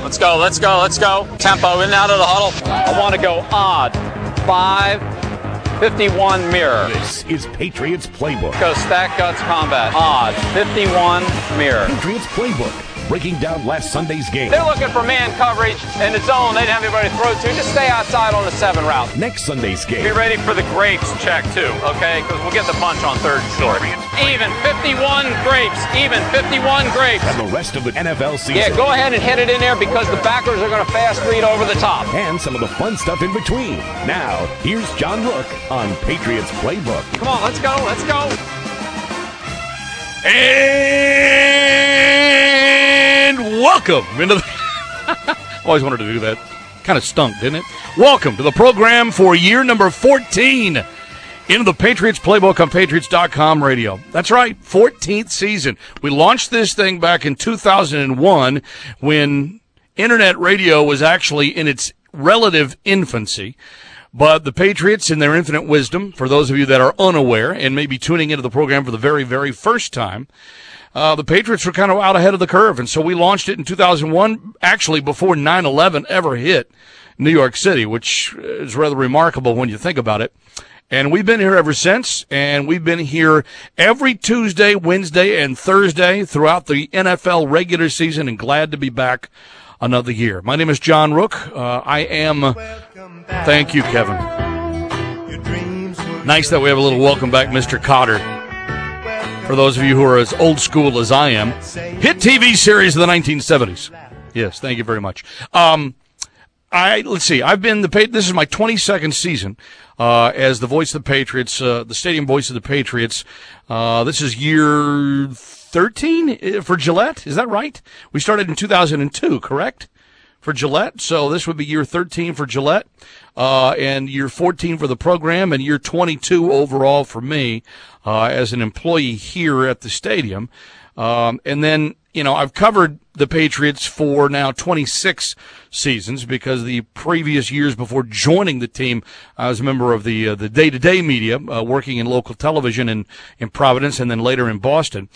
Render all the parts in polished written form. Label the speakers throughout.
Speaker 1: Let's go, let's go, let's go. Tempo, in and out of the huddle. I want to go odd. 5-51 mirror.
Speaker 2: This is Patriots Playbook.
Speaker 1: Go stack guts combat. Odd. 51 mirror.
Speaker 2: Patriots Playbook. Breaking down last Sunday's game.
Speaker 1: They're looking for man coverage in the zone. They didn't have anybody to throw to. Just stay outside on the 7 route.
Speaker 2: Next Sunday's game.
Speaker 1: Be ready for the grapes check, too, okay? Because we'll get the punch on third and short. Even 51 grapes. Even 51 grapes.
Speaker 2: And the rest of the NFL season.
Speaker 1: Yeah, go ahead and hit it in there because the backers are going to fast read over the top.
Speaker 2: And some of the fun stuff in between. Now, here's John Rook on Patriots Playbook.
Speaker 1: Come on, let's go, let's go.
Speaker 3: And welcome into the always wanted to do that. Kind of stunk, didn't it? Welcome to the program for year number 14 into the Patriots Playbook on Patriots.com radio. That's right, 14th season. We launched this thing back in 2001 when internet radio was actually in its relative infancy. But the Patriots, in their infinite wisdom, for those of you that are unaware and maybe tuning into the program for the very, very first time, the Patriots were kind of out ahead of the curve. And so we launched it in 2001, actually before 9/11 ever hit New York City, which is rather remarkable when you think about it. And we've been here ever since, and we've been here every Tuesday, Wednesday, and Thursday throughout the NFL regular season, and glad to be back another year. My name is John Rook. I am... Thank you, Kevin. Nice that we have a little welcome back, Mr. Cotter. For those of you who are as old school as I am. Hit TV series of the 1970s. Yes, thank you very much. Let's see. This is my 22nd season as the voice of the Patriots, the stadium voice of the Patriots. This is year 13 for Gillette. Is that right? We started in 2002, correct? For Gillette. So this would be year 13 for Gillette, and year 14 for the program, and year 22 overall for me as an employee here at the stadium. And then, I've covered the Patriots for now 26 seasons because the previous years before joining the team, I was a member of the day-to-day media, working in local television in Providence and then later in Boston.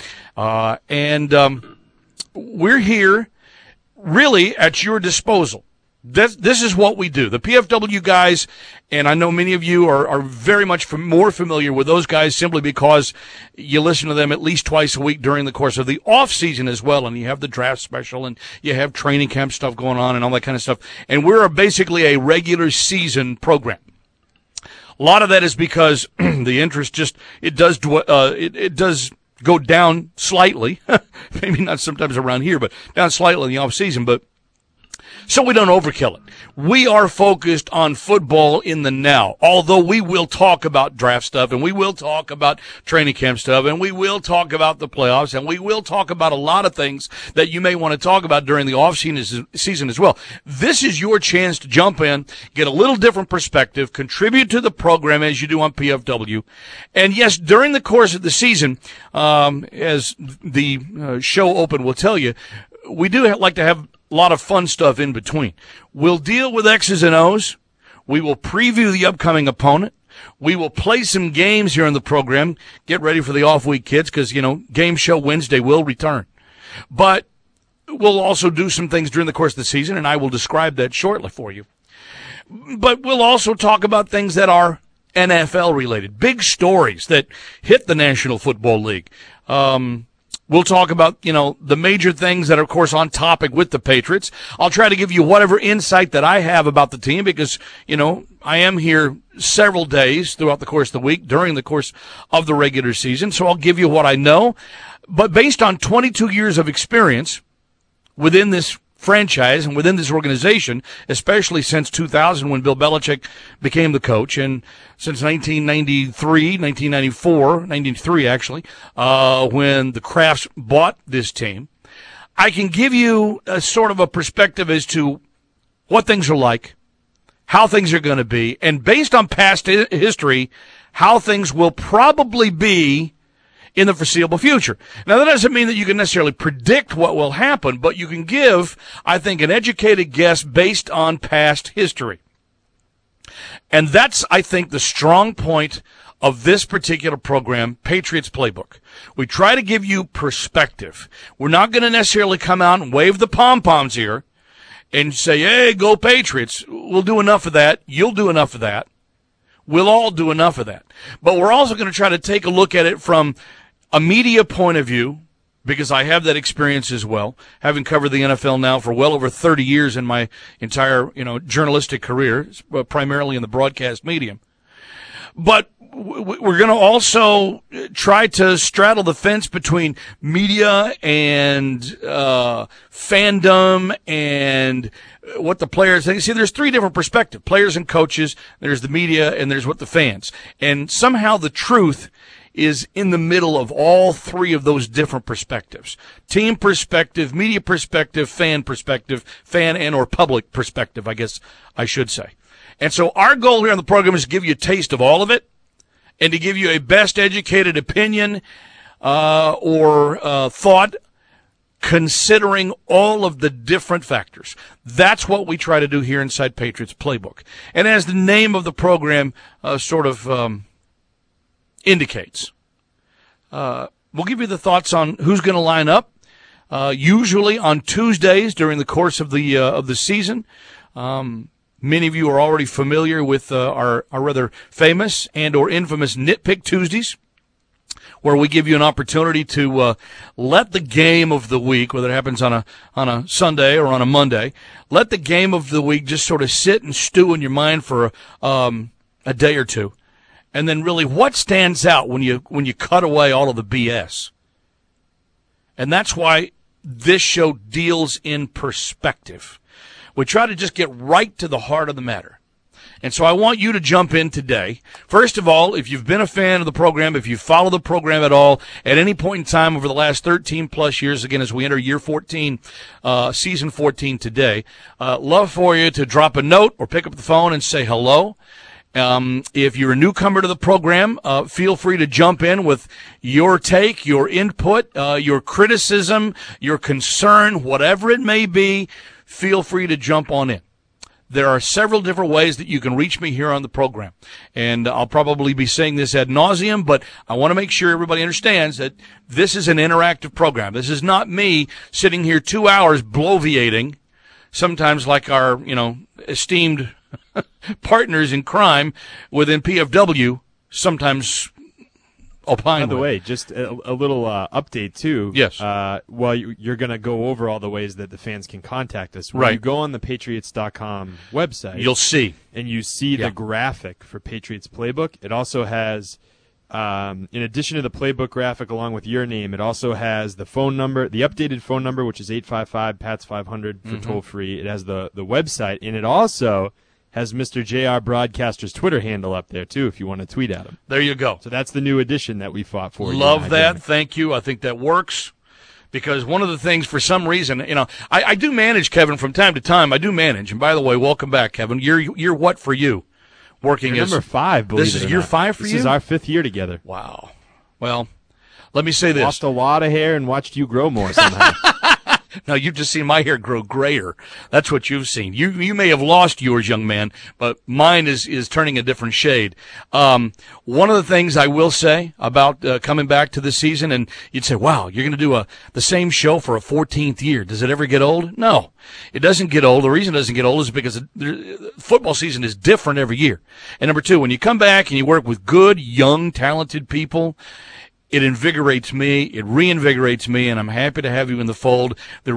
Speaker 3: We're here really at your disposal. This is what we do. The PFW guys, and I know many of you are very much more familiar with those guys simply because you listen to them at least twice a week during the course of the off season as well, and you have the draft special, and you have training camp stuff going on and all that kind of stuff. And we're basically a regular season program. A lot of that is because the interest it does go down slightly, maybe not sometimes around here, but down slightly in the off season, but so we don't overkill it. We are focused on football in the now, although we will talk about draft stuff, and we will talk about training camp stuff, and we will talk about the playoffs, and we will talk about a lot of things that you may want to talk about during the off-season as well. This is your chance to jump in, get a little different perspective, contribute to the program as you do on PFW. And yes, during the course of the season, as the show open will tell you, we do like to have a lot of fun stuff in between. We'll deal with X's and O's. We will preview the upcoming opponent. We will play some games here in the program. Get ready for the off-week kids because, Game Show Wednesday will return. But we'll also do some things during the course of the season, and I will describe that shortly for you. But we'll also talk about things that are NFL-related, big stories that hit the National Football League. We'll talk about, the major things that are, of course, on topic with the Patriots. I'll try to give you whatever insight that I have about the team because, I am here several days throughout the course of the week during the course of the regular season. So I'll give you what I know. But based on 22 years of experience within this franchise and within this organization, especially since 2000 when Bill Belichick became the coach, and since 1993 actually, when the Krafts bought this team, I can give you a sort of a perspective as to what things are like, how things are going to be, and based on past history, how things will probably be in the foreseeable future. Now, that doesn't mean that you can necessarily predict what will happen, but you can give, I think, an educated guess based on past history. And that's, I think, the strong point of this particular program, Patriots Playbook. We try to give you perspective. We're not going to necessarily come out and wave the pom-poms here and say, hey, go Patriots. We'll do enough of that. You'll do enough of that. We'll all do enough of that. But we're also going to try to take a look at it from a media point of view, because I have that experience as well, having covered the NFL now for well over 30 years in my entire, journalistic career, primarily in the broadcast medium. But we're going to also try to straddle the fence between media and fandom and what the players think. See, there's three different perspectives: players and coaches, there's the media, and there's what the fans. And somehow the truth is in the middle of all three of those different perspectives: team perspective, media perspective, fan and or public perspective, I guess I should say. And so our goal here on the program is to give you a taste of all of it and to give you a best educated opinion or thought considering all of the different factors. That's what we try to do here inside Patriots Playbook. And as the name of the program indicates, we'll give you the thoughts on who's going to line up, usually on Tuesdays during the course of the season. Many of you are already familiar with our rather famous and or infamous Nitpick Tuesdays, where we give you an opportunity to let the game of the week, whether it happens on a Sunday or on a Monday, let the game of the week just sort of sit and stew in your mind for a day or two. And then really what stands out when you cut away all of the BS. And that's why this show deals in perspective. We try to just get right to the heart of the matter. And so I want you to jump in today. First of all, if you've been a fan of the program, if you follow the program at all, at any point in time over the last 13 plus years, again, as we enter year 14, season 14 today, love for you to drop a note or pick up the phone and say hello. If you're a newcomer to the program, feel free to jump in with your take, your input, your criticism, your concern, whatever it may be. Feel free to jump on in. There are several different ways that you can reach me here on the program. And I'll probably be saying this ad nauseum, but I want to make sure everybody understands that this is an interactive program. This is not me sitting here 2 hours bloviating, sometimes like our, esteemed partners in crime within PFW, sometimes opine.
Speaker 4: By the way, just a little update, too.
Speaker 3: Yes.
Speaker 4: Well, you're going to go over all the ways that the fans can contact us. When
Speaker 3: right.
Speaker 4: you go on the Patriots.com website,
Speaker 3: you'll see.
Speaker 4: And you see the graphic for Patriots Playbook. It also has, in addition to the Playbook graphic along with your name, it also has the phone number, the updated phone number, which is 855-PATS-500 for toll-free. It has the website, and it also has Mr. JR Broadcaster's Twitter handle up there, too, if you want to tweet at him.
Speaker 3: There you go.
Speaker 4: So that's the new addition that we fought for.
Speaker 3: Love that. Thank you. I think that works because one of the things, for some reason, I do manage, Kevin, from time to time. I do manage. And by the way, welcome back, Kevin. You're what for you? Working
Speaker 4: You're
Speaker 3: as
Speaker 4: number 5, believe
Speaker 3: this
Speaker 4: it or
Speaker 3: is year
Speaker 4: not.
Speaker 3: 5 for you?
Speaker 4: This is our 5th year together.
Speaker 3: Wow. Well, let me say this.
Speaker 4: Lost a lot of hair and watched you grow more somehow.
Speaker 3: No, you've just seen my hair grow grayer. That's what you've seen. You may have lost yours, young man, but mine is turning a different shade. One of the things I will say about coming back to this season, and you'd say, wow, you're going to do the same show for a 14th year. Does it ever get old? No, it doesn't get old. The reason it doesn't get old is because football season is different every year. And number two, when you come back and you work with good, young, talented people, it invigorates me. It reinvigorates me, and I'm happy to have you in the fold. There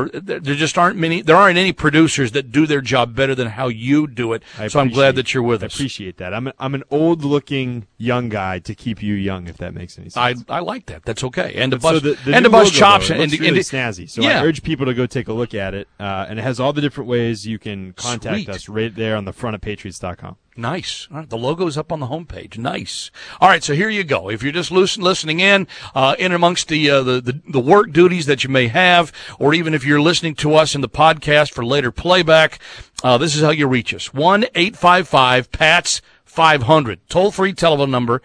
Speaker 3: just aren't many. There aren't any producers that do their job better than how you do it. So I'm glad that you're with us.
Speaker 4: I appreciate that. I'm an old-looking young guy to keep you young, if that makes any sense.
Speaker 3: I like that. That's okay. And to bust chops
Speaker 4: and really
Speaker 3: and
Speaker 4: snazzy. So
Speaker 3: yeah.
Speaker 4: I urge people to go take a look at it, and it has all the different ways you can contact us right there on the front of Patriots.com.
Speaker 3: Nice. All right, the logo's up on the homepage. Nice. All right, so here you go. If you're just listening in amongst the work duties that you may have, or even if you're listening to us in the podcast for later playback, this is how you reach us. 1-855-PATS-500. Toll-free telephone number,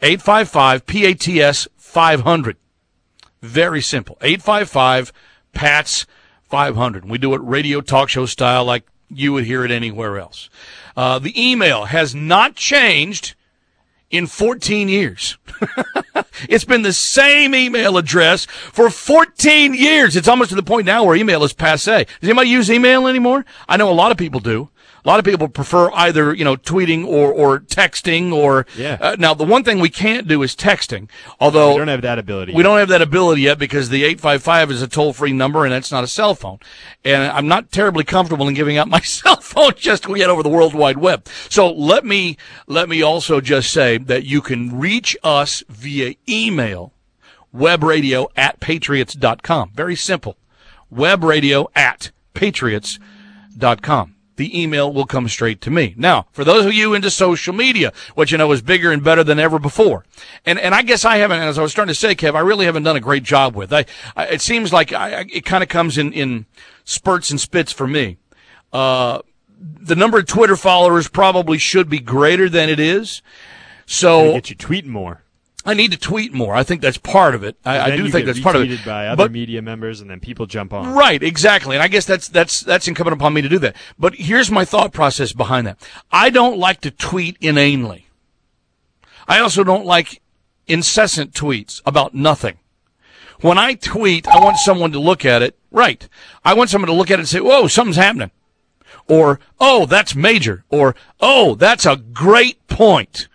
Speaker 3: 855-PATS-500. Very simple. 855-PATS-500. We do it radio talk show style like you would hear it anywhere else. The email has not changed in 14 years. It's been the same email address for 14 years. It's almost to the point now where email is passé. Does anybody use email anymore? I know a lot of people do. A lot of people prefer either, tweeting or texting or, now the one thing we can't do is texting. Although
Speaker 4: we don't have that ability.
Speaker 3: We don't have that ability yet because the 855 is a toll-free number and that's not a cell phone. And I'm not terribly comfortable in giving out my cell phone just yet over the World Wide Web. So let me also just say that you can reach us via email, webradio@patriots.com. Very simple. webradio@patriots.com. The email will come straight to me. Now, for those of you into social media, what you know is bigger and better than ever before. And I guess I haven't, as I was starting to say, Kev, I really haven't done a great job with. It seems like it kind of comes in spurts and spits for me. The number of Twitter followers probably should be greater than it is. So
Speaker 4: get you tweeting more.
Speaker 3: I need to tweet more. I think that's part of it. I do think that's part of it.
Speaker 4: Retweeted by other media members, and then people jump on.
Speaker 3: Right, exactly. And I guess that's incumbent upon me to do that. But here's my thought process behind that. I don't like to tweet inanely. I also don't like incessant tweets about nothing. When I tweet, I want someone to look at it. Right. I want someone to look at it and say, whoa, something's happening. Or, oh, that's major. Or, oh, that's a great point.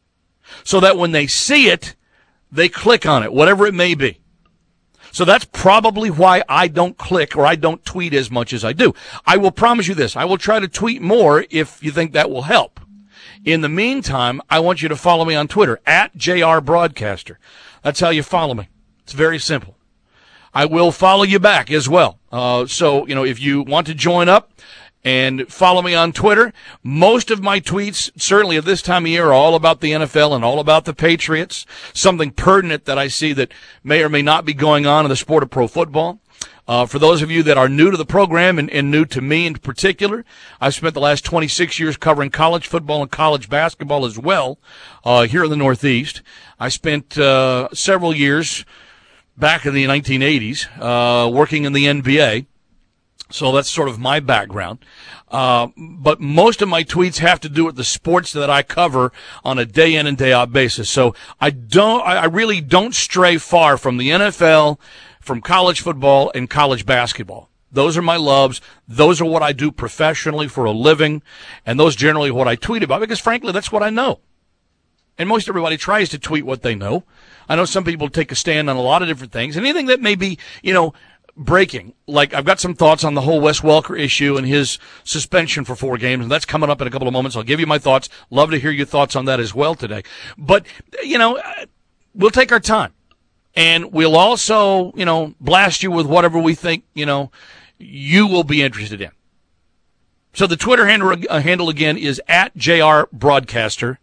Speaker 3: So that when they see it, they click on it, whatever it may be. So that's probably why I don't click or I don't tweet as much as I do. I will promise you this. I will try to tweet more if you think that will help. In the meantime, I want you to follow me on Twitter, @JRBroadcaster. That's how you follow me. It's very simple. I will follow you back as well. So, if you want to join up, and follow me on Twitter. Most of my tweets, certainly at this time of year, are all about the NFL and all about the Patriots. Something pertinent that I see that may or may not be going on in the sport of pro football. For those of you that are new to the program and new to me in particular, I've spent the last 26 years covering college football and college basketball as well here in the Northeast. I spent several years back in the 1980s working in the NBA. So that's sort of my background. But most of my tweets have to do with the sports that I cover on a day in and day out basis. So I really don't stray far from the NFL, from college football and college basketball. Those are my loves. Those are what I do professionally for a living. And those generally what I tweet about because frankly, that's what I know. And most everybody tries to tweet what they know. I know some people take a stand on a lot of different things. Anything that may be, breaking. Like, I've got some thoughts on the whole Wes Welker issue and his suspension for 4 games, and that's coming up in a couple of moments. I'll give you my thoughts. Love to hear your thoughts on that as well today. But, we'll take our time. And we'll also, blast you with whatever we think, you will be interested in. So the Twitter handle again is @JRBroadcaster.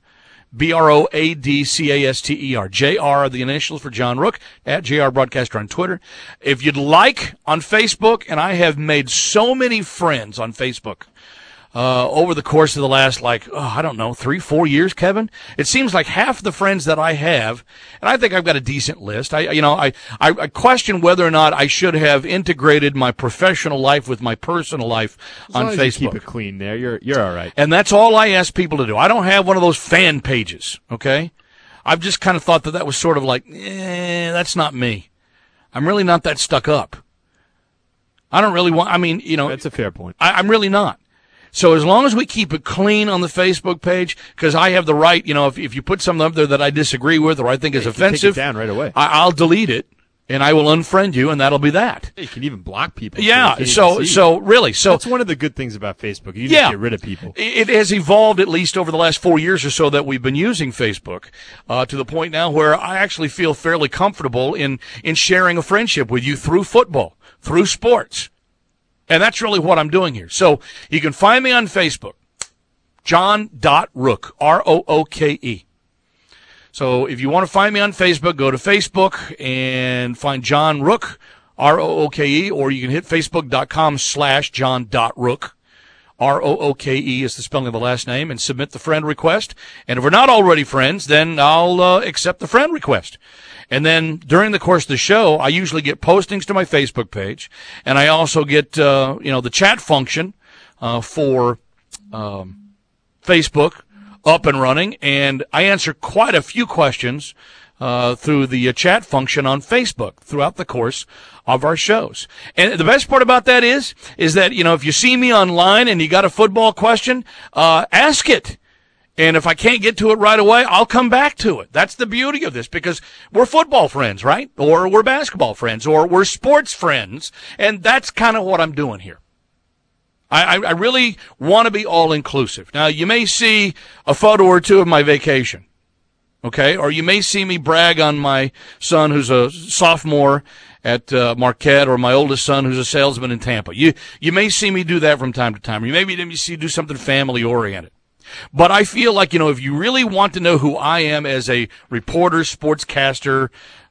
Speaker 3: BROADCASTER. JR, the initials for John Rook, @JRBroadcaster on Twitter. If you'd like, on Facebook, and I have made so many friends on Facebook over the course of the last, 3-4 years, Kevin. It seems like half the friends that I have, and I think I've got a decent list. I question whether or not I should have integrated my professional life with my personal life on Facebook.
Speaker 4: As you keep it clean there, you're all right.
Speaker 3: And that's all I ask people to do. I don't have one of those fan pages, okay? I've just kind of thought that was sort of like, that's not me. I'm really not that stuck up. I don't really want,
Speaker 4: That's a fair point.
Speaker 3: I'm really not. So as long as we keep it clean on the Facebook page, because I have the right, if you put something up there that I disagree with or I think is offensive,
Speaker 4: take it down right away.
Speaker 3: I'll delete it and I will unfriend you, and that'll be that.
Speaker 4: You can even block people.
Speaker 3: Yeah. So
Speaker 4: that's one of the good things about Facebook. You just get rid of people.
Speaker 3: It has evolved at least over the last 4 years or so that we've been using Facebook to the point now where I actually feel fairly comfortable in sharing a friendship with you through football, through sports. And that's really what I'm doing here. So you can find me on Facebook, John.Rook, Rooke. So if you want to find me on Facebook, go to Facebook and find John Rook, Rooke, or you can hit facebook.com/John.Rook. Rooke is the spelling of the last name, and submit the friend request. And if we're not already friends, then I'll accept the friend request. And then during the course of the show, I usually get postings to my Facebook page, and I also get, the chat function for Facebook up and running, and I answer quite a few questions through the chat function on Facebook throughout the course of our shows. And the best part about that is that, if you see me online and you got a football question, ask it. And if I can't get to it right away, I'll come back to it. That's the beauty of this, because we're football friends, right? Or we're basketball friends, or we're sports friends. And that's kind of what I'm doing here. I really want to be all-inclusive. Now, you may see a photo or two of my vacation. Okay, or you may see me brag on my son who's a sophomore at Marquette, or my oldest son who's a salesman in Tampa. You may see me do that from time to time. Or you maybe do something family-oriented. But I feel like, if you really want to know who I am as a reporter, sportscaster,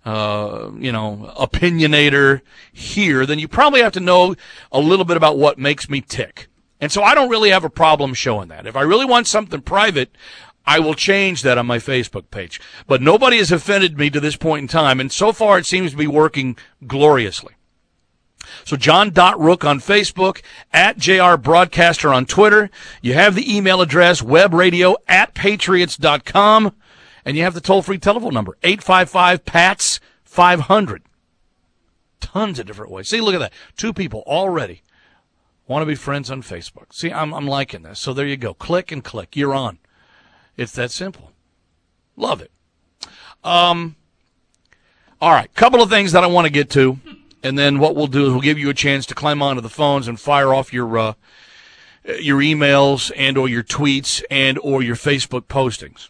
Speaker 3: opinionator here, then you probably have to know a little bit about what makes me tick. And so I don't really have a problem showing that. If I really want something private, I will change that on my Facebook page. But nobody has offended me to this point in time, and so far it seems to be working gloriously. So John.Rook on Facebook, at JR Broadcaster on Twitter. You have the email address, webradio@patriots.com, and you have the toll-free telephone number, 855-PATS-500. Tons of different ways. See, look at that. 2 people already want to be friends on Facebook. See, I'm liking this. So there you go. Click and click. You're on. It's that simple. Love it. All right, couple of things that I want to get to, and then what we'll do is we'll give you a chance to climb onto the phones and fire off your emails and or your tweets and or your Facebook postings.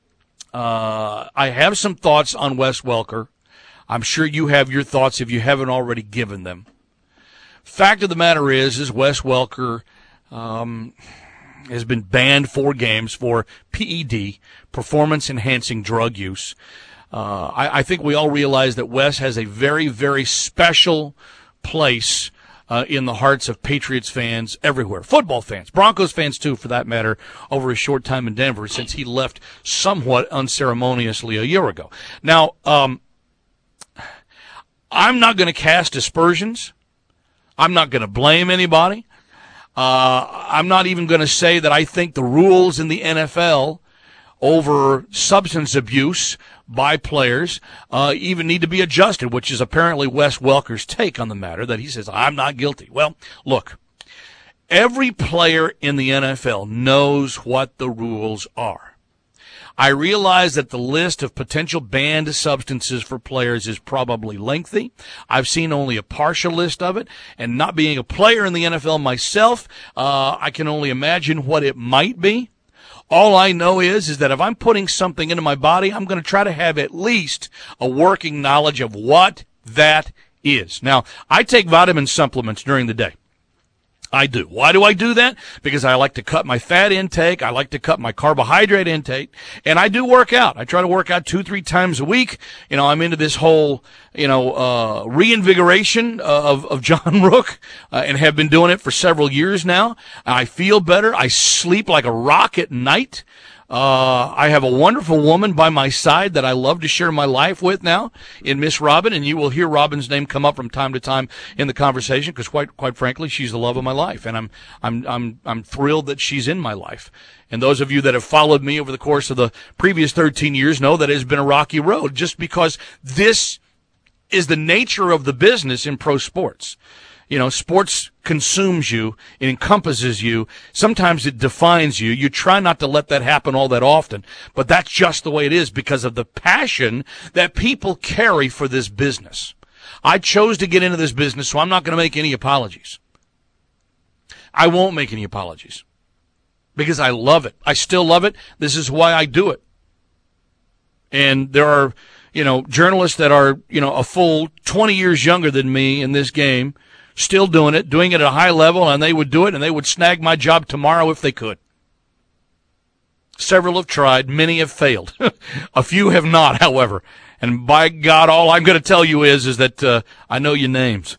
Speaker 3: I have some thoughts on Wes Welker. I'm sure you have your thoughts if you haven't already given them. Fact of the matter is Wes Welker has been banned 4 games for PED, performance-enhancing drug use. I think we all realize that Wes has a very, very special place in the hearts of Patriots fans everywhere. Football fans, Broncos fans too, for that matter, over his short time in Denver since he left somewhat unceremoniously a year ago. Now, I'm not going to cast aspersions. I'm not going to blame anybody. I'm not even going to say that I think the rules in the NFL over substance abuse by players even need to be adjusted, which is apparently Wes Welker's take on the matter, that he says, I'm not guilty. Well, look, every player in the NFL knows what the rules are. I realize that the list of potential banned substances for players is probably lengthy. I've seen only a partial list of it, and not being a player in the NFL myself, I can only imagine what it might be. All I know is that if I'm putting something into my body, I'm going to try to have at least a working knowledge of what that is. Now, I take vitamin supplements during the day. I do. Why do I do that? Because I like to cut my fat intake. I like to cut my carbohydrate intake. And I do work out. I try to work out 2-3 times a week. I'm into this whole, reinvigoration of John Rook, and have been doing it for several years now. I feel better. I sleep like a rock at night. I have a wonderful woman by my side that I love to share my life with now in Miss Robin, and you will hear Robin's name come up from time to time in the conversation because quite frankly, she's the love of my life, and I'm thrilled that she's in my life. And those of you that have followed me over the course of the previous 13 years know that it has been a rocky road, just because this is the nature of the business in pro sports. Sports consumes you, it encompasses you. Sometimes it defines you. You try not to let that happen all that often, but that's just the way it is because of the passion that people carry for this business. I chose to get into this business, so I'm not going to make any apologies. I won't make any apologies because I love it. I still love it. This is why I do it. And there are, journalists that are, a full 20 years younger than me in this game, still doing it at a high level, and they would do it, and they would snag my job tomorrow if they could. Several have tried. Many have failed. A few have not, however. And by God, all I'm going to tell you is that I know your names.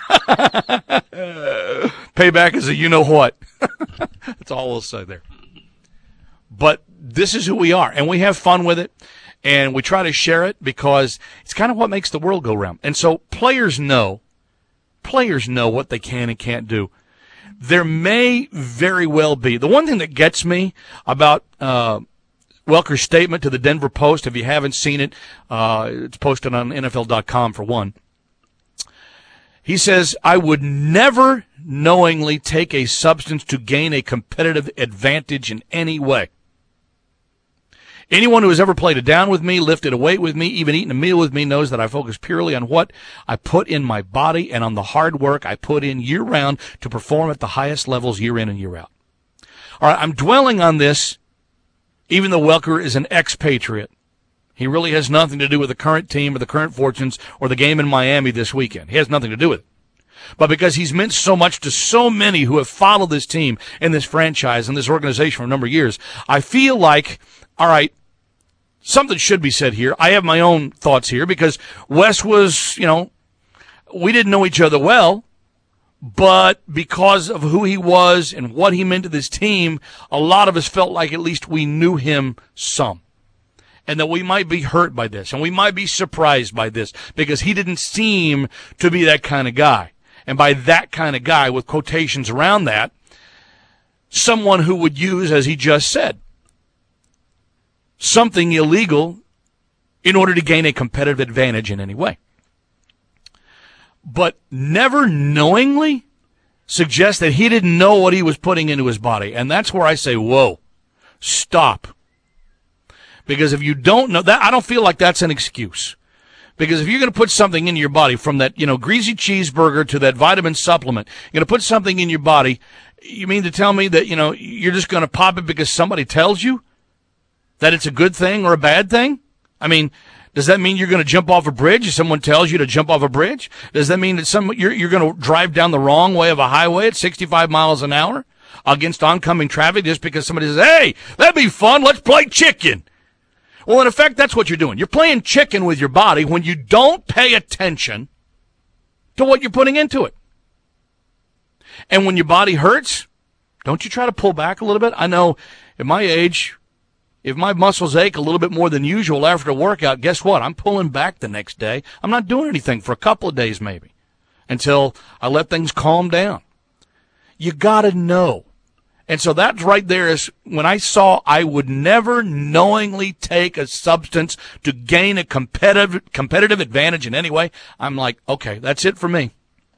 Speaker 3: Payback is a you-know-what. That's all we'll say there. But this is who we are, and we have fun with it, and we try to share it because it's kind of what makes the world go round. And so players know what they can and can't do. There may very well be. The one thing that gets me about Welker's statement to the Denver Post. If you haven't seen it, it's posted on NFL.com for one. He says, I would never knowingly take a substance to gain a competitive advantage in any way. Anyone who has ever played a down with me, lifted a weight with me, even eaten a meal with me knows that I focus purely on what I put in my body and on the hard work I put in year-round to perform at the highest levels year in and year out. All right, I'm dwelling on this even though Welker is an expatriate. He really has nothing to do with the current team or the current fortunes or the game in Miami this weekend. He has nothing to do with it. But because he's meant so much to so many who have followed this team and this franchise and this organization for a number of years, I feel like, all right, something should be said here. I have my own thoughts here because Wes was, we didn't know each other well, but because of who he was and what he meant to this team, a lot of us felt like at least we knew him some. And that we might be hurt by this, and we might be surprised by this, because he didn't seem to be that kind of guy. And by that kind of guy, with quotations around that, someone who would use, as he just said, something illegal in order to gain a competitive advantage in any way. But never knowingly suggests that he didn't know what he was putting into his body. And that's where I say, whoa, stop. Because if you don't know that, I don't feel like that's an excuse. Because if you're going to put something in your body, from that, greasy cheeseburger to that vitamin supplement, you're going to put something in your body, you mean to tell me that, you're just going to pop it because somebody tells you that it's a good thing or a bad thing? I mean, does that mean you're going to jump off a bridge if someone tells you to jump off a bridge? Does that mean that you're going to drive down the wrong way of a highway at 65 miles an hour against oncoming traffic just because somebody says, hey, that'd be fun, let's play chicken? Well, in effect, that's what you're doing. You're playing chicken with your body when you don't pay attention to what you're putting into it. And when your body hurts, don't you try to pull back a little bit? I know at my age, if my muscles ache a little bit more than usual after a workout, guess what? I'm pulling back the next day. I'm not doing anything for a couple of days maybe until I let things calm down. You got to know. And so that right there is when I saw I would never knowingly take a substance to gain a competitive advantage in any way. I'm like, okay, that's it for me.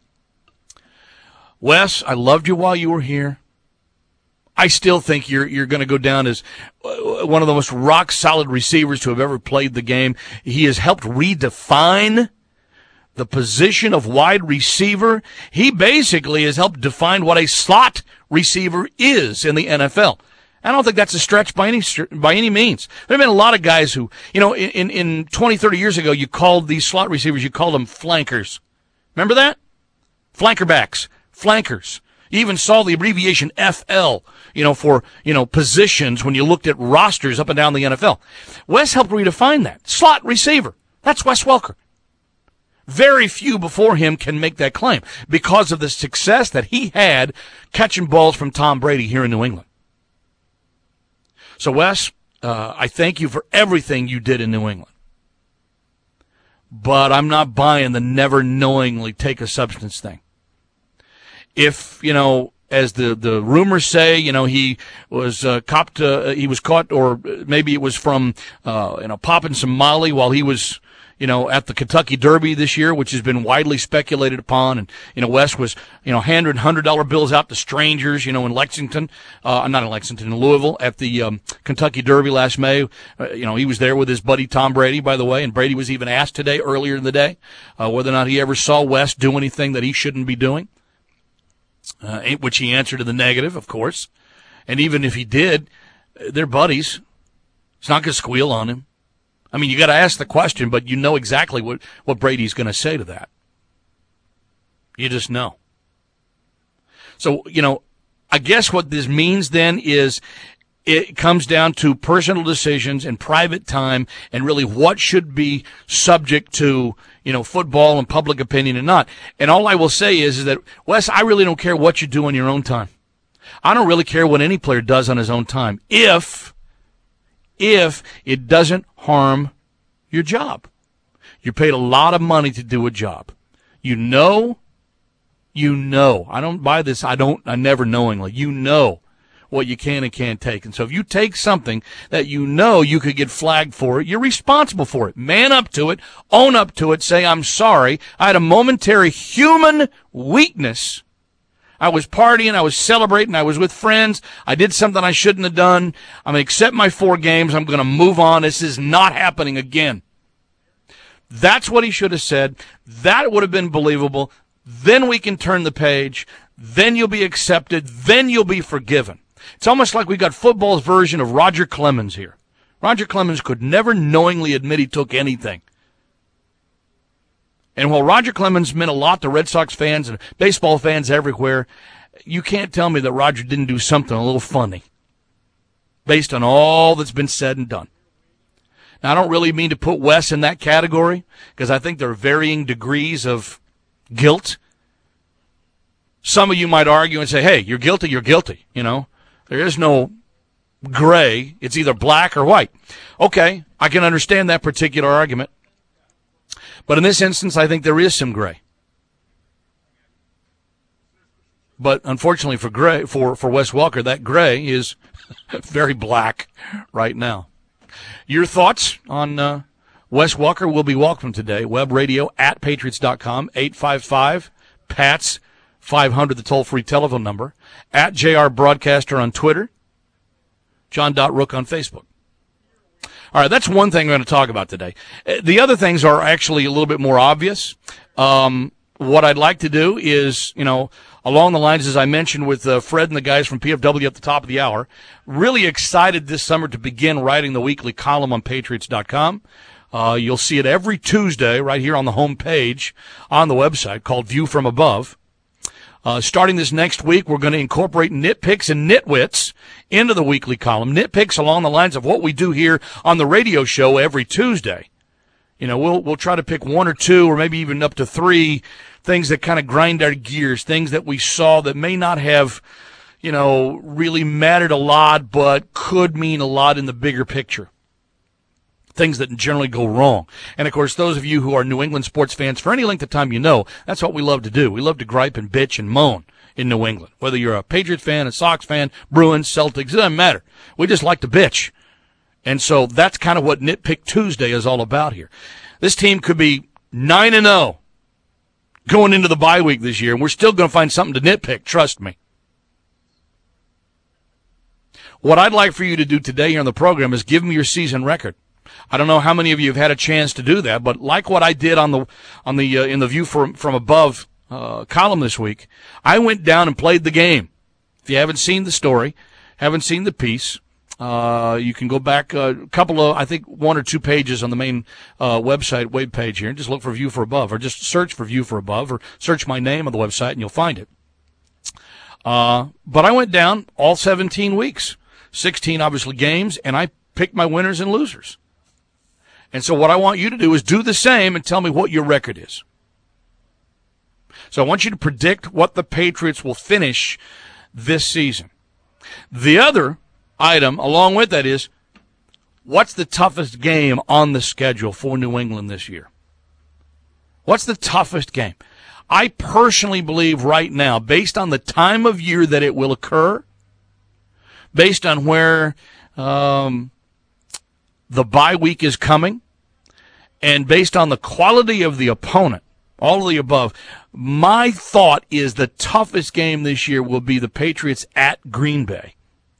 Speaker 3: Wes, I loved you while you were here. I still think you're going to go down as one of the most rock-solid receivers to have ever played the game. He has helped redefine the position of wide receiver. He basically has helped define what a slot receiver is in the NFL. I don't think that's a stretch by any means. There have been a lot of guys who, in 20, 30 years ago, you called these slot receivers, you called them flankers. Remember that? Flanker backs, flankers. You even saw the abbreviation FL, for, positions when you looked at rosters up and down the NFL. Wes helped redefine that. Slot receiver. That's Wes Welker. Very few before him can make that claim because of the success that he had catching balls from Tom Brady here in New England. So, Wes, I thank you for everything you did in New England. But I'm not buying the never knowingly take a substance thing. If, as the rumors say, he was he was caught, or maybe it was from, popping some Molly while he was, at the Kentucky Derby this year, which has been widely speculated upon. And, Wes was, handing $100 bills out to strangers, in Lexington, in Louisville at the Kentucky Derby last May. He was there with his buddy Tom Brady, by the way, and Brady was even asked today, earlier in the day, whether or not he ever saw Wes do anything that he shouldn't be doing, which he answered to the negative, of course. And even if he did, they're buddies. It's not going to squeal on him. I mean, you got to ask the question, but you know exactly what Brady's going to say to that. You just know. So, I guess what this means then is it comes down to personal decisions and private time and really what should be subject to, football and public opinion and not. And all I will say is that, Wes, I really don't care what you do on your own time. I don't really care what any player does on his own time if it doesn't harm your job. You're paid a lot of money to do a job. I don't buy this. I never knowingly. what you can and can't take. And so if you take something that you know you could get flagged for, you're responsible for it. Man up to it, own up to it, say, I'm sorry. I had a momentary human weakness. I was partying, I was celebrating, I was with friends. I did something I shouldn't have done. I'm going to accept my 4 games. I'm going to move on. This is not happening again. That's what he should have said. That would have been believable. Then we can turn the page. Then you'll be accepted. Then you'll be forgiven. It's almost like we got football's version of Roger Clemens here. Roger Clemens could never knowingly admit he took anything. And while Roger Clemens meant a lot to Red Sox fans and baseball fans everywhere, you can't tell me that Roger didn't do something a little funny based on all that's been said and done. Now, I don't really mean to put Wes in that category because I think there are varying degrees of guilt. Some of you might argue and say, hey, you're guilty, you're guilty. You know, there is no gray. It's either black or white. Okay, I can understand that particular argument. But in this instance, I think there is some gray. But unfortunately for Wes Welker, that gray is very black right now. Your thoughts on Wes Welker will be welcome today. Web radio at patriots.com, 855-PATS-500, the toll-free telephone number. At JR Broadcaster on Twitter. John.Rook on Facebook. All right, that's one thing we're going to talk about today. The other things are actually a little bit more obvious. What I'd like to do is, you know, along the lines, as I mentioned with Fred and the guys from PFW at the top of the hour, really excited this summer to begin writing the weekly column on Patriots.com. You'll see it every Tuesday right here on the home page on the website called View from Above. Starting this next week, we're going to incorporate nitpicks and nitwits into the weekly column. Nitpicks along the lines of what we do here on the radio show every Tuesday. You know, we'll try to pick 1 or 2 or maybe even up to 3 things that kind of grind our gears, things that we saw that may not have, you know, really mattered a lot but could mean a lot in the bigger picture. Things that generally go wrong. And, of course, those of you who are New England sports fans for any length of time, you know, that's what we love to do. We love to gripe and bitch and moan in New England. Whether you're a Patriots fan, a Sox fan, Bruins, Celtics, it doesn't matter. We just like to bitch. And so that's kind of what Nitpick Tuesday is all about here. This team could be 9-0 going into the bye week this year, and we're still going to find something to nitpick, trust me. What I'd like for you to do today here on the program is give me your season record. I don't know how many of you have had a chance to do that, but like what I did on the in the View from Above column this week, I went down and played the game. If you haven't seen the story, haven't seen the piece, you can go back a couple of, I think, 1 or 2 pages on the main website web page here and just look for View for Above, or just search for View for Above, or search my name on the website and you'll find it. But I went down all 17 weeks, 16 obviously games, and I picked my winners and losers. And so what I want you to do is do the same and tell me what your record is. So I want you to predict what the Patriots will finish this season. The other item along with that is, what's the toughest game on the schedule for New England this year? What's the toughest game? I personally believe right now, based on the time of year that it will occur, based on where the bye week is coming, and based on the quality of the opponent, all of the above, my thought is the toughest game this year will be the Patriots at Green Bay.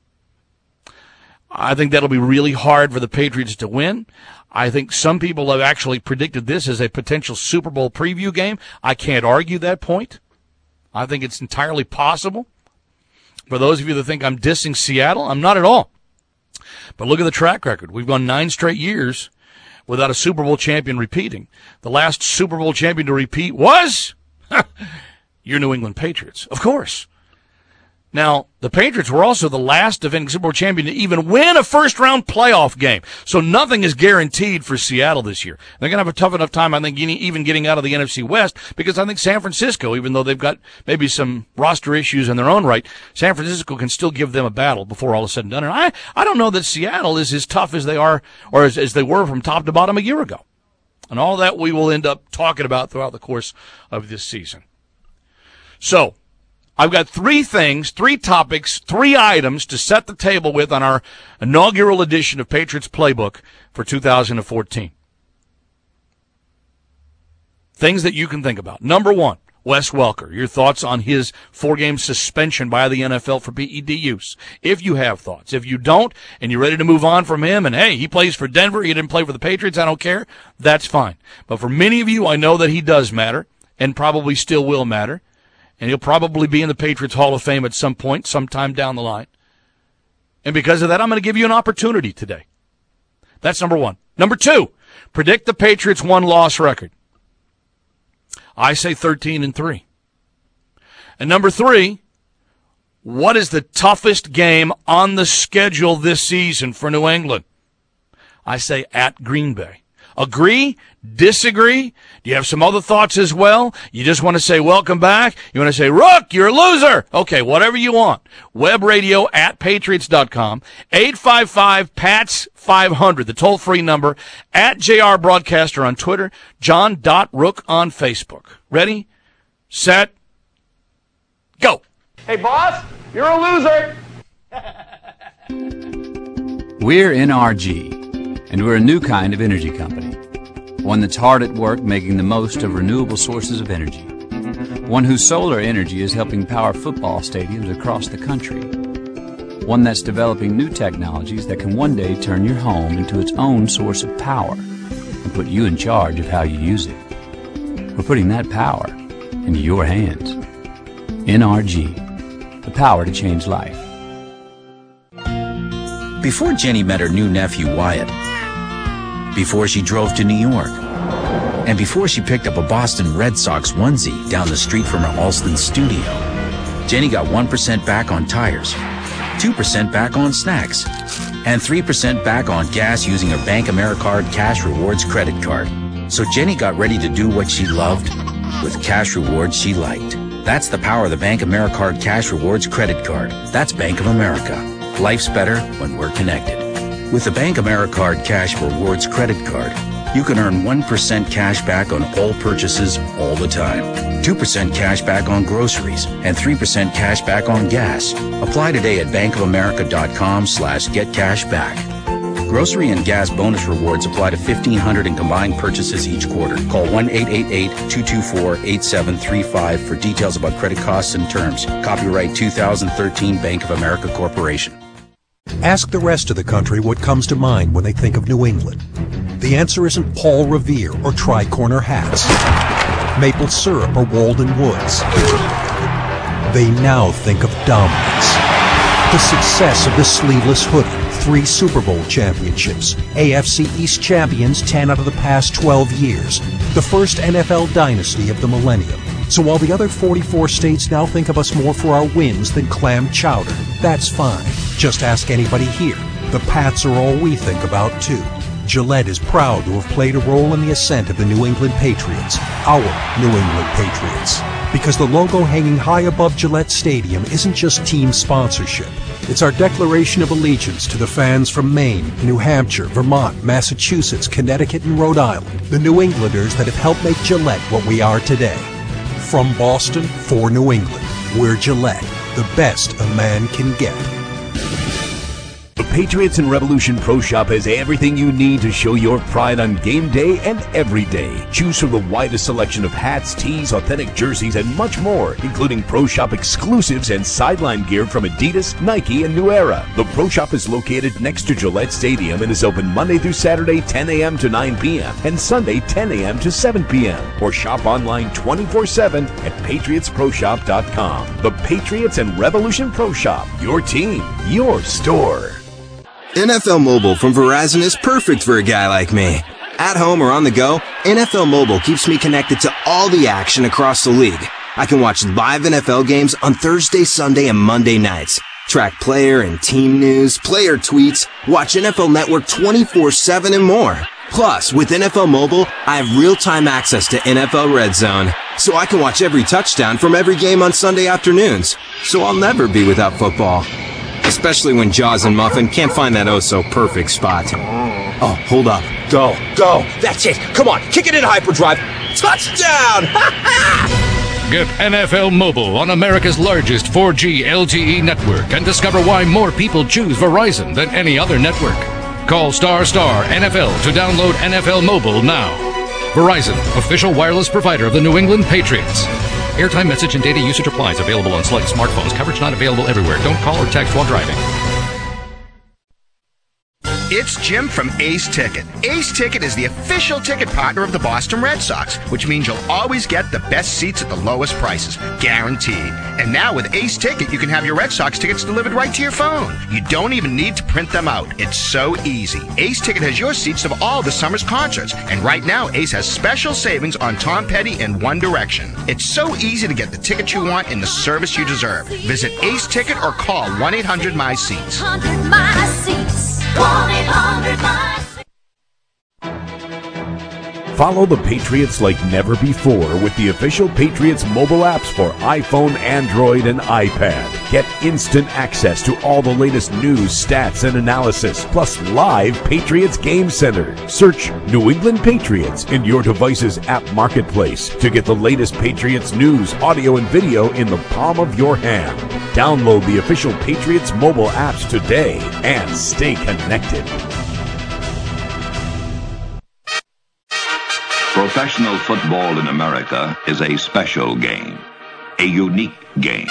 Speaker 3: I think that'll be really hard for the Patriots to win. I think some people have actually predicted this as a potential Super Bowl preview game. I can't argue that point. I think it's entirely possible. For those of you that think I'm dissing Seattle, I'm not at all. But look at the track record. We've gone 9 straight years without a Super Bowl champion repeating. The last Super Bowl champion to repeat was your New England Patriots, of course. Now, the Patriots were also the last defending Super Bowl champion to even win a first-round playoff game. So nothing is guaranteed for Seattle this year. They're going to have a tough enough time, I think, even getting out of the NFC West, because I think San Francisco, even though they've got maybe some roster issues in their own right, San Francisco can still give them a battle before all is said and done. And I don't know that Seattle is as tough as they are, or as they were from top to bottom a year ago. And all that we will end up talking about throughout the course of this season. So, I've got 3 things, 3 topics, 3 items to set the table with on our inaugural edition of Patriots Playbook for 2014. Things that you can think about. Number 1, Wes Welker. Your thoughts on his 4-game suspension by the NFL for PED use, if you have thoughts. If you don't, and you're ready to move on from him, and hey, he plays for Denver, he didn't play for the Patriots, I don't care, that's fine. But for many of you, I know that he does matter, and probably still will matter, and he'll probably be in the Patriots Hall of Fame at some point, sometime down the line. And because of that, I'm going to give you an opportunity today. That's number 1. Number 2, predict the Patriots' 1-loss record. I say 13-3. And number 3, what is the toughest game on the schedule this season for New England? I say at Green Bay. Agree? Disagree? Do you have some other thoughts as well? You just want to say welcome back? You want to say, Rook, you're a loser? Okay, whatever you want. Webradio at patriots.com. 855-PATS-500, the toll-free number. At JR Broadcaster on Twitter. John.Rook on Facebook. Ready? Set? Go.
Speaker 1: Hey, boss, you're a loser.
Speaker 5: We're NRG, and we're a new kind of energy company. One that's hard at work making the most of renewable sources of energy. One whose solar energy is helping power football stadiums across the country. One that's developing new technologies that can one day turn your home into its own source of power and put you in charge of how you use it. We're putting that power into your hands. NRG, the power to change life.
Speaker 6: Before Jenny met her new nephew Wyatt, before she drove to New York, and before she picked up a Boston Red Sox onesie down the street from her Alston studio, Jenny got 1% back on tires, 2% back on snacks, and 3% back on gas using her Bank AmeriCard Cash Rewards credit card. So Jenny got ready to do what she loved with cash rewards she liked. That's the power of the Bank AmeriCard Cash Rewards credit card. That's Bank of America. Life's better when we're connected. With the Bank AmeriCard Cash Rewards credit card, you can earn 1% cash back on all purchases all the time, 2% cash back on groceries, and 3% cash back on gas. Apply today at bankofamerica.com/getcashback. Grocery and gas bonus rewards apply to 1,500 in combined purchases each quarter. Call 1-888-224-8735 for details about credit costs and terms. Copyright 2013 Bank of America Corporation.
Speaker 7: Ask the rest of the country what comes to mind when they think of New England. The answer isn't Paul Revere or tri-corner hats, maple syrup or Walden Woods. They now think of dominance. The success of the sleeveless hoodie, 3 Super Bowl championships, AFC East champions 10 out of the past 12 years, the first NFL dynasty of the millennium. So while the other 44 states now think of us more for our wins than clam chowder, that's fine. Just ask anybody here. The Pats are all we think about, too. Gillette is proud to have played a role in the ascent of the New England Patriots, our New England Patriots. Because the logo hanging high above Gillette Stadium isn't just team sponsorship. It's our declaration of allegiance to the fans from Maine, New Hampshire, Vermont, Massachusetts, Connecticut, and Rhode Island, the New Englanders that have helped make Gillette what we are today. From Boston for New England, we're Gillette, the best a man can get.
Speaker 2: The Patriots and Revolution Pro Shop has everything you need to show your pride on game day and every day. Choose from the widest selection of hats, tees, authentic jerseys, and much more, including Pro Shop exclusives and sideline gear from Adidas, Nike, and New Era. The Pro Shop is located next to Gillette Stadium and is open Monday through Saturday, 10 a.m. to 9 p.m. and Sunday, 10 a.m. to 7 p.m. Or shop online 24/7 at patriotsproshop.com. The Patriots and Revolution Pro Shop. Your team, your store.
Speaker 8: NFL Mobile from Verizon is perfect for a guy like me. At home or on the go, NFL Mobile keeps me connected to all the action across the league. I can watch live NFL games on Thursday, Sunday, and Monday nights. Track player and team news, player tweets, watch NFL Network 24/7 and more. Plus, with NFL Mobile, I have real-time access to NFL Red Zone, so I can watch every touchdown from every game on Sunday afternoons. So I'll never be without football. Especially when Jaws and Muffin can't find that oh-so-perfect spot. Oh, hold up. Go. That's it. Come on, kick it in hyperdrive. Touchdown!
Speaker 9: Get NFL Mobile on America's largest 4G LTE network and discover why more people choose Verizon than any other network. Call ** NFL to download NFL Mobile now. Verizon, official wireless provider of the New England Patriots. Airtime, message, and data usage applies. Available on select smartphones. Coverage not available everywhere. Don't call or text while driving.
Speaker 10: It's Jim from Ace Ticket. Ace Ticket is the official ticket partner of the Boston Red Sox, which means you'll always get the best seats at the lowest prices, guaranteed. And now with Ace Ticket, you can have your Red Sox tickets delivered right to your phone. You don't even need to print them out. It's so easy. Ace Ticket has your seats of all the summer's concerts. And right now, Ace has special savings on Tom Petty and One Direction. It's so easy to get the ticket you want and the service you deserve. Visit Ace Ticket or call 1-800-MY-SEATS.
Speaker 11: 1-800-MY-SEATS. 1-800-MY-SEATS.
Speaker 2: Follow the Patriots like never before with the official Patriots mobile apps for iPhone, Android, and iPad. Get instant access to all the latest news, stats, and analysis, plus live Patriots Game Center. Search New England Patriots in your device's app marketplace to get the latest Patriots news, audio, and video in the palm of your hand. Download the official Patriots mobile apps today and stay connected.
Speaker 12: Professional football in America is a special game, a unique game.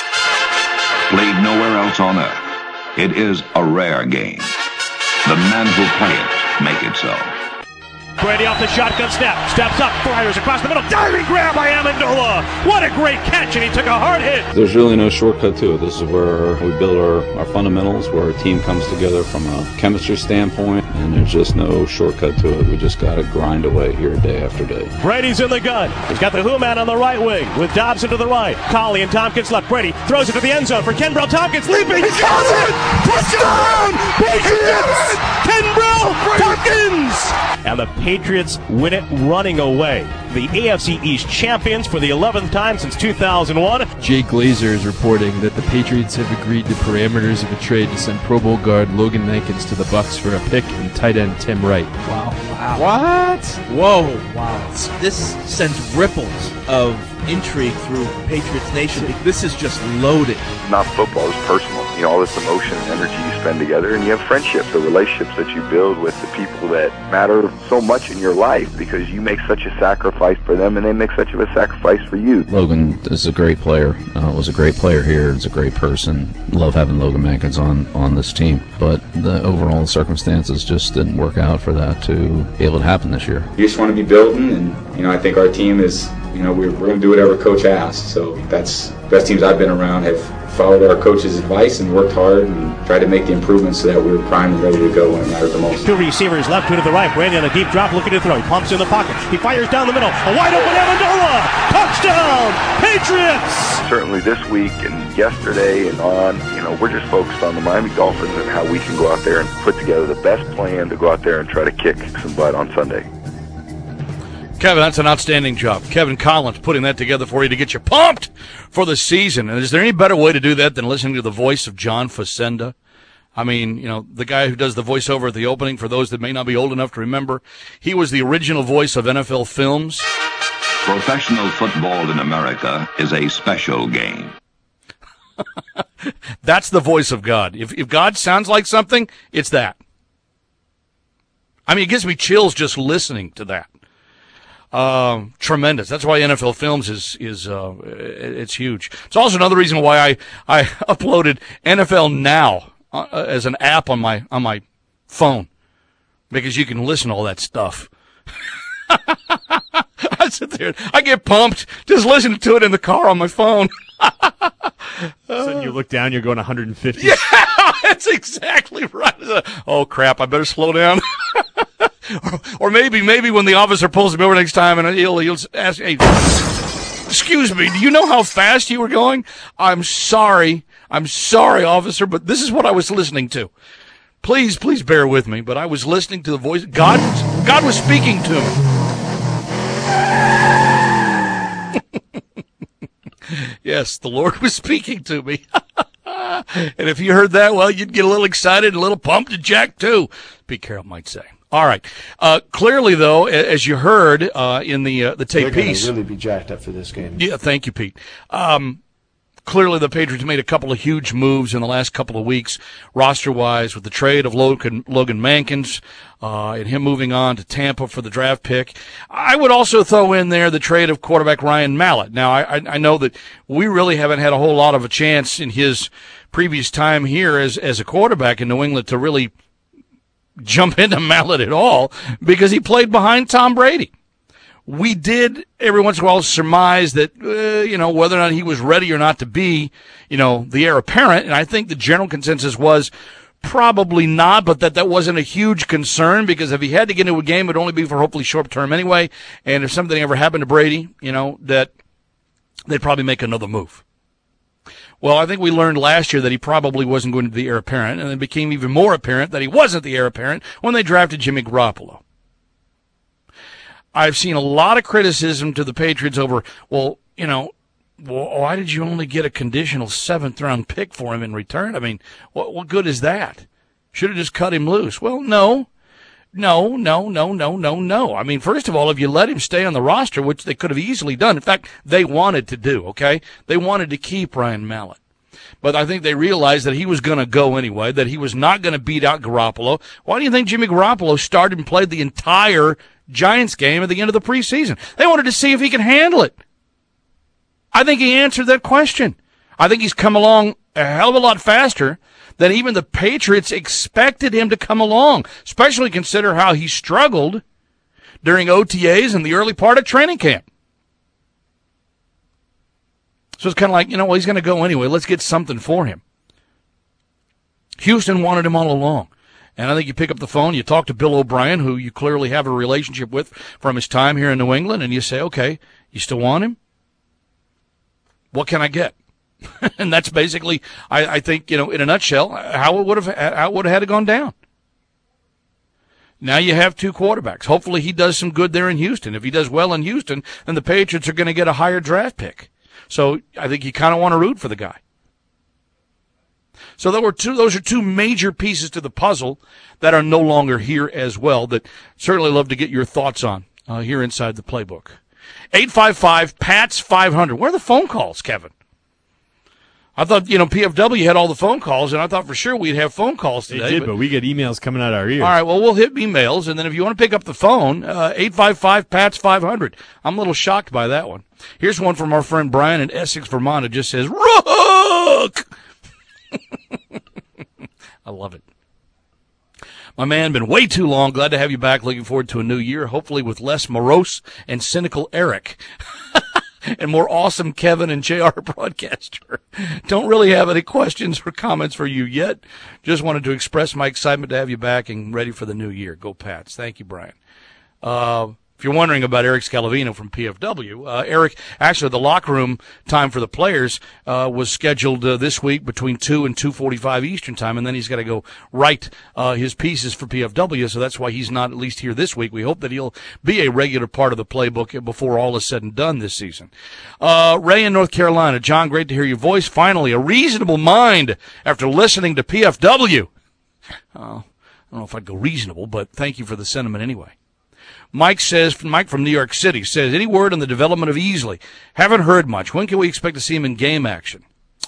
Speaker 12: Played nowhere else on earth, it is a rare game. The men who play it make it so.
Speaker 13: Brady off the shotgun snap, steps up, fires across the middle, diving grab by Amendola. What a great catch, and he took a hard hit.
Speaker 14: There's really no shortcut to it. This is where we build our fundamentals, where our team comes together from a chemistry standpoint, and there's just no shortcut to it. We just got to grind away here day after day.
Speaker 13: Brady's in the gun. He's got the Who Man on the right wing with Dobson to the right. Collie and Tompkins left. Brady throws it to the end zone for Kenbrell Tompkins, leaping. He got it! Touchdown! Patriots! Kenbrell Tompkins! And the Patriots win it running away. The AFC East champions for the 11th time since 2001.
Speaker 4: Jay Glazer is reporting that the Patriots have agreed to parameters of a trade to send Pro Bowl guard Logan Mankins to the Bucs for a pick and tight end Tim Wright.
Speaker 15: Wow.
Speaker 4: What?
Speaker 15: Whoa. Wow. This sends ripples of intrigue through Patriots Nation. This is just loaded.
Speaker 16: Not football, it's personal. You know, all this emotion and energy you spend together, and you have friendships or relationships that you build with the people that matter so much in your life because you make such a sacrifice for them and they make such of a sacrifice for you.
Speaker 14: Logan is a great player. Was a great player here. He's a great person. Love having Logan Mankins on this team. But the overall circumstances just didn't work out for that to be able to happen this year.
Speaker 17: You just want to be building, and, you know, I think our team is, you know, we're going to do whatever coach asks. So that's the best teams I've been around have followed our coach's advice and worked hard and tried to make the improvements so that we're primed and ready to go when it mattered the most.
Speaker 13: Two receivers left, two to the right. Brady on a deep drop looking to throw. He pumps in the pocket. He fires down the middle. A wide open Amendola. Touchdown, Patriots!
Speaker 16: Certainly this week and yesterday and on, you know, we're just focused on the Miami Dolphins and how we can go out there and put together the best plan to go out there and try to kick some butt on Sunday.
Speaker 3: Kevin, that's an outstanding job. Kevin Collins putting that together for you to get you pumped for the season. And is there any better way to do that than listening to the voice of John Facenda? I mean, you know, the guy who does the voiceover at the opening, for those that may not be old enough to remember, he was the original voice of NFL Films.
Speaker 12: Professional football in America is a special game.
Speaker 3: That's the voice of God. If God sounds like something, it's that. I mean, it gives me chills just listening to that. Tremendous. That's why NFL Films is it's huge. It's also another reason why I uploaded NFL Now as an app on my phone, because you can listen to all that stuff. I sit there, I get pumped just listening to it in the car on my phone.
Speaker 4: Suddenly you look down, you're going 150.
Speaker 3: Yeah, that's exactly right. Oh crap! I better slow down. Or maybe when the officer pulls me over next time and he'll ask, "Hey, excuse me, do you know how fast you were going?" I'm sorry, officer, but this is what I was listening to. Please bear with me, but I was listening to the voice. God was speaking to me. Yes, the Lord was speaking to me. And if you heard that, well, you'd get a little excited, a little pumped, and Jack too, Pete Carroll might say. All right. Clearly, though, as you heard in the tape piece,
Speaker 18: they're going to really be jacked up for this game.
Speaker 3: Yeah, thank you, Pete. Clearly, the Patriots made a couple of huge moves in the last couple of weeks, roster-wise, with the trade of Logan Mankins and him moving on to Tampa for the draft pick. I would also throw in there the trade of quarterback Ryan Mallett. Now, I know that we really haven't had a whole lot of a chance in his previous time here as a quarterback in New England to really jump into Mallett at all because he played behind Tom Brady. We did every once in a while surmise that, whether or not he was ready or not to be, the heir apparent. And I think the general consensus was probably not, but that wasn't a huge concern because if he had to get into a game, it would only be for hopefully short term anyway. And if something ever happened to Brady, that they'd probably make another move. Well, I think we learned last year that he probably wasn't going to be the heir apparent, and it became even more apparent that he wasn't the heir apparent when they drafted Jimmy Garoppolo. I've seen a lot of criticism to the Patriots over, why did you only get a conditional 7th-round pick for him in return? I mean, what good is that? Should have just cut him loose. Well, no. I mean, first of all, if you let him stay on the roster, which they could have easily done, in fact, they wanted to do, okay? They wanted to keep Ryan Mallett. But I think they realized that he was going to go anyway, that he was not going to beat out Garoppolo. Why do you think Jimmy Garoppolo started and played the entire Giants game at the end of the preseason? They wanted to see if he could handle it. I think he answered that question. I think he's come along a hell of a lot faster than even the Patriots expected him to come along, especially consider how he struggled during OTAs and the early part of training camp. So it's kind of like, he's going to go anyway. Let's get something for him. Houston wanted him all along. And I think you pick up the phone, you talk to Bill O'Brien, who you clearly have a relationship with from his time here in New England, and you say, okay, you still want him? What can I get? And that's basically, I think, in a nutshell, how it would have had it gone down. Now you have two quarterbacks. Hopefully he does some good there in Houston. If he does well in Houston, then the Patriots are going to get a higher draft pick. So I think you kind of want to root for the guy. So those are two major pieces to the puzzle that are no longer here as well that certainly love to get your thoughts on here inside the playbook. 855-PATS-500. Where are the phone calls, Kevin? I thought, PFW had all the phone calls, and I thought for sure we'd have phone calls today.
Speaker 4: They did, but we get emails coming out our ears.
Speaker 3: All right, well, we'll hit emails, and then if you want to pick up the phone, 855-PATS-500. I'm a little shocked by that one. Here's one from our friend Brian in Essex, Vermont. It just says, Rook! I love it. My man, been way too long. Glad to have you back. Looking forward to a new year, hopefully with less morose and cynical Eric. And more awesome Kevin and JR broadcaster. Don't really have any questions or comments for you yet. Just wanted to express my excitement to have you back and ready for the new year. Go Pats. Thank you, Brian. If you're wondering about Eric Scalavino from PFW, Eric, actually the locker room time for the players was scheduled this week between 2 and 2:45 Eastern time, and then he's got to go write his pieces for PFW, so that's why he's not at least here this week. We hope that he'll be a regular part of the playbook before all is said and done this season. Ray in North Carolina. John, great to hear your voice. Finally, a reasonable mind after listening to PFW. I don't know if I'd go reasonable, but thank you for the sentiment anyway. Mike from New York City says, any word on the development of Easley? Haven't heard much. When can we expect to see him in game action?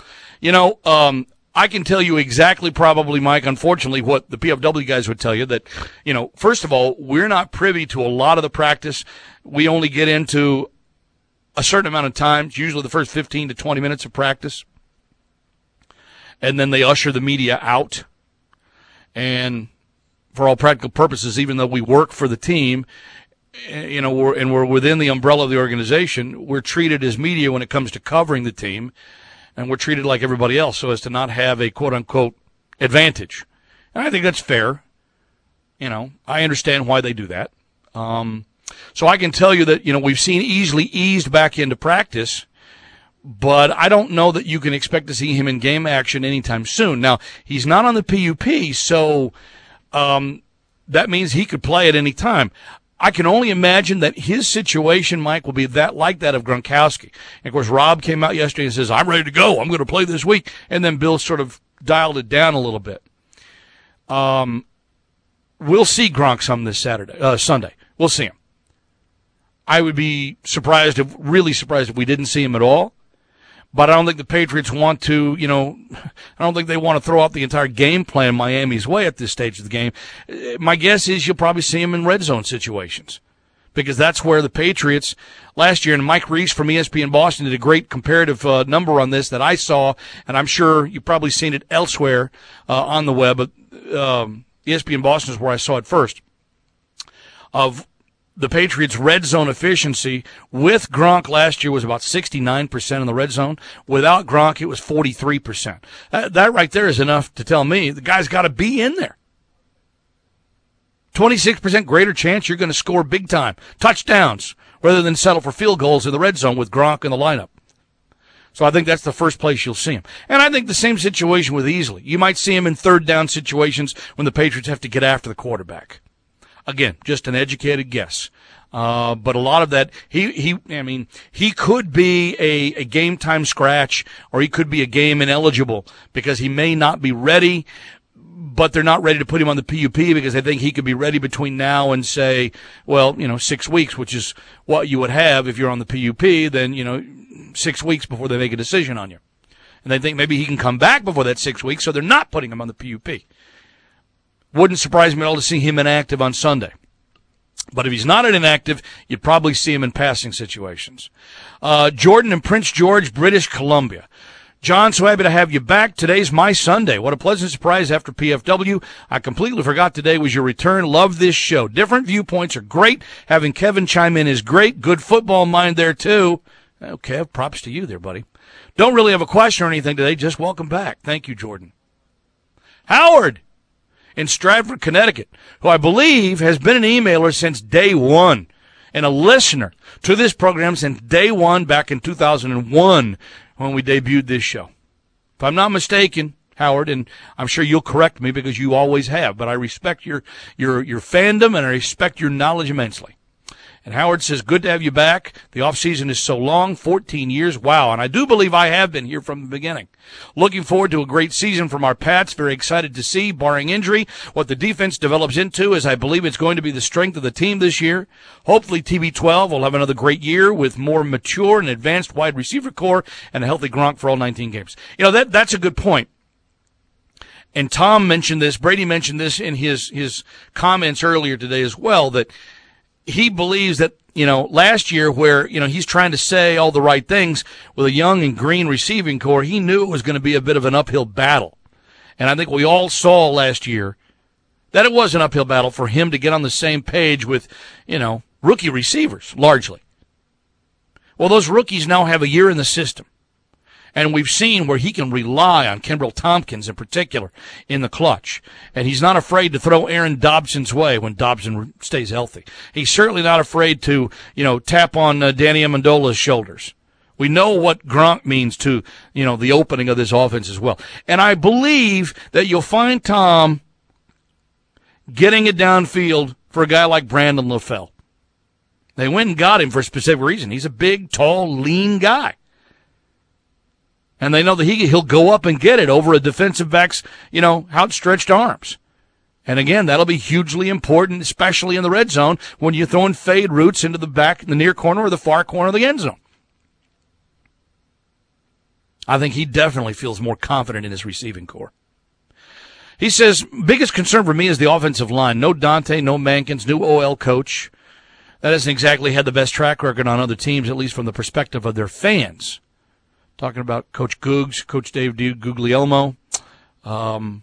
Speaker 3: I can tell you exactly probably, Mike, unfortunately, what the PFW guys would tell you that, first of all, we're not privy to a lot of the practice. We only get into a certain amount of time, it's usually the first 15 to 20 minutes of practice. And then they usher the media out. And for all practical purposes, even though we work for the team, we're within the umbrella of the organization, we're treated as media when it comes to covering the team, and we're treated like everybody else so as to not have a quote-unquote advantage. And I think that's fair. I understand why they do that. So I can tell you that, we've seen Easley eased back into practice, but I don't know that you can expect to see him in game action anytime soon. Now, he's not on the PUP, so that means he could play at any time. I can only imagine that his situation, Mike, will be like that of Gronkowski. And, of course, Rob came out yesterday and says, I'm ready to go. I'm going to play this week. And then Bill sort of dialed it down a little bit. we'll see Gronk some this Sunday. We'll see him. I would be really surprised if we didn't see him at all. But I don't think the Patriots want to, I don't think they want to throw out the entire game plan Miami's way at this stage of the game. My guess is you'll probably see him in red zone situations, because that's where the Patriots last year, and Mike Reese from ESPN Boston did a great comparative number on this that I saw, and I'm sure you've probably seen it elsewhere on the web, but ESPN Boston is where I saw it first, of the Patriots' red zone efficiency with Gronk last year was about 69% in the red zone. Without Gronk, it was 43%. That right there is enough to tell me the guy's got to be in there. 26% greater chance you're going to score big time touchdowns rather than settle for field goals in the red zone with Gronk in the lineup. So I think that's the first place you'll see him. And I think the same situation with Easley. You might see him in third down situations when the Patriots have to get after the quarterback. Again, just an educated guess. But a lot of that, he could be a game time scratch, or he could be a game ineligible because he may not be ready, but they're not ready to put him on the PUP because they think he could be ready between now and, say, 6 weeks, which is what you would have if you're on the PUP, then, 6 weeks before they make a decision on you. And they think maybe he can come back before that 6 weeks, so they're not putting him on the PUP. Wouldn't surprise me at all to see him inactive on Sunday. But if he's not inactive, you'd probably see him in passing situations. Jordan in Prince George, British Columbia. John, so happy to have you back. Today's my Sunday. What a pleasant surprise after PFW. I completely forgot today was your return. Love this show. Different viewpoints are great. Having Kevin chime in is great. Good football mind there, too. Okay, props to you there, buddy. Don't really have a question or anything today. Just welcome back. Thank you, Jordan. Howard in Stratford, Connecticut, who I believe has been an emailer since day one and a listener to this program since day one back in 2001 when we debuted this show. If I'm not mistaken, Howard, and I'm sure you'll correct me because you always have, but I respect your fandom and I respect your knowledge immensely. And Howard says, good to have you back. The off-season is so long, 14 years. Wow, and I do believe I have been here from the beginning. Looking forward to a great season from our Pats. Very excited to see, barring injury, what the defense develops into, as I believe it's going to be the strength of the team this year. Hopefully TB12 will have another great year with more mature and advanced wide receiver core and a healthy Gronk for all 19 games. That's a good point. And Tom mentioned this, Brady mentioned this in his comments earlier today as well, that he believes that, last year where, he's trying to say all the right things with a young and green receiving core, he knew it was going to be a bit of an uphill battle. And I think we all saw last year that it was an uphill battle for him to get on the same page with, rookie receivers, largely. Well, those rookies now have a year in the system. And we've seen where he can rely on Kenbrell Tompkins in particular in the clutch. And he's not afraid to throw Aaron Dobson's way when Dobson stays healthy. He's certainly not afraid to, tap on Danny Amendola's shoulders. We know what Gronk means to, the opening of this offense as well. And I believe that you'll find Tom getting it downfield for a guy like Brandon LaFell. They went and got him for a specific reason. He's a big, tall, lean guy. And they know that he'll go up and get it over a defensive back's, outstretched arms. And again, that'll be hugely important, especially in the red zone when you're throwing fade routes into the back, the near corner or the far corner of the end zone. I think he definitely feels more confident in his receiving core. He says, biggest concern for me is the offensive line. No Dante, no Mankins, new OL coach. That hasn't exactly had the best track record on other teams, at least from the perspective of their fans. Talking about Coach Googs, Coach Dave Guglielmo, the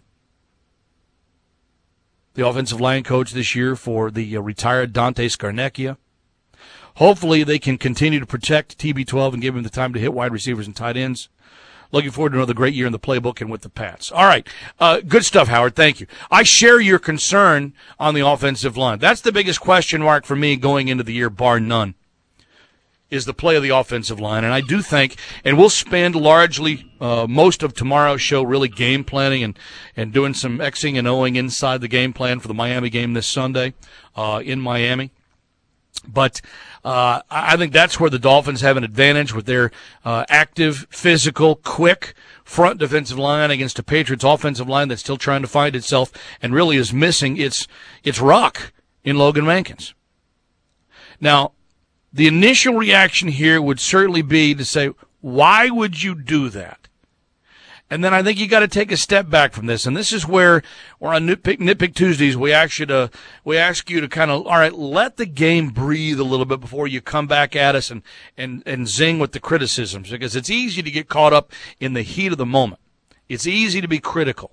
Speaker 3: offensive line coach this year for the retired Dante Scarnecchia. Hopefully they can continue to protect TB12 and give him the time to hit wide receivers and tight ends. Looking forward to another great year in the playbook and with the Pats. All right, good stuff, Howard. Thank you. I share your concern on the offensive line. That's the biggest question mark for me going into the year, bar none, is the play of the offensive line. And I do think, and we'll spend largely most of tomorrow's show really game planning and doing some Xing and O'ing inside the game plan for the Miami game this Sunday in Miami. But I think that's where the Dolphins have an advantage with their active, physical, quick front defensive line against a Patriots offensive line that's still trying to find itself and really is missing its rock in Logan Mankins. Now, the initial reaction here would certainly be to say, why would you do that? And then I think you got to take a step back from this, and this is where we're on Nitpick Tuesdays. We ask you to kind of, all right, let the game breathe a little bit before you come back at us and zing with the criticisms, because it's easy to get caught up in the heat of the moment. It's easy to be critical.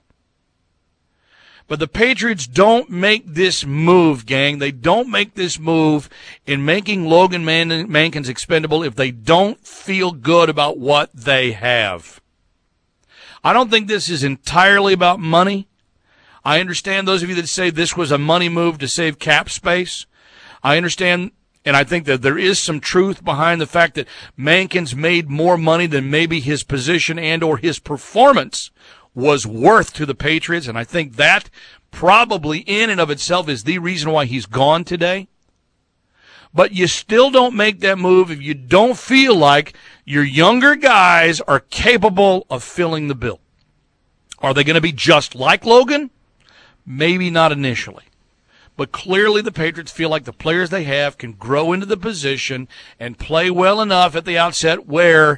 Speaker 3: But the Patriots don't make this move, gang. They don't make this move in making Logan Mankins expendable if they don't feel good about what they have. I don't think this is entirely about money. I understand those of you that say this was a money move to save cap space. I understand, and I think that there is some truth behind the fact that Mankins made more money than maybe his position and or his performance was worth to the Patriots, and I think that probably in and of itself is the reason why he's gone today. But you still don't make that move if you don't feel like your younger guys are capable of filling the bill. Are they going to be just like Logan? Maybe not initially. But clearly the Patriots feel like the players they have can grow into the position and play well enough at the outset where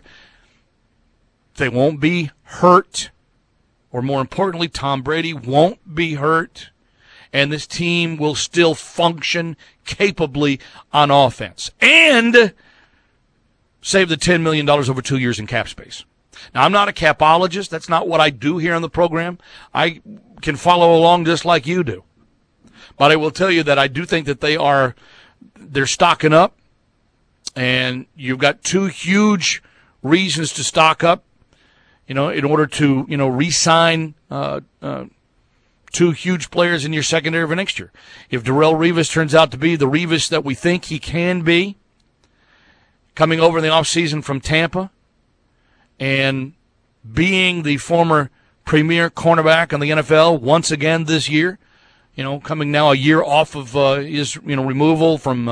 Speaker 3: they won't be hurt, or more importantly, Tom Brady won't be hurt, and this team will still function capably on offense and save the $10 million over 2 years in cap space. Now, I'm not a capologist. That's not what I do here on the program. I can follow along just like you do. But I will tell you that I do think that they're stocking up, and you've got two huge reasons to stock up, in order to, re-sign two huge players in your secondary for next year. If Darrelle Revis turns out to be the Revis that we think he can be, coming over in the offseason from Tampa and being the former premier cornerback in the NFL once again this year, coming now a year off of his removal from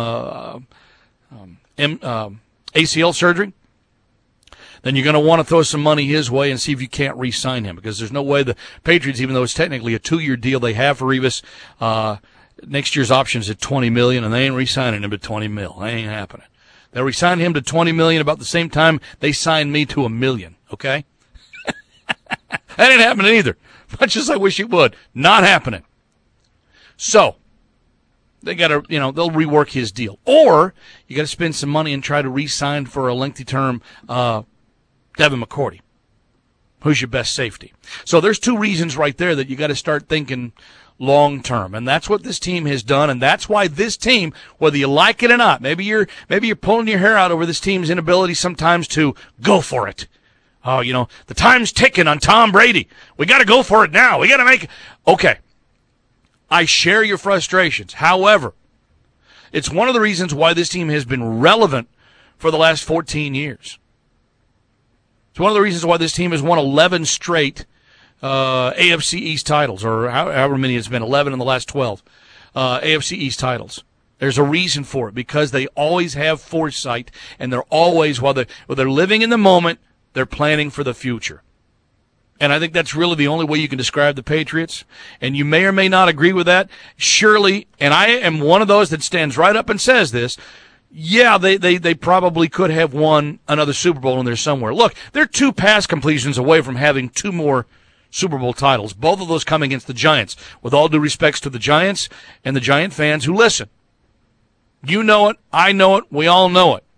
Speaker 3: ACL surgery, then you're going to want to throw some money his way and see if you can't re-sign him, because there's no way the Patriots, even though it's technically a 2-year deal they have for Revis, next year's option is at $20 million, and they ain't re-signing him to $20 million. That ain't happening. They'll re-sign him to $20 million about the same time they signed me to $1 million, okay? That ain't happening either, much as I wish it would. Not happening. So they got to, they'll rework his deal. Or you got to spend some money and try to re-sign for a lengthy term Devin McCourty, who's your best safety. So there's two reasons right there that you got to start thinking long term, and that's what this team has done, and that's why this team, whether you like it or not, maybe you're pulling your hair out over this team's inability sometimes to go for it. Oh, the time's ticking on Tom Brady. We got to go for it now. We got to make it. Okay. I share your frustrations. However, it's one of the reasons why this team has been relevant for the last 14 years. It's one of the reasons why this team has won 11 straight AFC East titles, or however many it's been, 11 in the last 12 AFC East titles. There's a reason for it, because they always have foresight, and they're always, while they're living in the moment, they're planning for the future. And I think that's really the only way you can describe the Patriots. And you may or may not agree with that. Surely, and I am one of those that stands right up and says this, yeah, they probably could have won another Super Bowl in there somewhere. Look, they're 2 pass completions away from having 2 more Super Bowl titles. Both of those come against the Giants. With all due respects to the Giants and the Giant fans who listen. You know it. I know it. We all know it.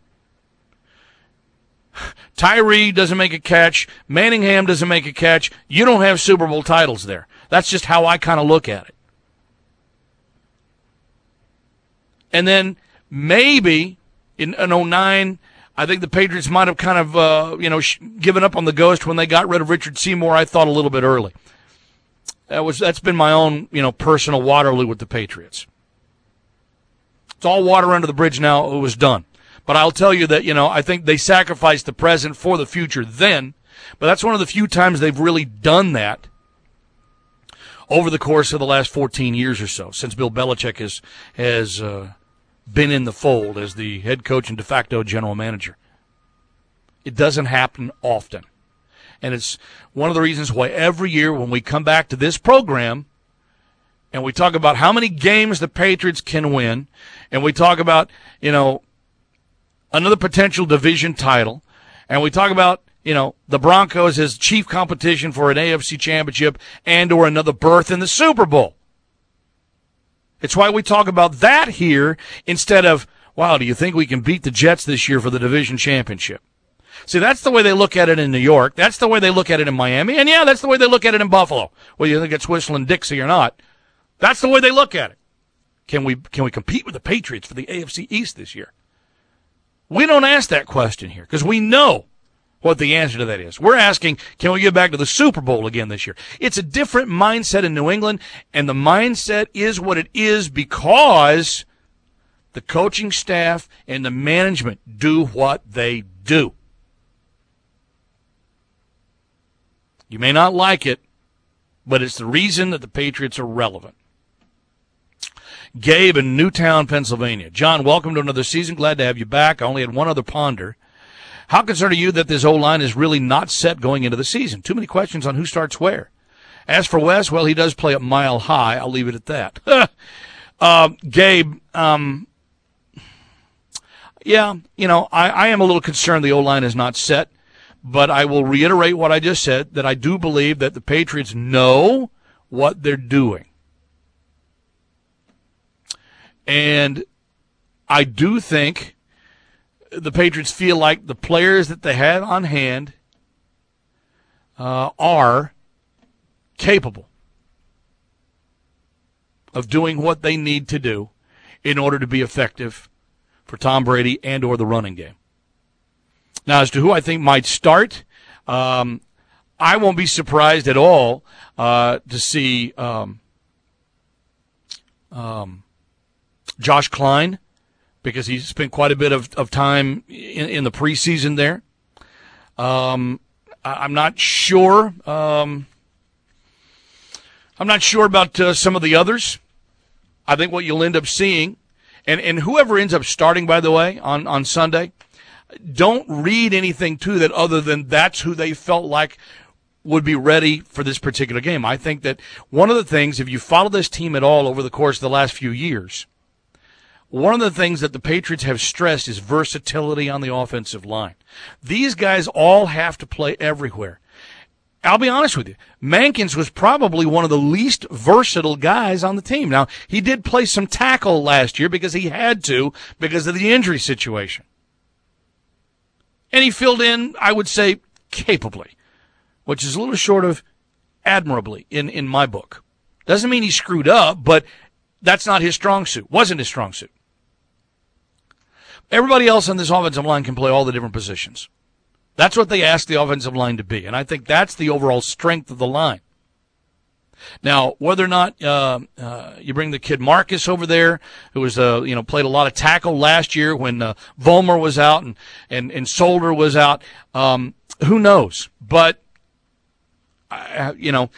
Speaker 3: Tyree doesn't make a catch. Manningham doesn't make a catch. You don't have Super Bowl titles there. That's just how I kind of look at it. And then maybe in 2009, I think the Patriots might have kind of, given up on the ghost when they got rid of Richard Seymour, I thought, a little bit early. That's been my own, personal Waterloo with the Patriots. It's all water under the bridge now. It was done. But I'll tell you that, I think they sacrificed the present for the future then. But that's one of the few times they've really done that over the course of the last 14 years or so, since Bill Belichick has been in the fold as the head coach and de facto general manager. It doesn't happen often. And it's one of the reasons why every year when we come back to this program and we talk about how many games the Patriots can win, and we talk about, another potential division title, and we talk about, the Broncos as chief competition for an AFC championship and or another berth in the Super Bowl. It's why we talk about that here instead of, wow, do you think we can beat the Jets this year for the division championship? See, that's the way they look at it in New York. That's the way they look at it in Miami. And, yeah, that's the way they look at it in Buffalo, whether you think it's whistling Dixie or not. That's the way they look at it. Can we compete with the Patriots for the AFC East this year? We don't ask that question here because we know what the answer to that is. We're asking, can we get back to the Super Bowl again this year? It's a different mindset in New England, and the mindset is what it is because the coaching staff and the management do what they do. You may not like it, but it's the reason that the Patriots are relevant. Gabe in Newtown, Pennsylvania. John, welcome to another season. Glad to have you back. I only had one other ponder. How concerned are you that this O-line is really not set going into the season? Too many questions on who starts where. As for Wes, well, he does play up mile high. I'll leave it at that. Gabe, yeah, I am a little concerned the O-line is not set, but I will reiterate what I just said, that I do believe that the Patriots know what they're doing. And I do think the Patriots feel like the players that they have on hand are capable of doing what they need to do in order to be effective for Tom Brady and or the running game. Now, as to who I think might start, I won't be surprised at all to see Josh Klein, because he's spent quite a bit of time in the preseason there. I'm not sure. I'm not sure about some of the others. I think what you'll end up seeing, and whoever ends up starting, by the way, on Sunday, don't read anything to that other than that's who they felt like would be ready for this particular game. I think that one of the things, if you follow this team at all over the course of the last few years, one of the things that the Patriots have stressed is versatility on the offensive line. These guys all have to play everywhere. I'll be honest with you. Mankins was probably one of the least versatile guys on the team. Now, he did play some tackle last year because he had to because of the injury situation. And he filled in, I would say, capably, which is a little short of admirably in my book. Doesn't mean he screwed up, but that's not his strong suit. Wasn't his strong suit. Everybody else on this offensive line can play all the different positions. That's what they ask the offensive line to be, and I think that's the overall strength of the line. Now, whether or not you bring the kid Marcus over there, who was played a lot of tackle last year when Vollmer was out and Solder was out, who knows? But I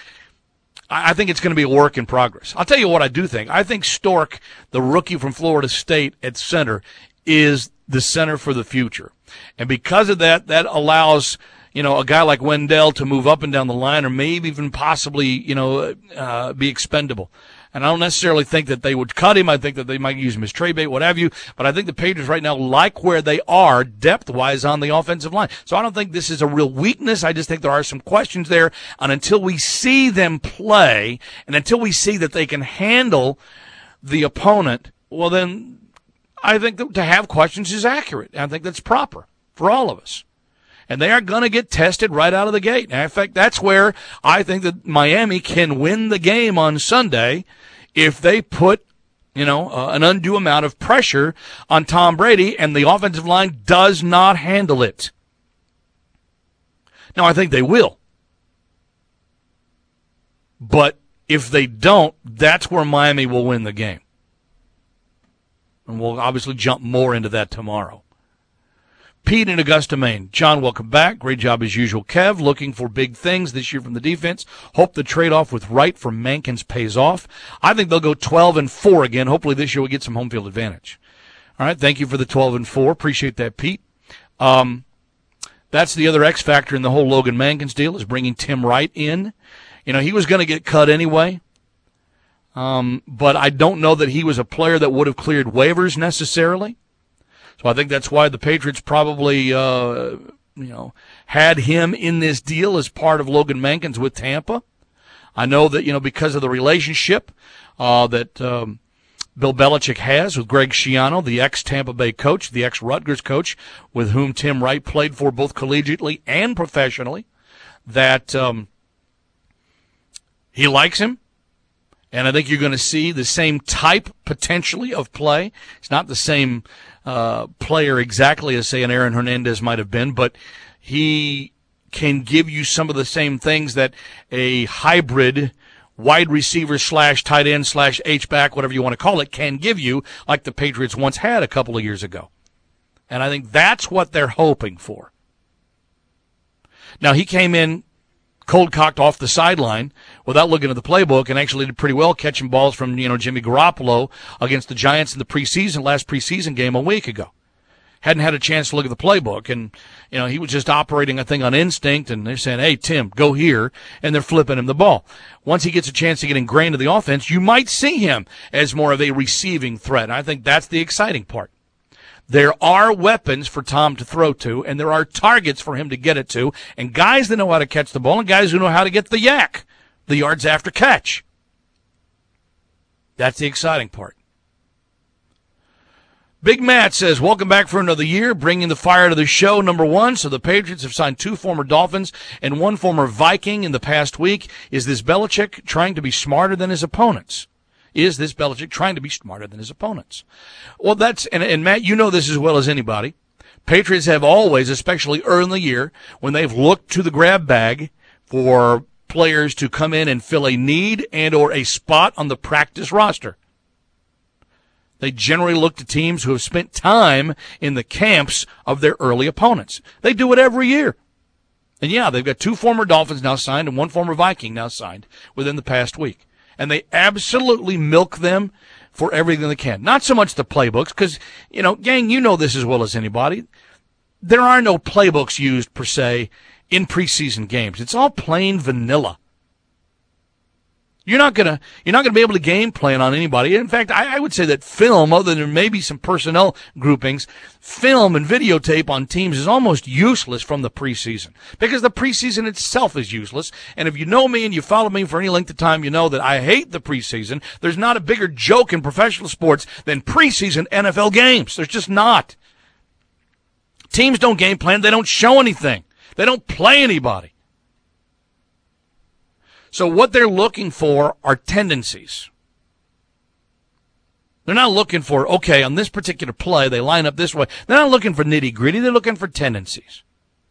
Speaker 3: think it's going to be a work in progress. I'll tell you what I do think. I think Stork, the rookie from Florida State at center, is the center for the future. And because of that, that allows, a guy like Wendell to move up and down the line or maybe even possibly, be expendable. And I don't necessarily think that they would cut him. I think that they might use him as trade bait, what have you. But I think the Patriots right now like where they are depth-wise on the offensive line. So I don't think this is a real weakness. I just think there are some questions there. And until we see them play and until we see that they can handle the opponent, well, then I think that to have questions is accurate. I think that's proper for all of us. And they are going to get tested right out of the gate. And in fact, that's where I think that Miami can win the game on Sunday if they put, an undue amount of pressure on Tom Brady and the offensive line does not handle it. Now, I think they will. But if they don't, that's where Miami will win the game. And we'll obviously jump more into that tomorrow. Pete in Augusta, Maine. John, welcome back. Great job as usual. Kev, looking for big things this year from the defense. Hope the trade-off with Wright for Mankins pays off. I think they'll go 12-4 again. Hopefully this year we get some home field advantage. All right, thank you for the 12-4. Appreciate that, Pete. That's the other X factor in the whole Logan Mankins deal, is bringing Tim Wright in. You know, he was going to get cut anyway, but I don't know that he was a player that would have cleared waivers necessarily. So I think that's why the Patriots probably, had him in this deal as part of Logan Mankins with Tampa. I know that, because of the relationship that Bill Belichick has with Greg Schiano, the ex-Tampa Bay coach, the ex-Rutgers coach, with whom Tim Wright played for both collegiately and professionally, that he likes him. And I think you're going to see the same type, potentially, of play. It's not the same player exactly as, say, an Aaron Hernandez might have been, but he can give you some of the same things that a hybrid wide receiver / tight end / H-back, whatever you want to call it, can give you, like the Patriots once had a couple of years ago. And I think that's what they're hoping for. Now, he came in cold-cocked off the sideline without looking at the playbook and actually did pretty well catching balls from, Jimmy Garoppolo against the Giants in the last preseason game a week ago. Hadn't had a chance to look at the playbook, and, he was just operating, I think, on instinct, and they're saying, hey, Tim, go here, and they're flipping him the ball. Once he gets a chance to get ingrained in the offense, you might see him as more of a receiving threat, and I think that's the exciting part. There are weapons for Tom to throw to, and there are targets for him to get it to, and guys that know how to catch the ball and guys who know how to get the yak, the yards after catch. That's the exciting part. Big Matt says, welcome back for another year, bringing the fire to the show. Number one, so the Patriots have signed 2 former Dolphins and 1 former Viking in the past week. Is this Belichick trying to be smarter than his opponents? Is this Belichick trying to be smarter than his opponents? Well, and Matt, you know this as well as anybody. Patriots have always, especially early in the year, when they've looked to the grab bag for players to come in and fill a need and or a spot on the practice roster, they generally look to teams who have spent time in the camps of their early opponents. They do it every year. And yeah, they've got 2 former Dolphins now signed and 1 former Viking now signed within the past week. And they absolutely milk them for everything they can. Not so much the playbooks, because, gang, you know this as well as anybody. There are no playbooks used, per se, in preseason games. It's all plain vanilla. You're not gonna be able to game plan on anybody. In fact, I would say that film, other than maybe some personnel groupings, film and videotape on teams is almost useless from the preseason, because the preseason itself is useless. And if you know me and you follow me for any length of time, you know that I hate the preseason. There's not a bigger joke in professional sports than preseason NFL games. There's just not. Teams don't game plan. They don't show anything. They don't play anybody. So what they're looking for are tendencies. They're not looking for, okay, on this particular play, they line up this way. They're not looking for nitty-gritty. They're looking for tendencies.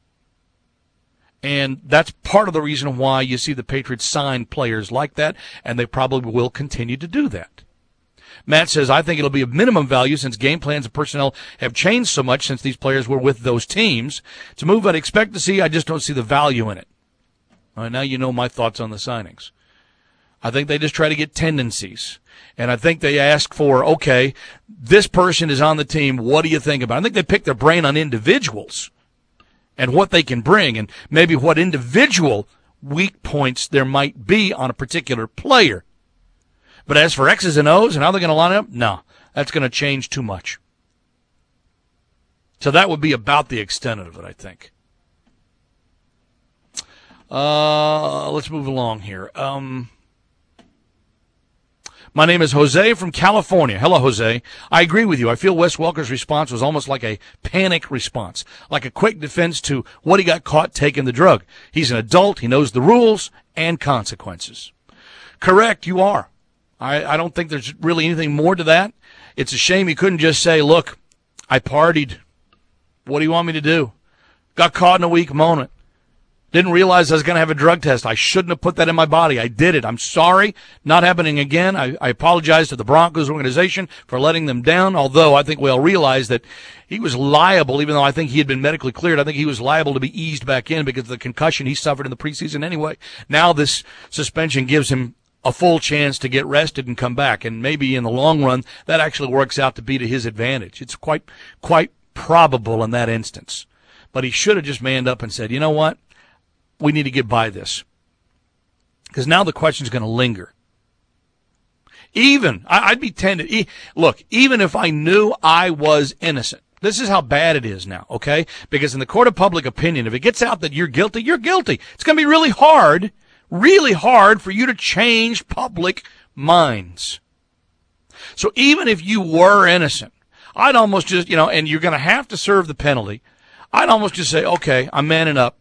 Speaker 3: And that's part of the reason why you see the Patriots sign players like that, and they probably will continue to do that. Matt says, I think it'll be of minimum value since game plans and personnel have changed so much since these players were with those teams. It's a move I'd expect to see. I just don't see the value in it. All right, now you know my thoughts on the signings. I think they just try to get tendencies. And I think they ask for, okay, this person is on the team. What do you think about it? I think they pick their brain on individuals and what they can bring and maybe what individual weak points there might be on a particular player. But as for X's and O's and how they're going to line up, no, that's going to change too much. So that would be about the extent of it, I think. Let's move along here. My name is Jose from California. Hello, Jose. I agree with you. I feel Wes Welker's response was almost like a panic response, like a quick defense to what he got caught taking the drug. He's an adult. He knows the rules and consequences. Correct, you are. I don't think there's really anything more to that. It's a shame he couldn't just say, look, I partied. What do you want me to do? Got caught in a weak moment. Didn't realize I was going to have a drug test. I shouldn't have put that in my body. I did it. I'm sorry. Not happening again. I apologize to the Broncos organization for letting them down, although I think we all realize that he was liable, even though I think he had been medically cleared. I think he was liable to be eased back in because of the concussion he suffered in the preseason anyway. Now this suspension gives him a full chance to get rested and come back. And maybe in the long run, that actually works out to be to his advantage. It's quite probable in that instance. But he should have just manned up and said, you know what? We need to get by this. Because now the question's going to linger. I'd be tempted. Look, even if I knew I was innocent, this is how bad it is now, okay? Because in the court of public opinion, if it gets out that you're guilty, you're guilty. It's going to be really hard for you to change public minds. So even if you were innocent, I'd almost just, and you're going to have to serve the penalty, I'd almost just say, okay, I'm manning up.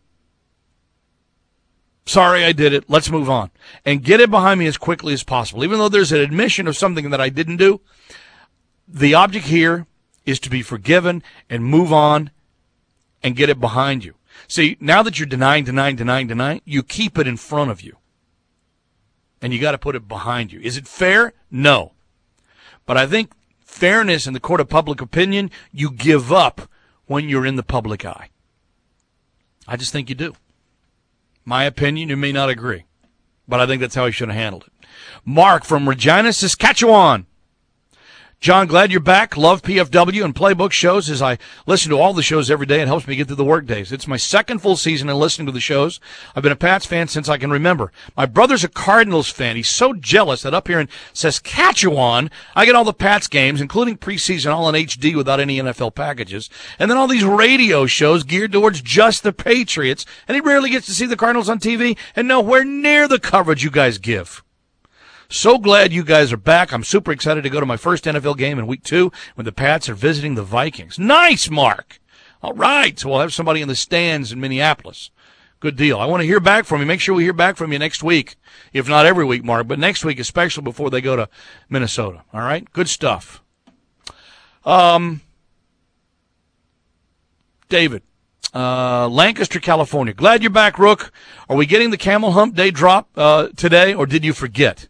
Speaker 3: Sorry I did it. Let's move on. And get it behind me as quickly as possible. Even though there's an admission of something that I didn't do, the object here is to be forgiven and move on and get it behind you. See, now that you're denying, you keep it in front of you. And you got to put it behind you. Is it fair? No. But I think fairness in the court of public opinion, you give up when you're in the public eye. I just think you do. My opinion, you may not agree, but I think that's how he should have handled it. Mark from Regina, Saskatchewan. John, glad you're back. Love PFW and Playbook shows as I listen to all the shows every day. It helps me get through the work days. It's my second full season in listening to the shows. I've been a Pats fan since I can remember. My brother's a Cardinals fan. He's so jealous that up here in Saskatchewan, I get all the Pats games, including preseason, all in HD without any NFL packages, and then all these radio shows geared towards just the Patriots, and he rarely gets to see the Cardinals on TV and nowhere near the coverage you guys give. So glad you guys are back. I'm super excited to go to my first NFL game in week 2 when the Pats are visiting the Vikings. Nice, Mark. All right, so we'll have somebody in the stands in Minneapolis. Good deal. I want to hear back from you. Make sure we hear back from you next week, if not every week, Mark, but next week especially before they go to Minnesota. All right, good stuff. David, Lancaster, California. Glad you're back, Rook. Are we getting the Camel Hump Day drop today, or did you forget?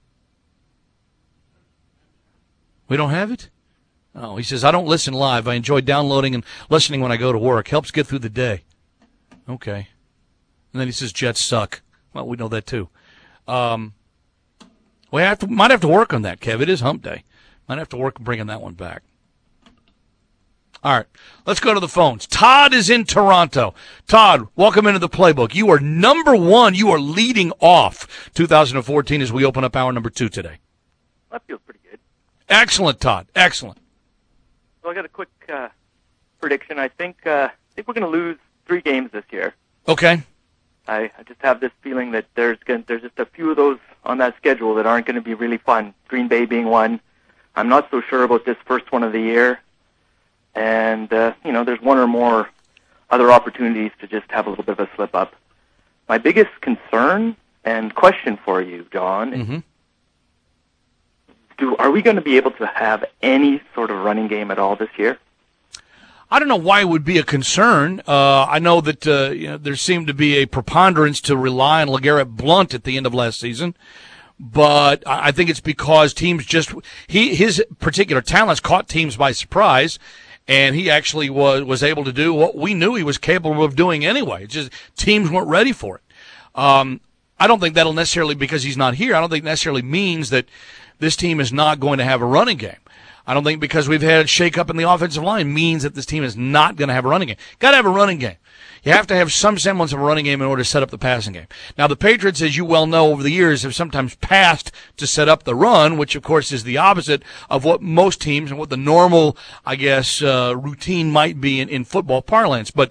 Speaker 3: We don't have it? Oh, he says, I don't listen live. I enjoy downloading and listening when I go to work. Helps get through the day. Okay. And then he says, Jets suck. Well, we know that too. We might have to work on that, Kev. It is Hump Day. Might have to work on bringing that one back. All right, let's go to the phones. Todd is in Toronto. Todd, welcome into the Playbook. You are number 1. You are leading off 2014 as we open up hour number 2 today.
Speaker 18: That feels pretty good.
Speaker 3: Excellent, Todd. Excellent.
Speaker 18: So I got a quick prediction. I think we're going to lose 3 games this year.
Speaker 3: Okay.
Speaker 18: I just have this feeling that there's just a few of those on that schedule that aren't going to be really fun. Green Bay being one. I'm not so sure about this first one of the year. And, there's one or more other opportunities to just have a little bit of a slip up. My biggest concern and question for you, John, is are we going to be able to have any sort of running game at all this year?
Speaker 3: I don't know why it would be a concern. I know that there seemed to be a preponderance to rely on LeGarrette Blount at the end of last season. But I think it's because teams his particular talents caught teams by surprise. And he actually was able to do what we knew he was capable of doing anyway. It's just teams weren't ready for it. I don't think that'll necessarily, because he's not here, I don't think necessarily means that this team is not going to have a running game. I don't think because we've had a shake-up in the offensive line means that this team is not going to have a running game. Got to have a running game. You have to have some semblance of a running game in order to set up the passing game. Now, the Patriots, as you well know, over the years have sometimes passed to set up the run, which, of course, is the opposite of what most teams and what the normal, I guess, routine might be in football parlance. But,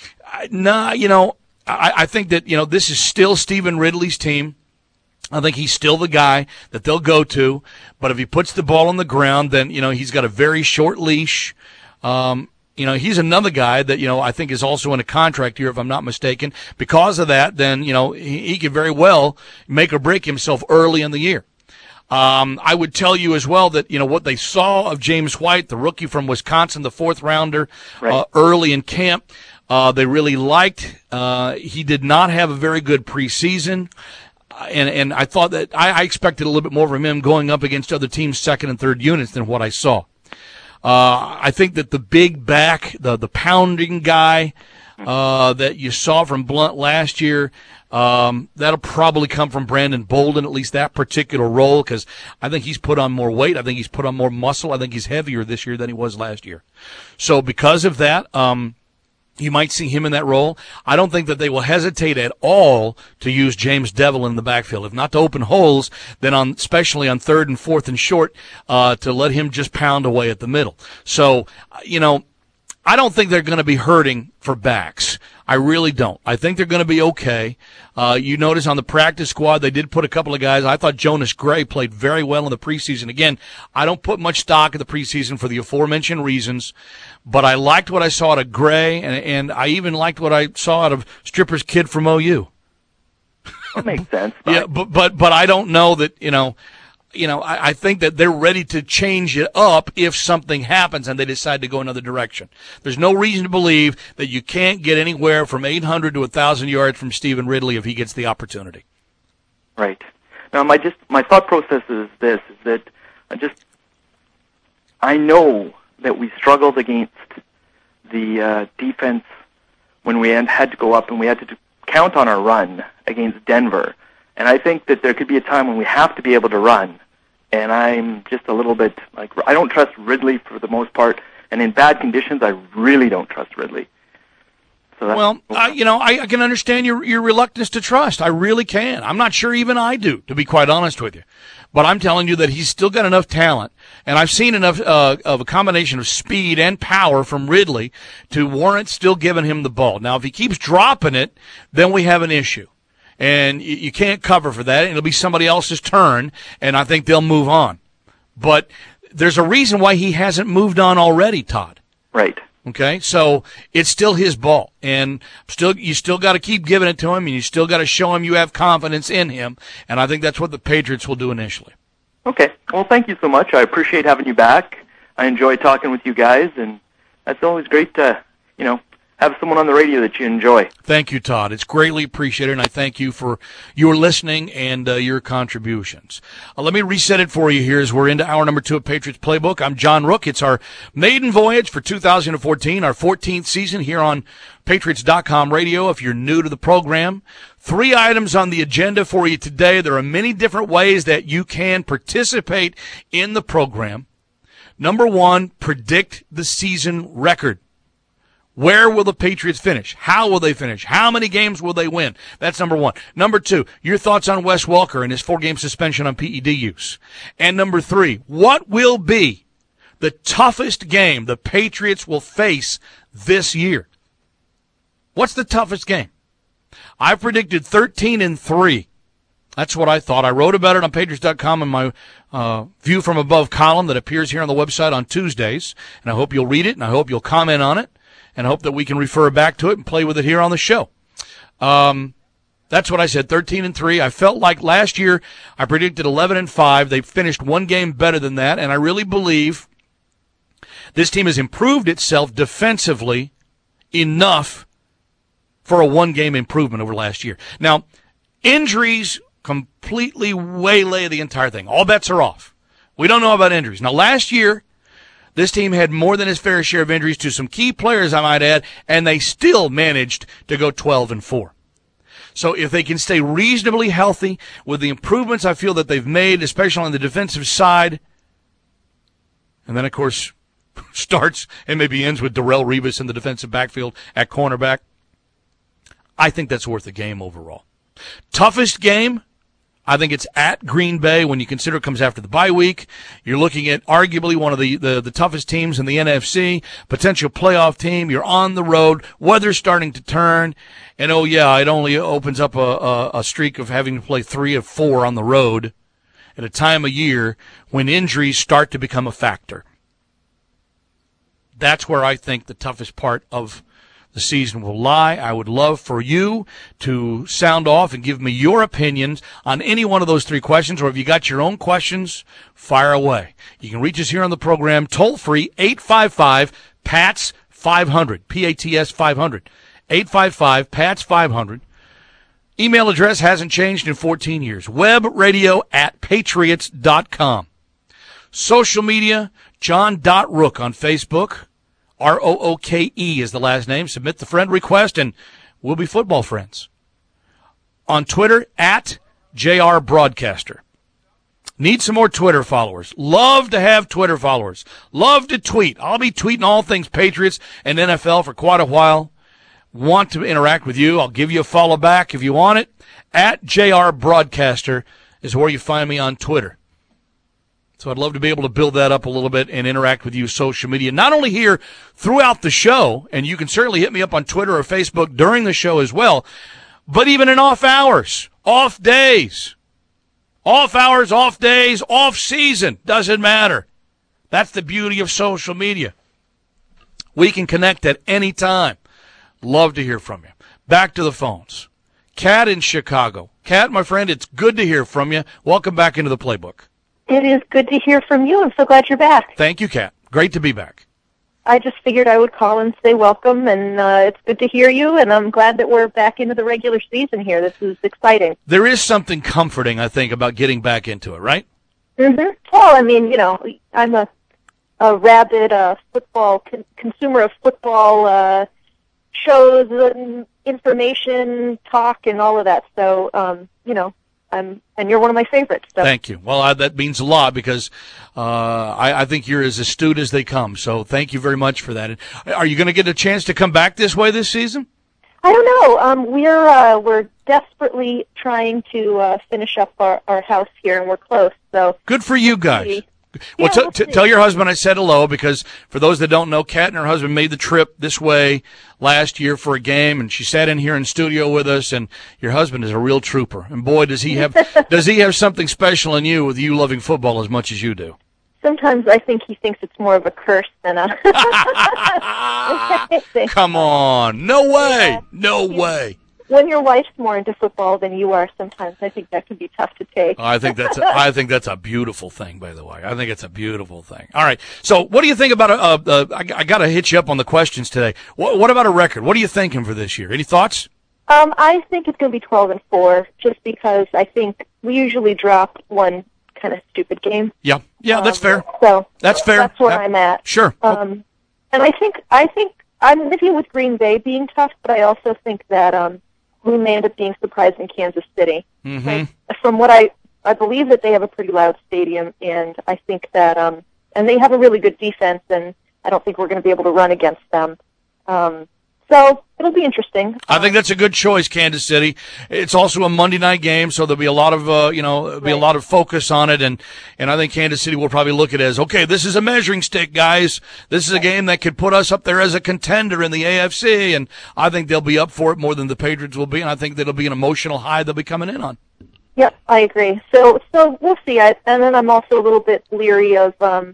Speaker 3: I think that, this is still Stephen Ridley's team. I think he's still the guy that they'll go to. But if he puts the ball on the ground, then, he's got a very short leash. He's another guy that, I think is also in a contract year, if I'm not mistaken. Because of that, then, he could very well make or break himself early in the year. I would tell you as well that, what they saw of James White, the rookie from Wisconsin, the 4th rounder, right, early in camp, they really liked. He did not have a very good preseason. And I thought that I expected a little bit more from him going up against other teams' 2nd and 3rd units than what I saw. I think that the big back, the pounding guy that you saw from Blount last year, That'll probably come from Brandon Bolden, at least that particular role, because I think he's put on more weight. I think he's put on more muscle. I think he's heavier this year than he was last year. So because of that, you might see him in that role. I don't think that they will hesitate at all to use James Devlin in the backfield. If not to open holes, then especially on 3rd and 4th and short, to let him just pound away at the middle. So, I don't think they're going to be hurting for backs. I really don't. I think they're going to be okay. You notice on the practice squad, they did put a couple of guys. I thought Jonas Gray played very well in the preseason. Again, I don't put much stock in the preseason for the aforementioned reasons, but I liked what I saw out of Gray, and I even liked what I saw out of Stripper's kid from OU.
Speaker 18: That makes sense.
Speaker 3: Yeah, but I don't know that, I think that they're ready to change it up if something happens and they decide to go another direction. There's no reason to believe that you can't get anywhere from 800 to 1,000 yards from Stephen Ridley if he gets the opportunity.
Speaker 18: Right. Now, my thought process is this, is that I know that we struggled against the defense when we had to go up and we had to count on our run against Denver. And I think that there could be a time when we have to be able to run. And I'm just a little bit I don't trust Ridley for the most part. And in bad conditions, I really don't trust Ridley. So I can understand your reluctance to trust. I really can. I'm not sure even I do, to be quite honest with you. But I'm telling you that he's still got enough talent. And I've seen enough of a combination of speed and power from Ridley to warrant still giving him the ball. Now, if he keeps dropping it, then we have an issue. And you can't cover for that. It'll be somebody else's turn, and I think they'll move on. But there's a reason why he hasn't moved on already, Todd. Right.
Speaker 3: Okay? So it's still his ball. And you still got to keep giving it to him, and you still got to show him you have confidence in him. And I think that's what the Patriots will do initially.
Speaker 18: Okay. Well, thank you so much. I appreciate having you back. I enjoy talking with you guys, and that's always great to, have someone on the radio that you enjoy.
Speaker 3: Thank you, Todd. It's greatly appreciated, and I thank you for your listening and your contributions. Let me reset it for you here as we're into hour number 2 of Patriots Playbook. I'm John Rook. It's our maiden voyage for 2014, our 14th season here on Patriots.com radio. If you're new to the program, 3 items on the agenda for you today. There are many different ways that you can participate in the program. Number 1, predict the season record. Where will the Patriots finish? How will they finish? How many games will they win? That's number 1. Number 2, your thoughts on Wes Welker and his 4-game suspension on PED use. And number 3, what will be the toughest game the Patriots will face this year? What's the toughest game? I predicted 13-3. That's what I thought. I wrote about it on Patriots.com in my View from Above column that appears here on the website on Tuesdays. And I hope you'll read it, and I hope you'll comment on it. And hope that we can refer back to it and play with it here on the show. That's what I said, 13-3. I felt like last year I predicted 11-5. They finished 1 game better than that, and I really believe this team has improved itself defensively enough for a 1-game improvement over last year. Now, injuries completely waylay the entire thing. All bets are off. We don't know about injuries. Now, last year, this team had more than its fair share of injuries to some key players, I might add, and they still managed to go 12-4. So if they can stay reasonably healthy with the improvements I feel that they've made, especially on the defensive side, and then, of course, starts and maybe ends with Darrelle Revis in the defensive backfield at cornerback, I think that's worth a game overall. Toughest game? I think it's at Green Bay when you consider it comes after the bye week. You're looking at arguably one of the toughest teams in the NFC, potential playoff team. You're on the road. Weather's starting to turn. And, it only opens up a streak of having to play 3 of 4 on the road at a time of year when injuries start to become a factor. That's where I think the toughest part of the season will lie. I would love for you to sound off and give me your opinions on any one of those 3 questions, or if you got your own questions, fire away. You can reach us here on the program toll-free, 855-PATS-500, P-A-T-S 500, 855-PATS-500. Email address hasn't changed in 14 years, webradio@patriots.com. Social media, John.Rook on Facebook. R-O-O-K-E is the last name. Submit the friend request, and we'll be football friends. on Twitter at JR Broadcaster. Need some more Twitter followers. Love to have Twitter followers. Love to tweet. I'll be tweeting all things Patriots and NFL for quite a while. Want to interact with you. I'll give you a follow back if you want it. At JR Broadcaster is where you find me on Twitter. So I'd love to be able to build that up a little bit and interact with you social media, not only here throughout the show, and you can certainly hit me up on Twitter or Facebook during the show as well, but even in off hours, off days, off days, off season, doesn't matter. That's the beauty of social media. We can connect at any time. Love to hear from you. Back to the phones. Kat in Chicago. Kat, my friend, it's good to hear from you. Welcome back into the playbook.
Speaker 19: It is good to hear from you. I'm so glad you're back.
Speaker 3: Thank you, Kat. Great to be back.
Speaker 19: I just figured I would call and say welcome, and it's good to hear you, and I'm glad that we're back into the regular season here. This is exciting.
Speaker 3: There is something comforting, I think, about getting back into it, right?
Speaker 19: Mm-hmm. Well, I mean, I'm a rabid football consumer of football shows and information, talk, and all of that. So, and you're one of my favorites. So.
Speaker 3: Thank you. Well, that means a lot because I think you're as astute as they come. So thank you very much for that. Are you going to get a chance to come back this way this season?
Speaker 19: I don't know. We're desperately trying to finish up our house here, and we're close. So
Speaker 3: good for you guys. Well,
Speaker 19: we'll
Speaker 3: tell your husband I said hello, because for those that don't know, Kat and her husband made the trip this way last year for a game, and she sat in here in studio with us, and your husband is a real trooper. And boy, does he have something special in you with you loving football as much as you do.
Speaker 19: Sometimes I think he thinks it's more of a curse than a...
Speaker 3: Come on. No way. Yeah. No way.
Speaker 19: When your wife's more into football than you are, sometimes I think that can be tough to take.
Speaker 3: I think that's a beautiful thing, by the way. I think it's a beautiful thing. All right. So, what do you think about I got to hit you up on the questions today. What about a record? What are you thinking for this year? Any thoughts?
Speaker 19: I think it's going to be 12-4, just because I think we usually drop one kind of stupid game.
Speaker 3: Yeah, that's fair.
Speaker 19: So
Speaker 3: that's fair.
Speaker 19: That's where I'm at.
Speaker 3: Sure.
Speaker 19: And I think I'm with you with Green Bay being tough, but I also think that we may end up being surprised in Kansas City.
Speaker 3: Mm-hmm.
Speaker 19: Right? From what I believe that they have a pretty loud stadium, and I think that and they have a really good defense, and I don't think we're going to be able to run against them. So it'll be interesting.
Speaker 3: I think that's a good choice, Kansas City. It's also a Monday night game, so there'll be a lot of a lot of focus on it, and I think Kansas City will probably look at it as, okay, this is a measuring stick, guys. This is a game that could put us up there as a contender in the AFC, and I think they'll be up for it more than the Patriots will be, and I think that'll be an emotional high they'll be coming in on.
Speaker 19: Yep, I agree. So we'll see. And then I'm also a little bit leery of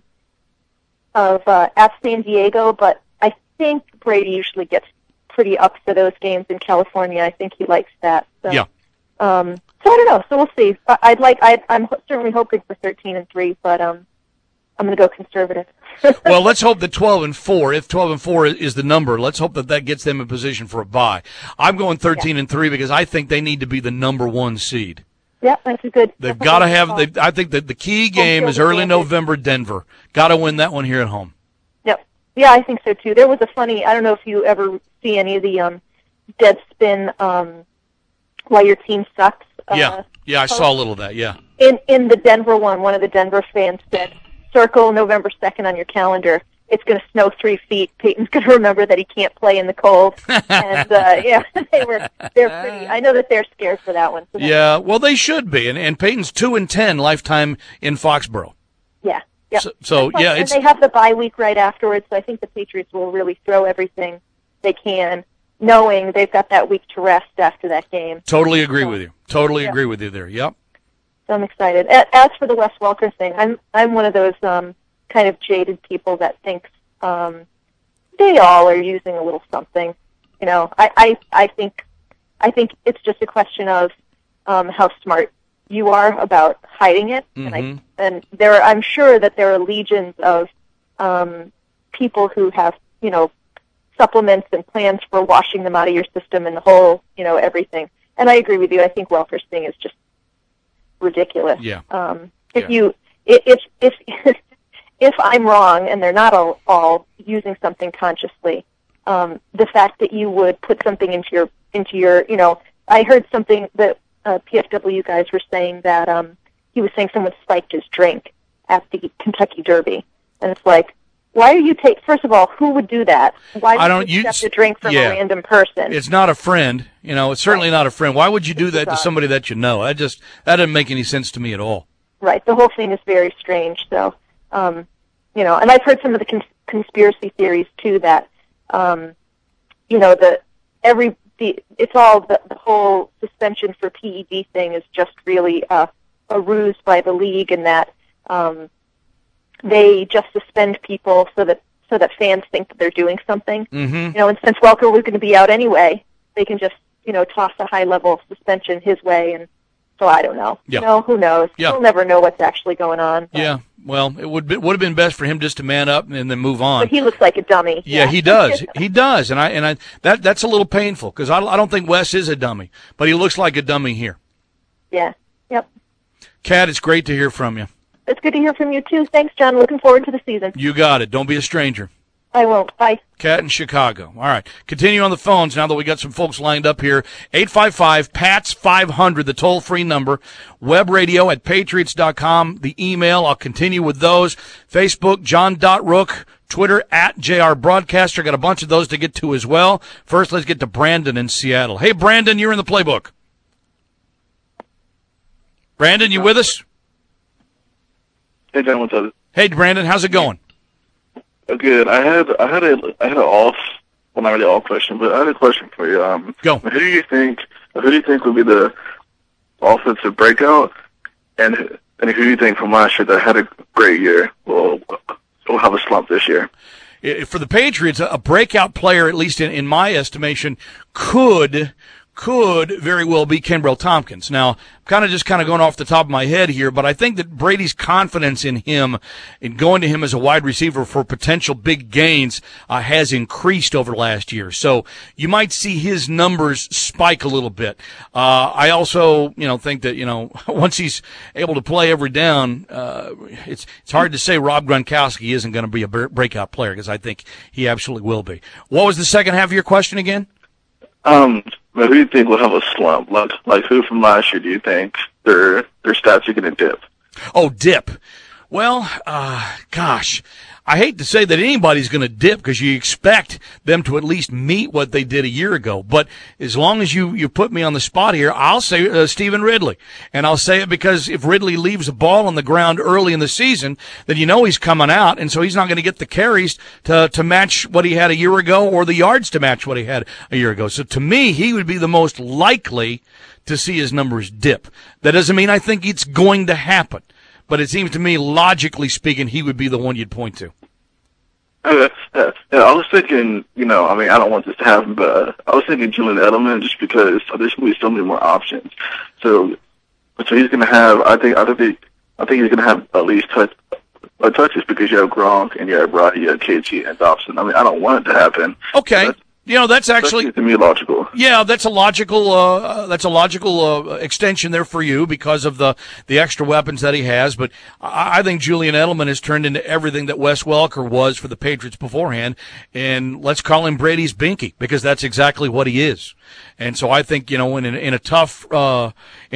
Speaker 19: at San Diego, but I think Brady usually gets pretty up for those games in California. I think he likes that. So,
Speaker 3: yeah.
Speaker 19: So I don't know. So we'll see. I'm certainly hoping for 13-3, but I'm going to go conservative.
Speaker 3: Well, let's hope that 12-4. If 12-4 is the number, let's hope that gets them in position for a bye. I'm going 13-3 because I think they need to be the number one seed.
Speaker 19: Yeah, that's a good.
Speaker 3: They've got to have. I think that the key game is early November. Denver got to win that one here at home.
Speaker 19: Yeah, I think so too. There was a funny, I don't know if you ever see any of the dead spin why your team sucks.
Speaker 3: Yeah, I saw a little of that, yeah.
Speaker 19: In the Denver one of the Denver fans said, circle November 2nd on your calendar. It's going to snow 3 feet. Peyton's going to remember that he can't play in the cold. And they're pretty, I know that they're scared for that one. So
Speaker 3: yeah, well, they should be. And Peyton's 2-10 lifetime in Foxborough.
Speaker 19: Yeah. Yep.
Speaker 3: So yeah,
Speaker 19: and they have the bye week right afterwards, so I think the Patriots will really throw everything they can, knowing they've got that week to rest after that game.
Speaker 3: Totally agree with you. Totally agree with you there. Yep.
Speaker 19: So I'm excited. As for the Wes Welker thing, I'm one of those kind of jaded people that thinks they all are using a little something. You know, I think it's just a question of how smart you are about hiding it,
Speaker 3: mm-hmm.
Speaker 19: and I'm sure that there are legions of people who have, supplements and plans for washing them out of your system and the whole, everything. And I agree with you. I think Welker's thing is just ridiculous.
Speaker 3: Yeah.
Speaker 19: If I'm wrong and they're not all using something consciously, the fact that you would put something into your, I heard something that PFW guys were saying that he was saying someone spiked his drink at the Kentucky Derby, and it's like, why are you first of all, who would do that? Why would you accept a drink from a random person?
Speaker 3: It's not a friend. It's certainly not a friend. Why would you do that to somebody that you know? That doesn't make any sense to me at all. Right.
Speaker 19: The whole thing is very strange. So, and I've heard some of the conspiracy theories too that, it's all the whole suspension for PED thing is just really a ruse by the league, and that they just suspend people so that fans think that they're doing something.
Speaker 3: Mm-hmm.
Speaker 19: And since Welker was going to be out anyway, they can just toss a high level suspension his way, and so I don't know.
Speaker 3: Yeah.
Speaker 19: Who knows?
Speaker 3: Yeah.
Speaker 19: We'll never know what's actually going on. But.
Speaker 3: Yeah. Well, it would have been best for him just to man up and then move on.
Speaker 19: But he looks like a dummy.
Speaker 3: Yeah, he does. He does, and that's a little painful because I don't think Wes is a dummy, but he looks like a dummy here.
Speaker 19: Yeah. Yep.
Speaker 3: Kat, it's great to hear from you.
Speaker 19: It's good to hear from you too. Thanks, John. Looking forward to the season.
Speaker 3: You got it. Don't be a stranger.
Speaker 19: I won't. Bye.
Speaker 3: Kat in Chicago. All right. Continue on the phones now that we got some folks lined up here. 855-PATS-500, the toll-free number. Web radio at patriots.com, the email. I'll continue with those. Facebook, John.Rook. Twitter, at JR Broadcaster. Got a bunch of those to get to as well. First, let's get to Brandon in Seattle. Hey, Brandon, you're in the playbook. Brandon, you with us?
Speaker 20: Hey, John, what's up?
Speaker 3: Hey, Brandon, how's it going?
Speaker 20: Good. I had an off, well, not really off question, but I had a question for you.
Speaker 3: Go.
Speaker 20: Who do you think would be the offensive breakout, and who do you think from last year that had a great year will have a slump this year?
Speaker 3: For the Patriots, a breakout player, at least in my estimation, could very well be Kenbrell Tompkins. Now, I'm kind of going off the top of my head here, but I think that Brady's confidence in him, in going to him as a wide receiver for potential big gains, has increased over last year. So you might see his numbers spike a little bit. I also, think that, once he's able to play every down, it's hard to say Rob Gronkowski isn't going to be a breakout player, because I think he absolutely will be. What was the second half of your question again?
Speaker 20: But who do you think will have a slump? Like who from last year do you think their stats are going to dip?
Speaker 3: Oh, dip. Well, gosh, I hate to say that anybody's going to dip because you expect them to at least meet what they did a year ago. But as long as you put me on the spot here, I'll say Stephen Ridley. And I'll say it because if Ridley leaves a ball on the ground early in the season, then he's coming out, and so he's not going to get the carries to match what he had a year ago or the yards to match what he had a year ago. So to me, he would be the most likely to see his numbers dip. That doesn't mean I think it's going to happen. But it seems to me, logically speaking, he would be the one you'd point to.
Speaker 20: I was thinking, I don't want this to happen, but I was thinking Julian Edelman just because there's going to be so many more options. So he's going to have, I think he's going to have at least touches because you have Gronk and you have Roddy, you have KT and Dobson. I don't want it to happen.
Speaker 3: Okay. That's actually
Speaker 20: to me logical.
Speaker 3: Yeah, that's a logical extension there for you because of the extra weapons that he has. But I think Julian Edelman has turned into everything that Wes Welker was for the Patriots beforehand, and let's call him Brady's binky because that's exactly what he is. And so I think in a tough role,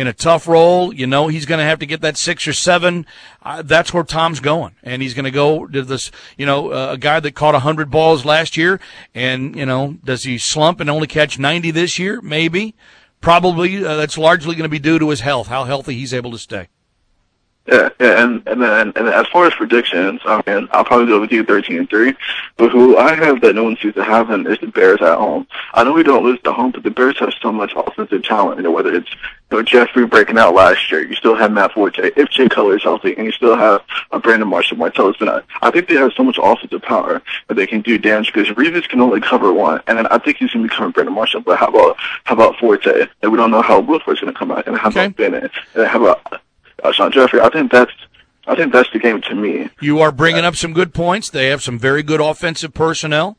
Speaker 3: he's going to have to get that 6 or 7. That's where Tom's going, and he's going to go to this, a guy that caught 100 balls last year, and does he slump and only catch 90 this year? Maybe, probably. That's largely going to be due to his health, how healthy he's able to stay.
Speaker 20: Yeah, and as far as predictions, I'll probably go with you 13-3. But who I have that no one seems to have him is the Bears at home. I know we don't lose at home, but the Bears have so much offensive talent. Whether it's Jeffrey breaking out last year, you still have Matt Forte, if Jay Cutler is healthy, and you still have Brandon Marshall-Martellus. I think they have so much offensive power that they can do damage because Reeves can only cover one, and then I think he's going to be covering Brandon Marshall. But how about Forte? And we don't know how Woodford's going to come out, and how about Bennett, and how about Sean Jeffrey. I think that's the game to me.
Speaker 3: You are bringing up some good points. They have some very good offensive personnel.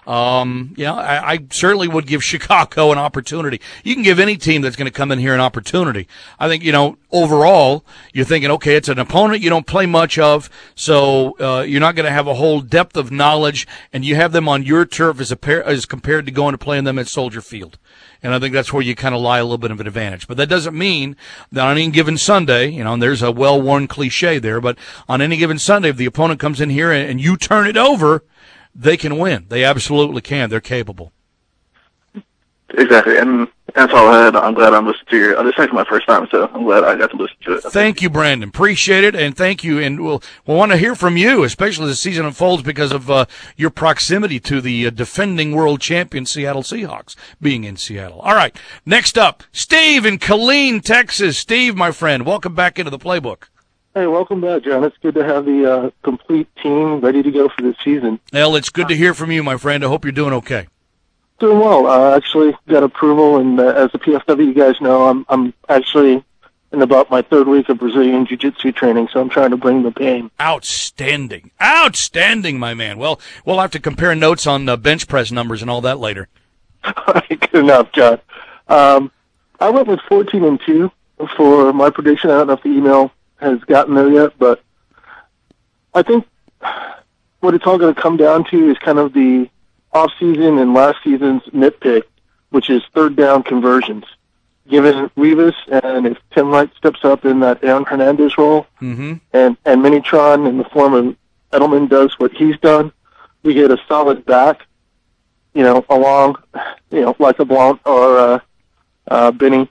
Speaker 3: I certainly would give Chicago an opportunity. You can give any team that's going to come in here an opportunity. I think, overall, you're thinking, okay, it's an opponent you don't play much of, so you're not going to have a whole depth of knowledge, and you have them on your turf as compared to going to playing them at Soldier Field. And I think that's where you kind of lie a little bit of an advantage. But that doesn't mean that on any given Sunday, and there's a well-worn cliche there, but on any given Sunday, if the opponent comes in here and you turn it over, they can win. They absolutely can. They're capable.
Speaker 20: Exactly, and that's all I had. I'm glad I'm listening to your. This is my first time, so I'm glad I got to listen to it.
Speaker 3: Thank you, Brandon. Appreciate it, and thank you. And we'll want to hear from you, especially as the season unfolds, because of your proximity to the defending world champion Seattle Seahawks being in Seattle. All right, next up, Steve in Killeen, Texas. Steve, my friend, welcome back into the playbook.
Speaker 21: Hey, welcome back, John. It's good to have the complete team ready to go for this season.
Speaker 3: Well, it's good to hear from you, my friend. I hope you're doing okay.
Speaker 21: Doing well. Actually got approval, and as the PFW, you guys know, I'm actually in about my third week of Brazilian Jiu-Jitsu training, so I'm trying to bring the pain.
Speaker 3: Outstanding, my man. Well, we'll have to compare notes on bench press numbers and all that later.
Speaker 21: Good enough, John. I went with 14-2 for my prediction. I don't know if the email has gotten there yet, but I think what it's all going to come down to is kind of the off-season and last season's nitpick, which is third down conversions. Given Rivas, and if Tim Wright steps up in that Aaron Hernandez role, and Minitron in the form of Edelman does what he's done, we get a solid back, along, like a Blount or Benny.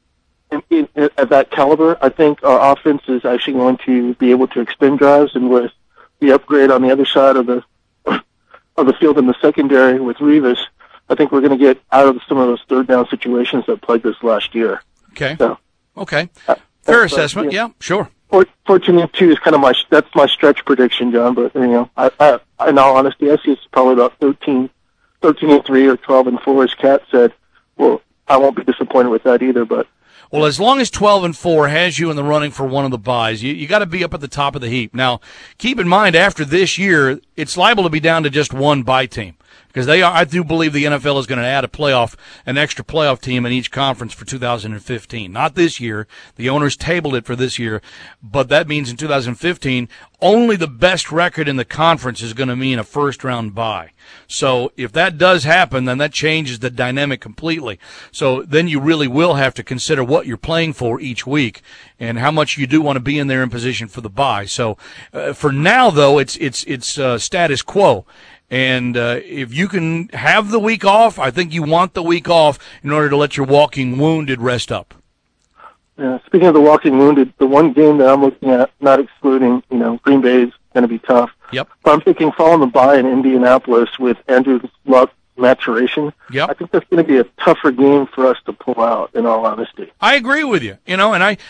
Speaker 21: At that caliber, I think our offense is actually going to be able to extend drives, and with the upgrade on the other side of the field in the secondary with Rivas, I think we're going to get out of some of those third down situations that plagued us last year.
Speaker 3: Okay.
Speaker 21: So,
Speaker 3: okay. Fair assessment. Yeah, sure.
Speaker 21: 14-2 is kind of that's my stretch prediction, John. But I in all honesty, I see it's probably about 13-3 or 12-4, as Kat said. Well, I won't be disappointed with that either. But
Speaker 3: well, as long as 12-4 has you in the running for one of the buys, you got to be up at the top of the heap. Now, keep in mind, after this year, it's liable to be down to just one bye team. Because I do believe the NFL is going to add an extra playoff team in each conference for 2015. Not this year. The owners tabled it for this year, but that means in 2015, only the best record in the conference is going to mean a first-round bye. So if that does happen, then that changes the dynamic completely. So then you really will have to consider what you're playing for each week and how much you do want to be in there in position for the bye. So for now, though, it's status quo. And if you can have the week off, I think you want the week off in order to let your walking wounded rest up.
Speaker 21: Yeah, speaking of the walking wounded, the one game that I'm looking at, not excluding, Green Bay is going to be tough.
Speaker 3: Yep.
Speaker 21: But I'm thinking following the bye in Indianapolis with Andrew Luck maturation.
Speaker 3: Yep.
Speaker 21: I think that's going to be a tougher game for us to pull out, in all honesty.
Speaker 3: I agree with you. And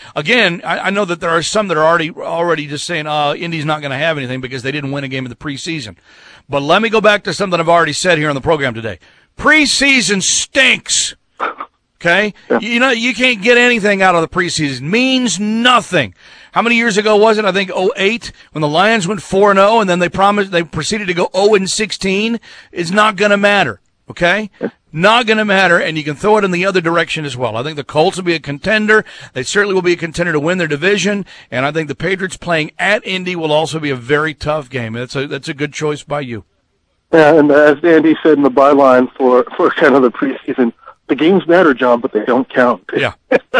Speaker 3: I know that there are some that are already just saying, Indy's not going to have anything because they didn't win a game in the preseason. But let me go back to something I've already said here on the program today. Preseason stinks. Okay? Yeah. You can't get anything out of the preseason. Means nothing. How many years ago was it? I think 2008 when the Lions went 4-0 and then they proceeded to go 0-16. It's not going to matter. Okay? Not going to matter, and you can throw it in the other direction as well. I think the Colts will be a contender. They certainly will be a contender to win their division, and I think the Patriots playing at Indy will also be a very tough game. That's a good choice by you.
Speaker 21: Yeah, and as Andy said in the byline for kind of the preseason, the games matter, John, but they don't count.
Speaker 3: Yeah.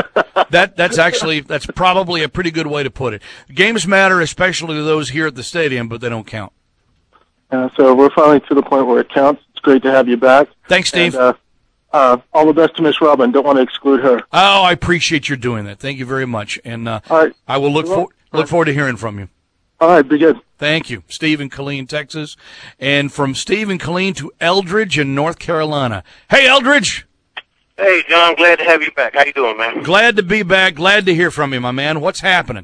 Speaker 3: That's probably a pretty good way to put it. Games matter, especially to those here at the stadium, but they don't count.
Speaker 21: So we're finally to the point where it counts. It's great to have you back.
Speaker 3: Thanks, Steve.
Speaker 21: And, all the best to Miss Robin. Don't want to exclude her.
Speaker 3: Oh, I appreciate your doing that. Thank you very much. And I will look forward to hearing from you.
Speaker 21: All right, be good.
Speaker 3: Thank you. Steve in Killeen, Texas. And from Steve in Killeen to Eldridge in North Carolina. Hey, Eldridge.
Speaker 22: Hey, John. Glad to have you back. How you doing, man?
Speaker 3: Glad to be back. Glad to hear from you, my man. What's happening?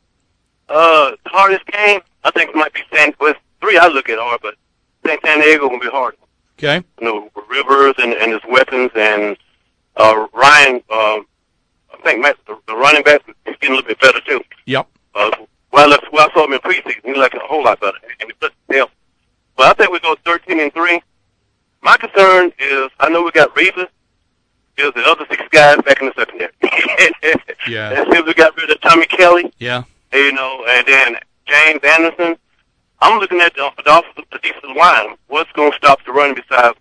Speaker 22: The hardest game, I think it might be with 3 I look at hard, but I think San Diego will be hard.
Speaker 3: Okay.
Speaker 22: Rivers and his weapons, and Ryan, I think the running back is getting a little bit better, too.
Speaker 3: Yep.
Speaker 22: I saw him in preseason. He looked a whole lot better, and he put the help. But I think we go 13-3. My concern is, I know we got Rivas. there's the other 6 guys back in the secondary.
Speaker 3: Yeah.
Speaker 22: And since we got rid of Tommy Kelly,
Speaker 3: Yeah.
Speaker 22: you know, and then James Anderson, I'm looking at the defensive line. What's going to stop the run besides?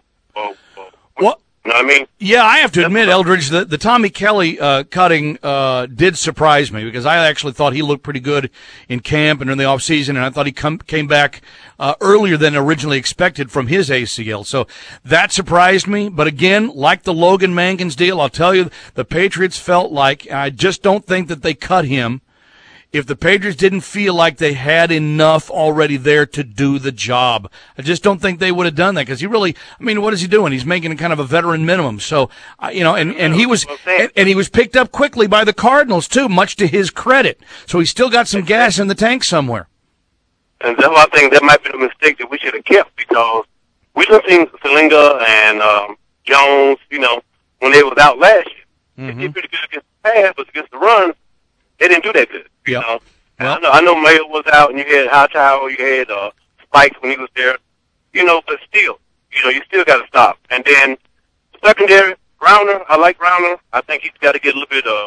Speaker 3: What?
Speaker 22: You know what I mean?
Speaker 3: Yeah, I have to admit, Eldridge, the Tommy Kelly cutting did surprise me because I actually thought he looked pretty good in camp and in the offseason, and I thought he came back earlier than originally expected from his ACL. So that surprised me. But again, like the Logan Mankins deal, I'll tell you, the Patriots felt like, I just don't think that they cut him if the Patriots didn't feel like they had enough already there to do the job. I just don't think they would have done that because he really, I mean, what is he doing? He's making kind of a veteran minimum. So, you know, and he was picked up quickly by the Cardinals too, much to his credit. So he's still got some gas in the tank somewhere.
Speaker 22: And that's why I think that might be the mistake that we should have kept because we done seen Salinga and Jones, you know, when they was out last year. They did pretty good against the pass, but against the run, they didn't do that good. You know, I know Mayo was out, and you had Hightower, you had Spikes when he was there. You know, but still, you know, you still got to stop. And then secondary, Browner, I like Browner. I think he's got to get a little bit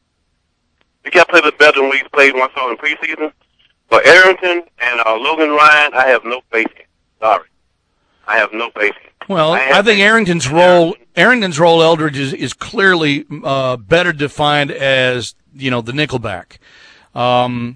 Speaker 22: he got to play a bit better than what he's played when I saw him in preseason. But Arrington and Logan Ryan, I have no faith in. Sorry, I have no faith in.
Speaker 3: Well, I think Arrington's role, Eldridge, is clearly better defined as, you know, the nickelback. And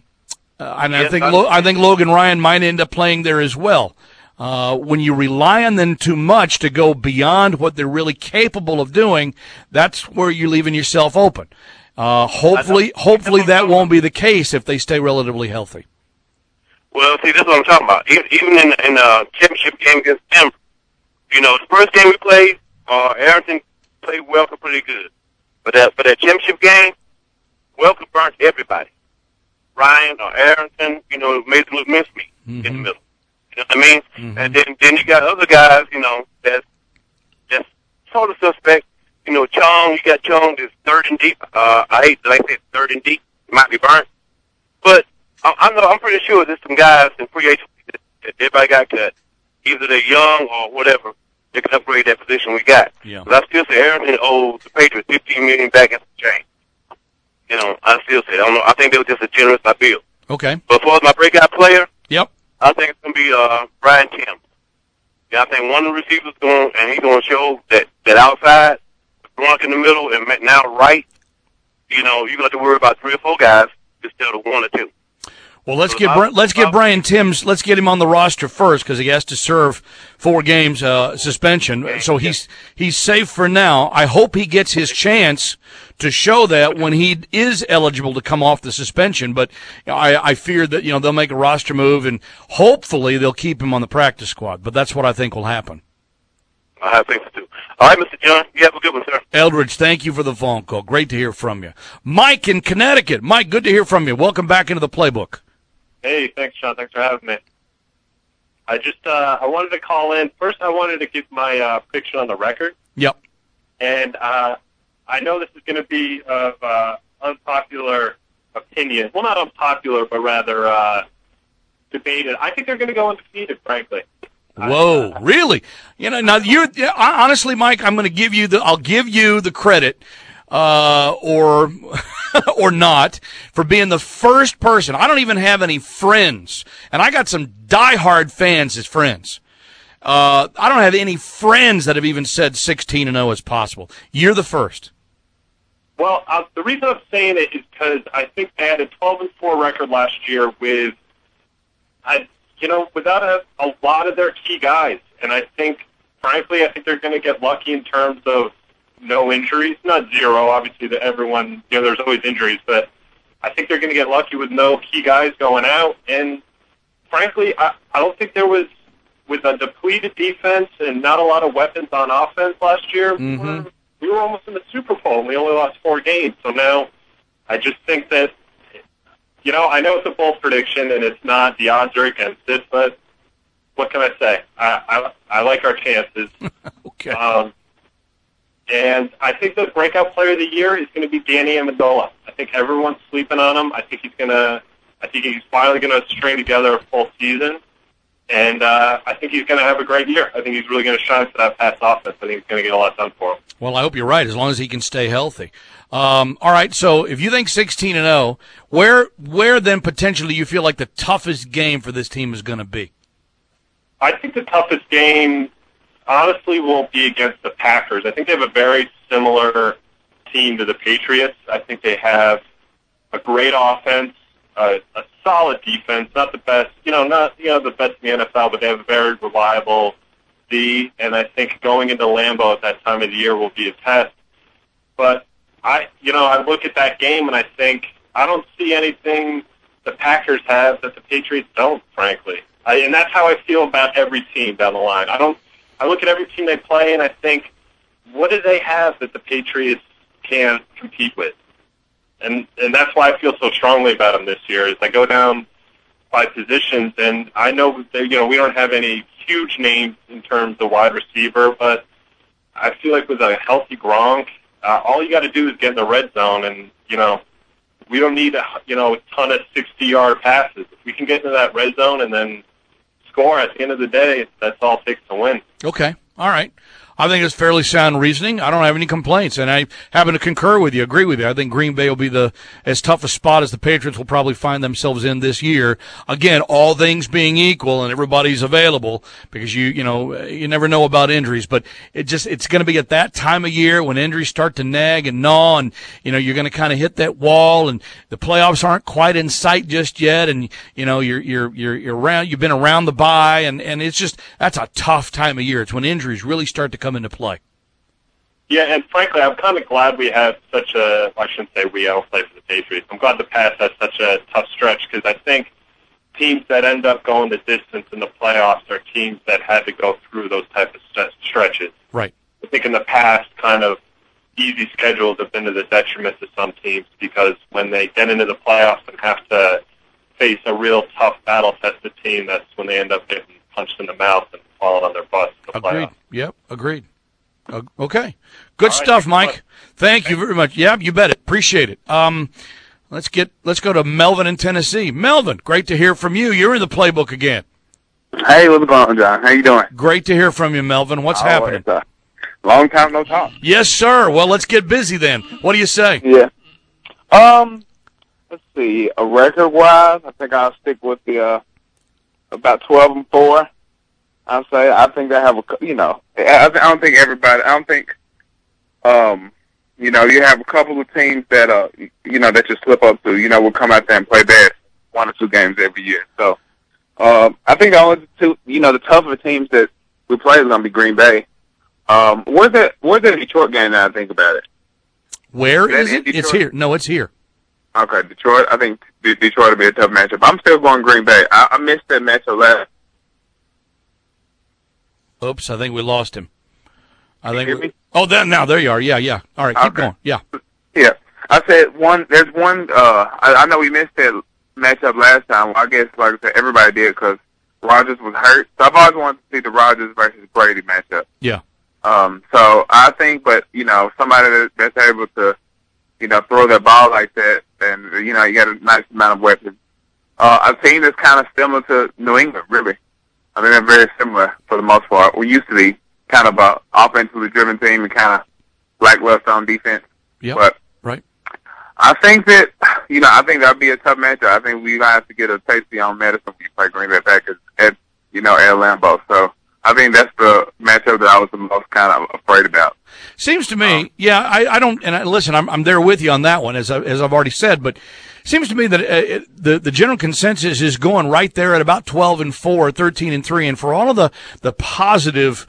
Speaker 3: I think Logan Ryan might end up playing there as well. When you rely on them too much to go beyond what they're really capable of doing, that's where you're leaving yourself open. Hopefully that won't be the case if they stay relatively healthy.
Speaker 22: Well, see, that's what I'm talking about. Even in the championship game against Denver, you know, the first game we played, Arrington played Welker pretty good. But for that championship game, Welker burnt everybody. Ryan or Arrington, you know, made them look mincemeat in the middle. You know what I mean? And then you got other guys, you know, that's sort of suspect. You know, Chong, you got Chong that's third and deep. I hate that I said third and deep. He might be burnt. But I'm pretty sure there's some guys in free agency that everybody got cut. Either they're young or whatever. They can upgrade that position we got.
Speaker 3: Yeah.
Speaker 22: But I still say Arrington owes the Patriots $15 million back in the change. You know, I still say, I don't know. I think they were just a generous bill.
Speaker 3: Okay.
Speaker 22: But as far as my breakout player,
Speaker 3: yep,
Speaker 22: I think it's going to be Brian Tim. Yeah, I think one of the receivers he's going to show that outside, Gronk in the middle, and now right. You know, you got to worry about 3 or 4 guys instead of 1 or 2.
Speaker 3: Well, let's get Brian Timms. Let's get him on the roster first because he has to serve 4 games suspension. So he's safe for now. I hope he gets his chance to show that when he is eligible to come off the suspension. But I fear that they'll make a roster move and hopefully they'll keep him on the practice squad. But that's what I think will happen.
Speaker 22: I think so too. All right, Mr. John, you have a good one, sir.
Speaker 3: Eldridge, thank you for the phone call. Great to hear from you. Mike in Connecticut. Mike, good to hear from you. Welcome back into the playbook.
Speaker 1: Hey, thanks, Sean. Thanks for having me. I just I wanted to call in. First, I wanted to give my prediction on the record.
Speaker 3: Yep.
Speaker 1: And I know this is going to be of unpopular opinion. Well, not unpopular, but rather debated. I think they're going to go undefeated, frankly.
Speaker 3: Whoa, really? Now honestly, Mike, I'll give you the credit, or not, for being the first person. I don't even have any friends, and I got some diehard fans as friends. I don't have any friends that have even said 16-0 is possible. You're the first.
Speaker 1: Well, the reason I'm saying it is because I think they had a 12-4 record last year without a lot of their key guys. And I think, frankly, they're going to get lucky in terms of no injuries. Not zero, obviously, that everyone, there's always injuries, but I think they're going to get lucky with no key guys going out. And, frankly, I don't think there was, with a depleted defense and not a lot of weapons on offense last year, we were almost in the Super Bowl, and we only lost 4 games. So now I just think that, I know it's a bold prediction, and it's not, the odds are against it, but what can I say? I like our chances.
Speaker 3: Okay.
Speaker 1: And I think the breakout player of the year is going to be Danny Amendola. I think everyone's sleeping on him. I think he's finally going to string together a full season. And I think he's going to have a great year. I think he's really going to shine for that pass offense. I think he's going to get a lot done for him.
Speaker 3: Well, I hope you're right, as long as he can stay healthy. All right, so if you think 16-0, where then potentially you feel like the toughest game for this team is going to be?
Speaker 1: I think the toughest game, honestly, will be against the Packers. I think they have a very similar team to the Patriots. I think they have a great offense, a solid defense, not the best, not the best in the NFL, but they have a very reliable D. And I think going into Lambeau at that time of the year will be a test. But I look at that game and I think I don't see anything the Packers have that the Patriots don't, frankly. And that's how I feel about every team down the line. I look at every team they play and I think, what do they have that the Patriots can't compete with? And that's why I feel so strongly about them this year. Is I go down by positions, and I know that, we don't have any huge names in terms of wide receiver, but I feel like with a healthy Gronk, all you got to do is get in the red zone, and we don't need a ton of 60-yard passes. If we can get into that red zone and then score at the end of the day, that's all it takes to win.
Speaker 3: Okay, all right. I think it's fairly sound reasoning. I don't have any complaints, and I happen to concur with you, agree with you. I think Green Bay will be as tough a spot as the Patriots will probably find themselves in this year. Again, all things being equal and everybody's available, because you never know about injuries, but it's going to be at that time of year when injuries start to nag and gnaw, and you're going to kind of hit that wall, and the playoffs aren't quite in sight just yet, and you're around, you've been around the bye, and it's just, that's a tough time of year. It's when injuries really start to come into play.
Speaker 1: Yeah, and frankly, I'm kind of glad we have such a, I shouldn't say I don't play for the Patriots. I'm glad the Pats has such a tough stretch, because I think teams that end up going the distance in the playoffs are teams that had to go through those type of stretches.
Speaker 3: Right.
Speaker 1: I think in the past, kind of easy schedules have been to the detriment to some teams, because when they get into the playoffs and have to face a real tough battle-tested team, that's when they end up getting punched in the mouth and falling on their butts in the
Speaker 3: Agreed.
Speaker 1: playoffs.
Speaker 3: Yep, agreed. Okay. Good stuff, Mike. Thank you very much. Yeah, you bet it. Appreciate it. Let's go to Melvin in Tennessee. Melvin, great to hear from you. You're in the playbook again.
Speaker 5: Hey, what's going on, John? How you doing?
Speaker 3: Great to hear from you, Melvin. What's happening?
Speaker 5: Long time no talk.
Speaker 3: Yes, sir. Well, let's get busy then. What do you say?
Speaker 5: Yeah. Let's see. Record-wise, I think I'll stick with the about 12-4. I'll say I think they have I don't think everybody. I don't think you have a couple of teams that that you slip up to. Will come out there and play bad 1 or 2 games every year. So I think the only two, the tougher teams that we play is going to be Green Bay. Where's the Detroit game now I think about it?
Speaker 3: Where is it? It's here. No, it's here.
Speaker 5: Okay, Detroit. I think Detroit will be a tough matchup. I'm still going Green Bay. I missed that matchup last.
Speaker 3: Oops, I think we lost him. Now there you are. Yeah. All right, keep going. Yeah.
Speaker 5: Yeah. I said there's one, I know we missed that matchup last time. Well, I guess, like I said, everybody did because Rodgers was hurt. So I've always wanted to see the Rodgers versus Brady matchup.
Speaker 3: Yeah.
Speaker 5: So I think, but, somebody that's able to, throw that ball like that, and, you got a nice amount of weapons. I've seen this kind of similar to New England, really. I mean, they're very similar for the most part. We used to be kind of a offensively driven team and kind of lackluster on defense.
Speaker 3: Yeah.
Speaker 5: But
Speaker 3: right.
Speaker 5: I think that, I think that'd be a tough matchup. I think we're going to have to get a tasty on medicine when we play Green Bay Packers at Lambeau. So I think that's the matchup that I was the most kind of afraid about.
Speaker 3: Seems to me, I don't, and listen, I'm there with you on that one, as I've already said, but seems to me that the general consensus is going right there at about 12-4, 13-3, and for all of the positive,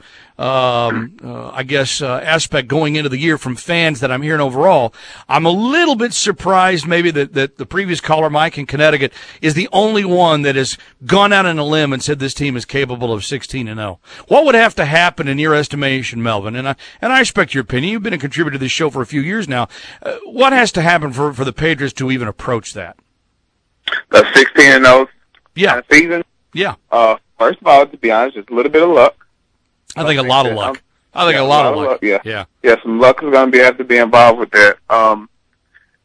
Speaker 3: aspect going into the year from fans that I'm hearing overall, I'm a little bit surprised maybe that the previous caller, Mike in Connecticut, is the only one that has gone out on a limb and said this team is capable of 16-0. What would have to happen in your estimation, Melvin? And I respect your opinion. You've been a contributor to this show for a few years now. What has to happen for the Patriots to even approach that?
Speaker 5: The 16-0 season?
Speaker 3: Yeah.
Speaker 5: First of all, to be honest, just a little bit of luck.
Speaker 3: I think a lot of luck. I think a lot of luck.
Speaker 5: Yeah, some luck is going to have to be involved with that.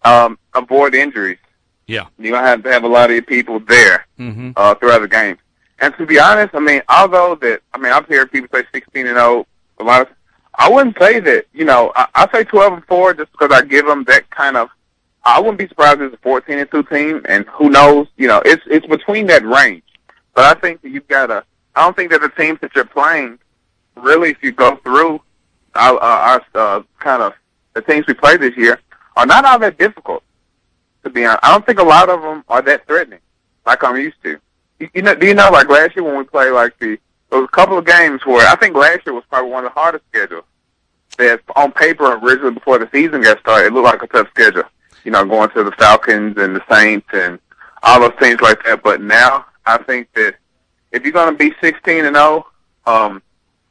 Speaker 5: Avoid injuries.
Speaker 3: Yeah.
Speaker 5: You're going to have a lot of your people there throughout the game. And to be honest, I mean, I've heard people say 16-0 a lot of. I wouldn't say that. I say 12-4 just because I give them that kind of. I wouldn't be surprised if it's a 14-2 team, and who knows? It's between that range. But I think that you've got to. I don't think that the teams that you're playing, really, if you go through our kind of the teams we played this year, are not all that difficult. To be honest, I don't think a lot of them are that threatening, like I'm used to. Do you know, like last year when we played, there was a couple of games where I think last year was probably one of the hardest schedules. That on paper, originally before the season got started, it looked like a tough schedule. Going to the Falcons and the Saints and all those things like that. But now I think that if you're going to be 16-0, Tom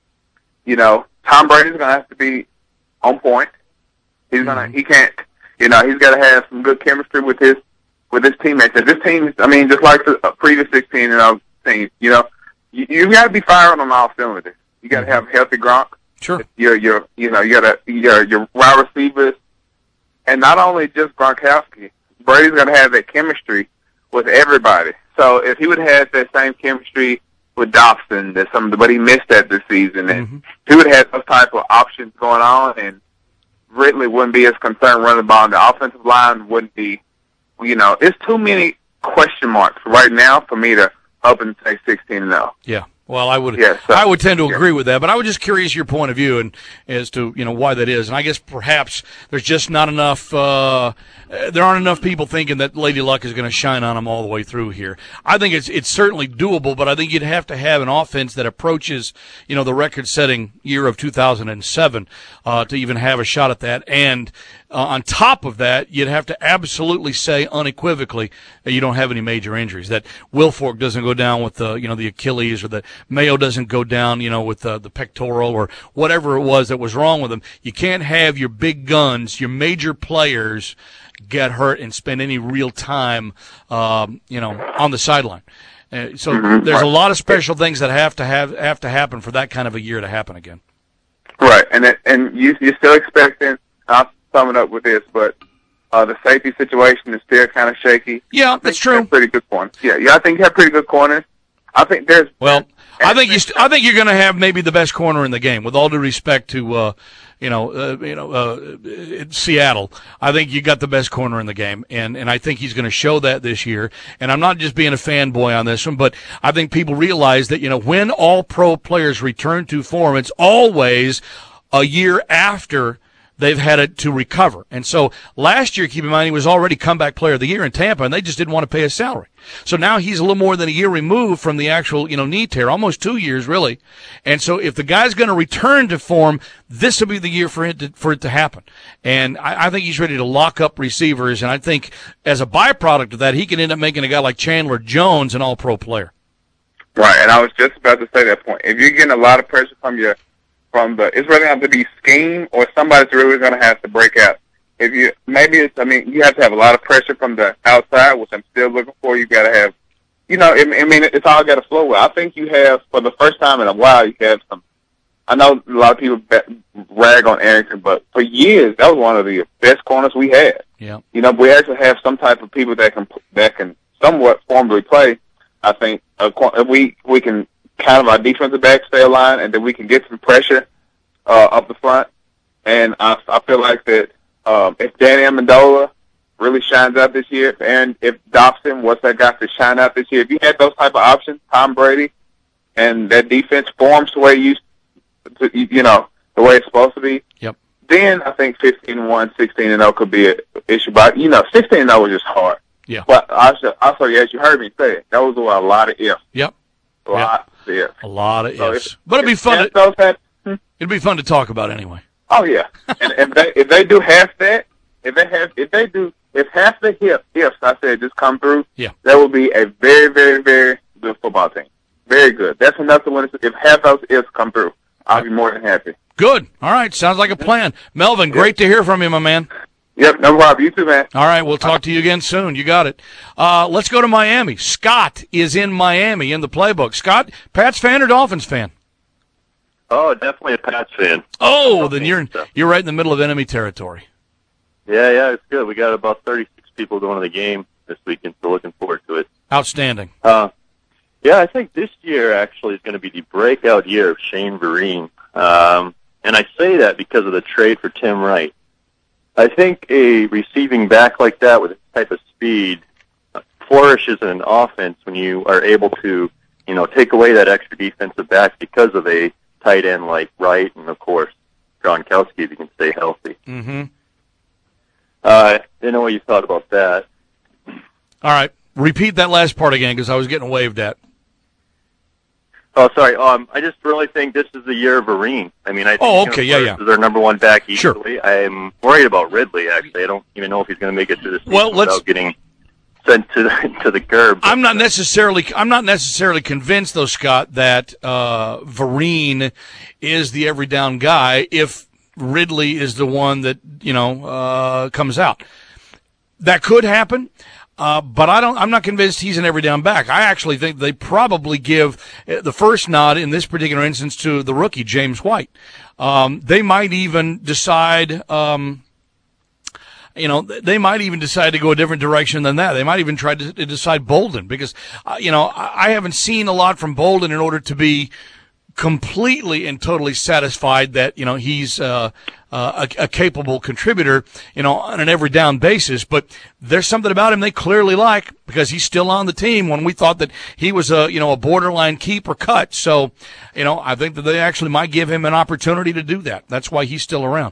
Speaker 5: Brady's going to have to be on point. He's gonna. He can't. He's got to have some good chemistry with his teammates. And this team, just like the previous 16-0 team, you got to be firing on all cylinders. You got to have a healthy Gronk.
Speaker 3: Sure.
Speaker 5: You got your wide receivers, and not only just Gronkowski. Brady's got to have that chemistry with everybody. So if he would have had that same chemistry with Dobson, but he missed that this season, and he would have had those type of options going on, and Ridley wouldn't be as concerned running the ball, and the offensive line wouldn't be. It's too many question marks right now for me to up and say 16-0.
Speaker 3: Yeah. Well, I would tend to agree with that, but I was just curious your point of view and as to why that is, and I guess perhaps there's just not enough. There aren't enough people thinking that Lady Luck is going to shine on them all the way through here. I think it's certainly doable, but I think you'd have to have an offense that approaches the record-setting year of 2007 to even have a shot at that, and on top of that, you'd have to absolutely say unequivocally that you don't have any major injuries. That Wilfork doesn't go down with the Achilles, or that Mayo doesn't go down with the pectoral, or whatever it was that was wrong with him. You can't have your big guns, your major players, get hurt and spend any real time, on the sideline. So there's a lot of special things that have to happen for that kind of a year to happen again. Right, and you're still expecting. I'll sum it up with this, but the safety situation is still kind of shaky. Yeah, that's true. Pretty good corners. Yeah, I think you have pretty good corners. I think there's. Well, I think you're going to have maybe the best corner in the game. With all due respect to Seattle, I think you got the best corner in the game, and I think he's going to show that this year. And I'm not just being a fanboy on this one, but I think people realize that when all pro players return to form, it's always a year after they've had it to recover. And so last year, keep in mind, he was already comeback player of the year in Tampa, and they just didn't want to pay his salary. So now he's a little more than a year removed from the actual, knee tear, almost 2 years, really. And so if the guy's going to return to form, this will be the year for it to happen. And I think he's ready to lock up receivers, and I think as a byproduct of that, he can end up making a guy like Chandler Jones an all-pro player. Right, and I was just about to say that point. If you're getting a lot of pressure it's really have to be scheme, or somebody's really going to have to break out. You have to have a lot of pressure from the outside, which I'm still looking for. You got to have, it's all got to flow well. I think you have, for the first time in a while, you have some. I know a lot of people rag on Arrington, but for years that was one of the best corners we had. Yeah. We actually have some type of people that can somewhat formally play. I think we can. Kind of our defensive back stay aligned, and then we can get some pressure up the front. And I feel like that if Danny Amendola really shines out this year, and if Dobson was that guy to shine out this year, if you had those type of options, Tom Brady, and that defense forms the way the way it's supposed to be. Yep. Then I think 15-1, 16-0 could be an issue. But 16-0 was just hard. Yeah. But also, as you heard me say, that was a lot of ifs. Yep. A lot of ifs. But it'd be fun. It'd be fun to talk about anyway. Oh yeah. And if they do half that, if half the ifs I said just come through, that will be a very, very, very good football team. Very good. That's enough to win. If half those ifs come through, I'll be more than happy. Good. All right. Sounds like a plan. Melvin, great to hear from you, my man. Yep, no problem. You too, man. All right, we'll talk to you again soon. You got it. Let's go to Miami. Scott is in Miami in the playbook. Scott, Pats fan or Dolphins fan?
Speaker 6: Oh, definitely a Pats fan.
Speaker 3: Oh, then you're right in the middle of enemy territory.
Speaker 6: Yeah, it's good. We got about 36 people going to the game this weekend, so looking forward to it.
Speaker 3: Outstanding.
Speaker 6: Yeah, I think this year actually is going to be the breakout year of Shane Vereen. And I say that because of the trade for Tim Wright. I think a receiving back like that with this type of speed flourishes in an offense when you are able to, take away that extra defensive back because of a tight end like Wright and, of course, Gronkowski if he can stay healthy.
Speaker 3: Mm-hmm.
Speaker 6: I didn't know what you thought about that.
Speaker 3: All right. Repeat that last part again because I was getting waved at.
Speaker 6: Oh, sorry. I just really think this is the year of Vereen. I mean, I think
Speaker 3: okay, yeah.
Speaker 6: This is our number one back easily.
Speaker 3: Sure.
Speaker 6: I'm worried about Ridley, actually. I don't even know if he's going to make it to the season without getting sent to the curb.
Speaker 3: I'm not necessarily convinced, though, Scott, that Vereen is the every down guy if Ridley is the one that comes out. That could happen. But I'm not convinced he's an every down back. I actually think they probably give the first nod in this particular instance to the rookie, James White. They might even decide, they might even decide to go a different direction than that. They might even try to decide Bolden because, I haven't seen a lot from Bolden in order to be completely and totally satisfied that, he's a capable contributor, on an every down basis. But there's something about him they clearly like because he's still on the team when we thought that he was a borderline keep or cut. So, I think that they actually might give him an opportunity to do that. That's why he's still around.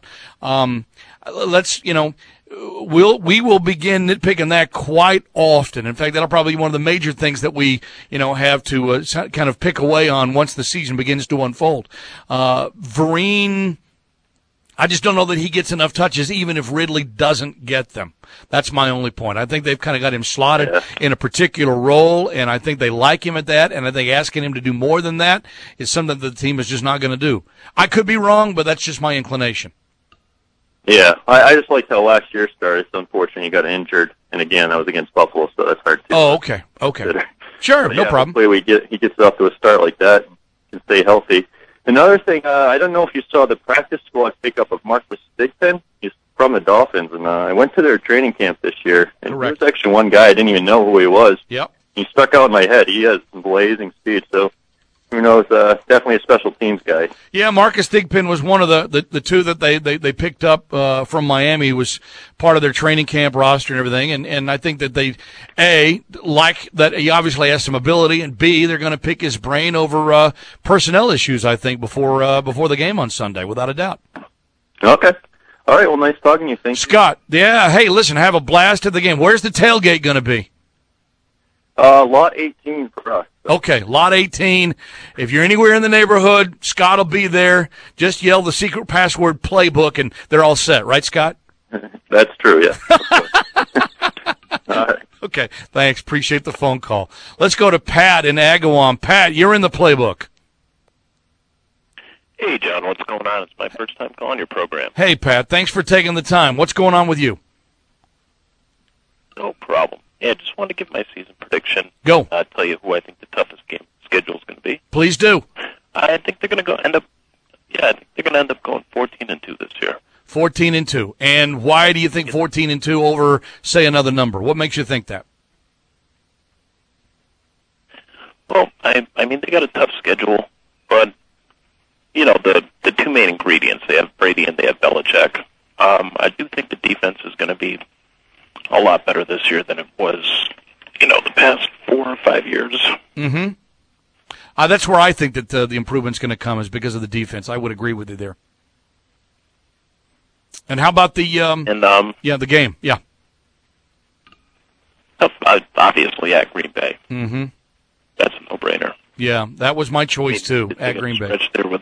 Speaker 3: We will begin nitpicking that quite often. In fact, that'll probably be one of the major things that we, have to kind of pick away on once the season begins to unfold. Vereen, I just don't know that he gets enough touches even if Ridley doesn't get them. That's my only point. I think they've kind of got him slotted in a particular role, and I think they like him at that, and I think asking him to do more than that is something that the team is just not going to do. I could be wrong, but that's just my inclination.
Speaker 6: Yeah, I just liked how last year started. It's unfortunate he got injured, and again, that was against Buffalo, so that's hard to
Speaker 3: okay. Sure, no problem.
Speaker 6: Hopefully he gets off to a start like that and can stay healthy. Another thing, I don't know if you saw the practice squad pickup of Marcus Thigpen. He's from the Dolphins, and I went to their training camp this year, and there was actually one guy I didn't even know who he was.
Speaker 3: Yep.
Speaker 6: He stuck out in my head. He has some blazing speed, so who knows, definitely a special teams guy.
Speaker 3: Yeah, Marcus Thigpen was one of the two that they picked up from Miami. He was part of their training camp roster and everything, and I think that they, A, like that he obviously has some ability, and B, they're going to pick his brain over personnel issues, I think, before the game on Sunday, without a doubt.
Speaker 6: Okay. All right, well, nice talking to you. Thank you.
Speaker 3: Scott, yeah, hey, listen, have a blast at the game. Where's the tailgate going to be?
Speaker 6: Lot 18 for us.
Speaker 3: Okay, lot 18. If you're anywhere in the neighborhood, Scott will be there. Just yell the secret password playbook, and they're all set. Right, Scott?
Speaker 6: That's true, yeah.
Speaker 3: All right. Okay, thanks. Appreciate the phone call. Let's go to Pat in Agawam. Pat, you're in the playbook.
Speaker 7: Hey, John, what's going on? It's my first time calling your program.
Speaker 3: Hey, Pat, thanks for taking the time. What's going on with you?
Speaker 7: No problem. Yeah, just wanted to give my season prediction.
Speaker 3: Go.
Speaker 7: I'll tell you who I think the toughest game schedule is going to be.
Speaker 3: Please do.
Speaker 7: I think they're going to end up going 14-2 this year.
Speaker 3: 14-2. And why do you think 14-2 over, say, another number? What makes you think that?
Speaker 7: Well, I mean, they got a tough schedule, but the two main ingredients, they have Brady and they have Belichick. I do think the defense is going to be a lot better this year than it was, the past 4 or 5 years.
Speaker 3: Mm-hmm. That's where I think that the improvement's going to come is because of the defense. I would agree with you there. And how about the the game? Yeah.
Speaker 7: Obviously at Green Bay.
Speaker 3: Mm-hmm.
Speaker 7: That's a no-brainer.
Speaker 3: Yeah, that was my choice too at Green Bay.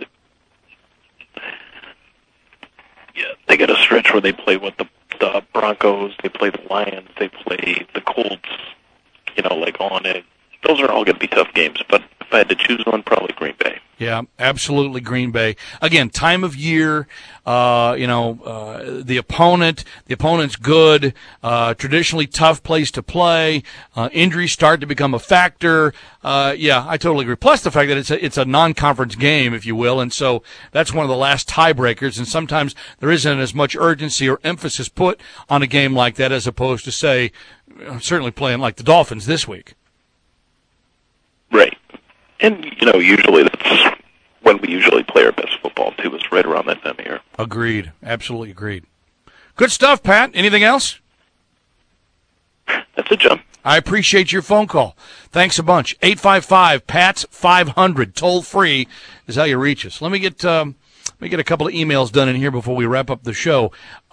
Speaker 7: They get a stretch where they play with the Broncos, they play the Lions, they play the Colts, on it. Those are all going to be tough games, but if I had to choose one, probably Green Bay.
Speaker 3: Yeah, absolutely Green Bay. Again, time of year, the opponent's good, traditionally tough place to play, injuries start to become a factor. Yeah, I totally agree. Plus the fact that it's a non-conference game, if you will, and so that's one of the last tiebreakers, and sometimes there isn't as much urgency or emphasis put on a game like that as opposed to, say, certainly playing like the Dolphins this week.
Speaker 7: Right. And, you know, usually that's when we usually play our best football, too, is right around that time of year.
Speaker 3: Agreed. Absolutely agreed. Good stuff, Pat. Anything else?
Speaker 7: That's it, John.
Speaker 3: I appreciate your phone call. Thanks a bunch. 855-PATS-500, toll free is how you reach us. Let me get a couple of emails done in here before we wrap up the show.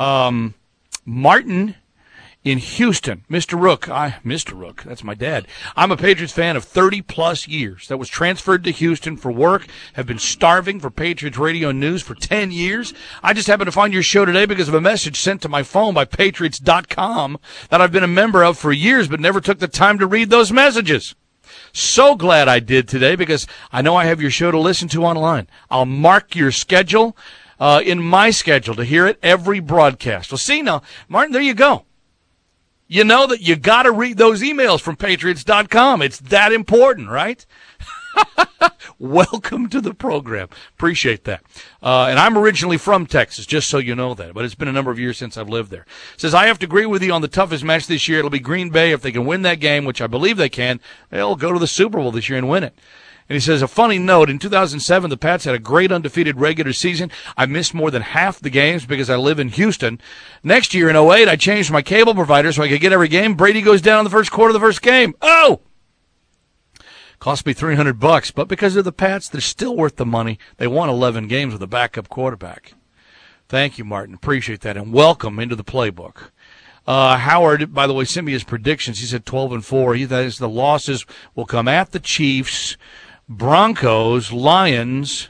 Speaker 3: Martin in Houston, Mr. Rook, that's my dad. I'm a Patriots fan of 30-plus years that was transferred to Houston for work, have been starving for Patriots radio and news for 10 years. I just happened to find your show today because of a message sent to my phone by Patriots.com that I've been a member of for years but never took the time to read those messages. So glad I did today because I know I have your show to listen to online. I'll mark your schedule in my schedule to hear it every broadcast. Well, see now, Martin, there you go. You know that you got to read those emails from Patriots.com. It's that important, right? Welcome to the program. Appreciate that. And I'm originally from Texas, just so you know that. But it's been a number of years since I've lived there. Says, I have to agree with you on the toughest match this year. It'll be Green Bay. If they can win that game, which I believe they can, they'll go to the Super Bowl this year and win it. And he says, a funny note, in 2007, the Pats had a great undefeated regular season. I missed more than half the games because I live in Houston. Next year, in 2008, I changed my cable provider so I could get every game. Brady goes down in the first quarter of the first game. Oh! Cost me $300, but because of the Pats, they're still worth the money. They won 11 games with a backup quarterback. Thank you, Martin. Appreciate that, and welcome into the playbook. Howard, by the way, sent me his predictions. He said 12-4. He thinks the losses will come at the Chiefs, Broncos, Lions.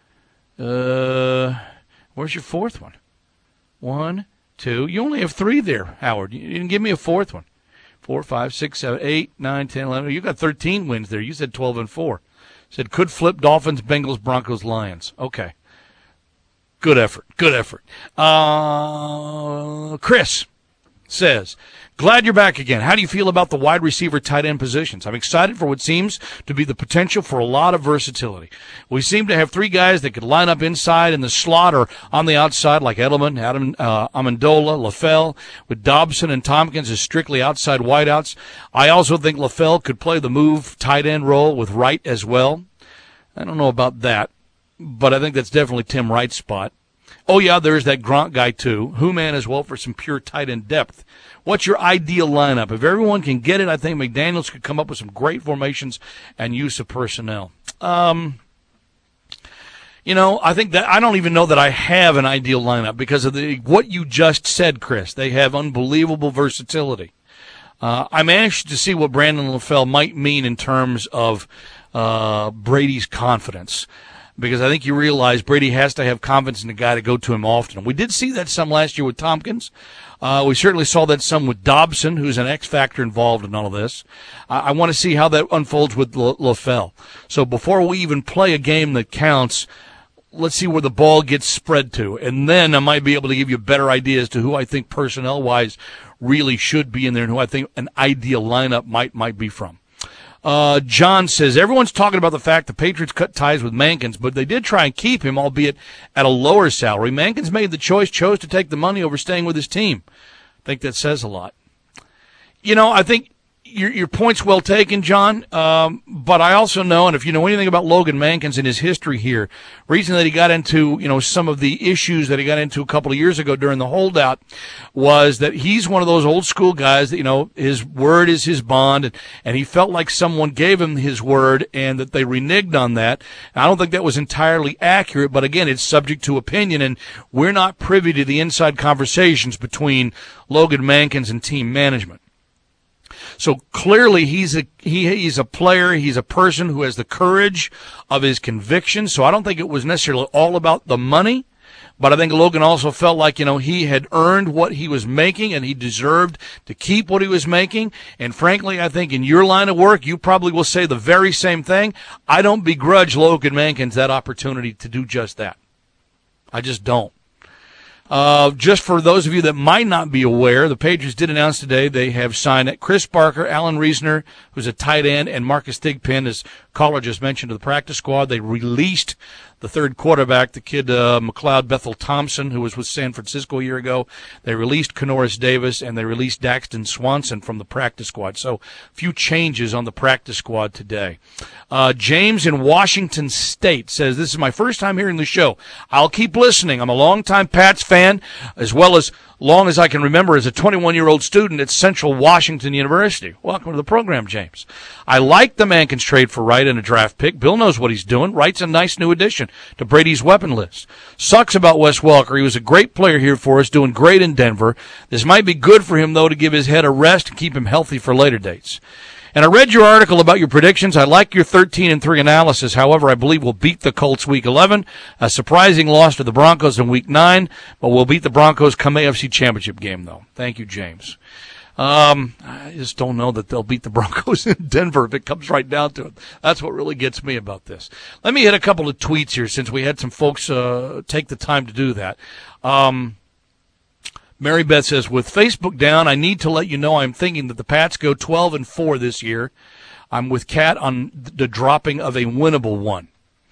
Speaker 3: Where's your fourth one? 1, 2. You only have 3 there, Howard. You didn't give me a fourth one. 4, 5, 6, 7, 8, 9, 10, 11. You got 13 wins there. You said 12-4. Said could flip Dolphins, Bengals, Broncos, Lions. Okay. Good effort. Good effort. Chris says, glad you're back again. How do you feel about the wide receiver tight end positions? I'm excited for what seems to be the potential for a lot of versatility. We seem to have 3 guys that could line up inside in the slot or on the outside like Edelman, Amendola, LaFell, with Dobson and Tompkins as strictly outside wideouts. I also think LaFell could play the move tight end role with Wright as well. I don't know about that, but I think that's definitely Tim Wright's spot. Oh, yeah, there's that Gronk guy, too. Hooman as well for some pure tight end depth. What's your ideal lineup? If everyone can get it, I think McDaniels could come up with some great formations and use of personnel. You know, I think that I don't even know that I have an ideal lineup because of what you just said, Chris. They have unbelievable versatility. I'm anxious to see what Brandon LaFell might mean in terms of Brady's confidence. Because I think you realize Brady has to have confidence in the guy to go to him often. We did see that some last year with Tompkins. We certainly saw that some with Dobson, who's an X factor involved in all of this. I want to see how that unfolds with LaFell. So before we even play a game that counts, let's see where the ball gets spread to. And then I might be able to give you a better idea as to who I think personnel-wise really should be in there and who I think an ideal lineup might be from. John says, everyone's talking about the fact the Patriots cut ties with Mankins, but they did try and keep him, albeit at a lower salary. Mankins made the chose to take the money over staying with his team. I think that says a lot. You know, I think your point's well taken, John, but I also know, and if you know anything about Logan Mankins and his history here, reason that he got into, you know, some of the issues that he got into a couple of years ago during the holdout was that he's one of those old school guys that, you know, his word is his bond, and he felt like someone gave him his word and that they reneged on that. I don't think that was entirely accurate, but again, it's subject to opinion, and we're not privy to the inside conversations between Logan Mankins and team management. So clearly he's a player, he's a person who has the courage of his convictions. So I don't think it was necessarily all about the money, but I think Logan also felt like, you know, he had earned what he was making and he deserved to keep what he was making. And frankly, I think in your line of work, you probably will say the very same thing. I don't begrudge Logan Mankins that opportunity to do just that. I just don't. Just for those of you that might not be aware, the Patriots did announce today they have signed Chris Barker, Alan Reisner, who's a tight end, and Marcus Thigpen, as caller just mentioned, to the practice squad. They released the third quarterback, the kid McLeod Bethel Thompson, who was with San Francisco a year ago. They released Kenoris Davis, and they released Daxton Swanson from the practice squad. So a few changes on the practice squad today. James in Washington State says, this is my first time hearing the show. I'll keep listening. I'm a longtime Pats fan, as well as long as I can remember as a 21-year-old student at Central Washington University. Welcome to the program, James. I like the Mankins trade for Wright and a draft pick. Bill knows what he's doing. Wright's a nice new addition to Brady's weapon list. Sucks about Wes Welker. He was a great player here for us, doing great in Denver. This might be good for him, though, to give his head a rest and keep him healthy for later dates. And I read your article about your predictions. I like your 13-3 analysis. However, I believe we'll beat the Colts Week 11. A surprising loss to the Broncos in Week 9, but we'll beat the Broncos come AFC Championship game, though. Thank you, James. I just don't know that they'll beat the Broncos in Denver if it comes right down to it. That's what really gets me about this. Let me hit a couple of tweets here since we had some folks take the time to do that. Mary Beth says, with Facebook down, I need to let you know I'm thinking that the Pats go 12-4 this year. I'm with Kat on the dropping of a winnable one.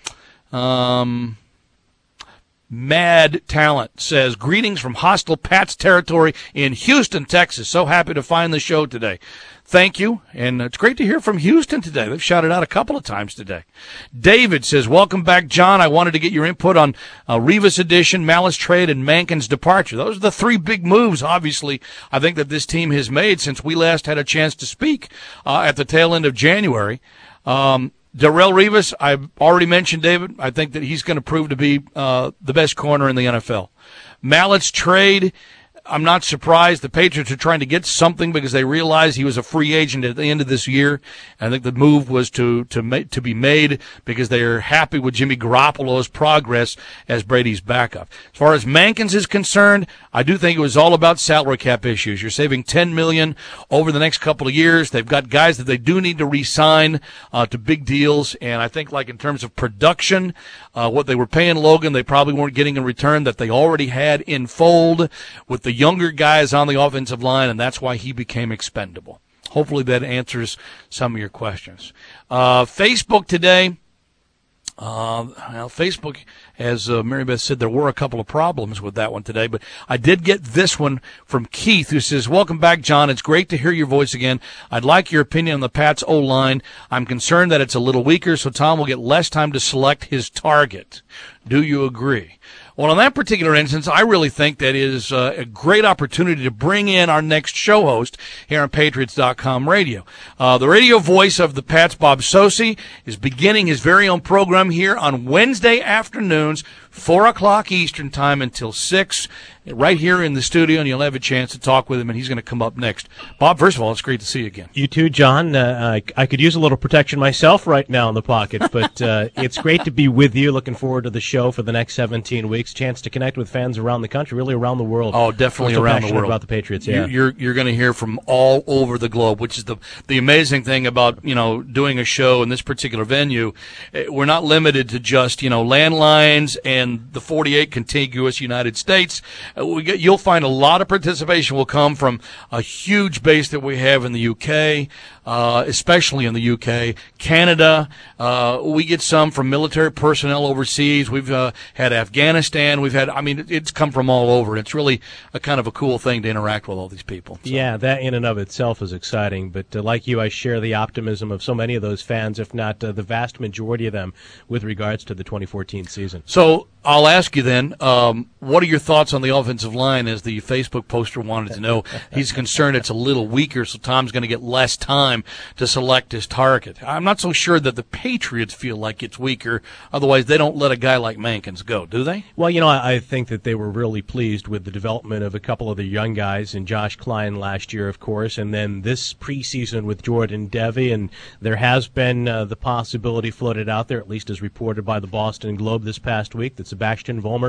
Speaker 3: Mad Talent says, greetings from hostile Pats territory in Houston, Texas. So happy to find the show today. Thank you, and it's great to hear from Houston today. They've shouted out a couple of times today. David says, welcome back, John. I wanted to get your input on Rivas addition, Malice trade, and Mankin's departure. Those are the three big moves, obviously, I think that this team has made since we last had a chance to speak at the tail end of January. Darrelle Rivas, I've already mentioned, David. I think that he's going to prove to be the best corner in the NFL. Mallett's trade, I'm not surprised. The Patriots are trying to get something because they realize he was a free agent at the end of this year. I think the move was to be made because they are happy with Jimmy Garoppolo's progress as Brady's backup. As far as Mankins is concerned, I do think it was all about salary cap issues. You're saving $10 million over the next couple of years. They've got guys that they do need to re-sign to big deals, and I think like in terms of production, what they were paying Logan, they probably weren't getting in return that they already had in fold with the younger guys on the offensive line, and that's why he became expendable. Hopefully that answers some of your questions. Facebook today. Facebook, as Mary Beth said, there were a couple of problems with that one today, but I did get this one from Keith, who says, welcome back, John. It's great to hear your voice again. I'd like your opinion on the Pats O-line. I'm concerned that it's a little weaker, so Tom will get less time to select his target. Do you agree? Well, in that particular instance, I really think that is a great opportunity to bring in our next show host here on Patriots.com radio. The radio voice of the Pats, Bob Socci, is beginning his very own program here on Wednesday afternoons, 4 o'clock Eastern time until 6, right here in the studio, and you'll have a chance to talk with him, and he's going to come up next. Bob, first of all, it's great to see you again.
Speaker 13: You too, John. I could use a little protection myself right now in the pocket, but it's great to be with you. Looking forward to the show for the next 17 weeks. Chance to connect with fans around the country, really around the world.
Speaker 3: Oh, definitely
Speaker 13: so
Speaker 3: around the world.
Speaker 13: About the Patriots, yeah.
Speaker 3: You're going to hear from all over the globe, which is the amazing thing about, doing a show in this particular venue. We're not limited to just, landlines and the 48 contiguous United States. You'll find a lot of participation will come from a huge base that we have in the UK, especially in the UK, Canada. We get some from military personnel overseas. We've had Afghanistan. It's come from all over. It's really a kind of a cool thing to interact with all these people. So.
Speaker 13: Yeah, that in and of itself is exciting. But like you, I share the optimism of so many of those fans, if not the vast majority of them, with regards to the 2014 season.
Speaker 3: So I'll ask you then, what are your thoughts on the offensive line, as the Facebook poster wanted to know? He's concerned it's a little weaker, so Tom's going to get less time to select his target. I'm not so sure that the Patriots feel like it's weaker. Otherwise, they don't let a guy like Mankins go, do they?
Speaker 13: Well, I think that they were really pleased with the development of a couple of the young guys, and Josh Klein last year, of course, and then this preseason with Jordan Devey, and there has been the possibility floated out there, at least as reported by the Boston Globe this past week, that Sebastian Vollmer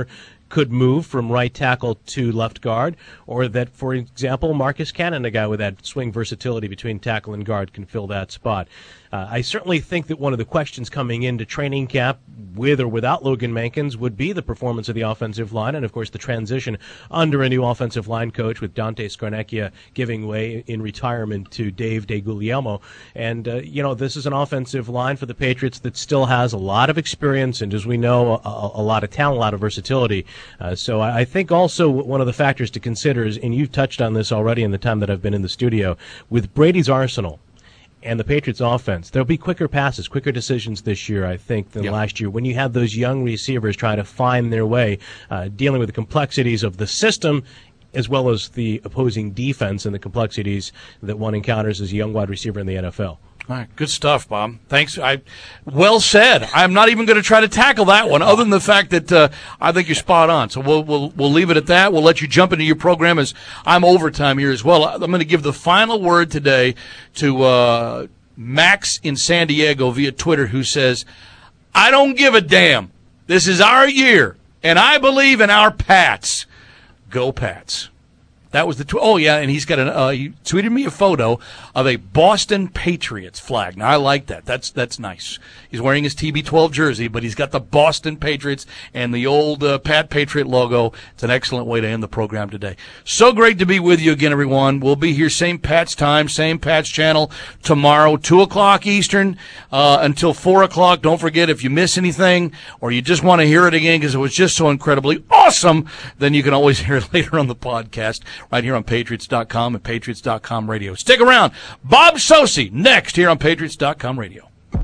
Speaker 13: could move from right tackle to left guard, or that, for example, Marcus Cannon, a guy with that swing versatility between tackle and guard, can fill that spot. I certainly think that one of the questions coming into training camp, with or without Logan Mankins, would be the performance of the offensive line, and of course the transition under a new offensive line coach with Dante Scarnecchia giving way in retirement to Dave DeGuglielmo. And this is an offensive line for the Patriots that still has a lot of experience and, as we know, a lot of talent, a lot of versatility. So I think also one of the factors to consider is, and you've touched on this already in the time that I've been in the studio, with Brady's arsenal and the Patriots' offense, there'll be quicker passes, quicker decisions this year, I think, than last year, when you have those young receivers trying to find their way, dealing with the complexities of the system as well as the opposing defense and the complexities that one encounters as a young wide receiver in the NFL.
Speaker 3: All right, good stuff, Bob. Thanks. Well said. I'm not even going to try to tackle that one, other than the fact that I think you're spot on. So we'll leave it at that. We'll let you jump into your program as I'm overtime here as well. I'm going to give the final word today to Max in San Diego via Twitter, who says, "I don't give a damn. This is our year, and I believe in our Pats. Go Pats." That was the and he's got he tweeted me a photo of a Boston Patriots flag. Now I like that. That's nice. He's wearing his TB12 jersey, but he's got the Boston Patriots and the old Pat Patriot logo. It's an excellent way to end the program today. So great to be with you again, everyone. We'll be here same Pats time, same Pats channel tomorrow, 2:00 Eastern until 4:00. Don't forget, if you miss anything or you just want to hear it again because it was just so incredibly awesome, then you can always hear it later on the podcast, right here on Patriots.com and Patriots.com radio. Stick around. Bob Socci next here on Patriots.com radio.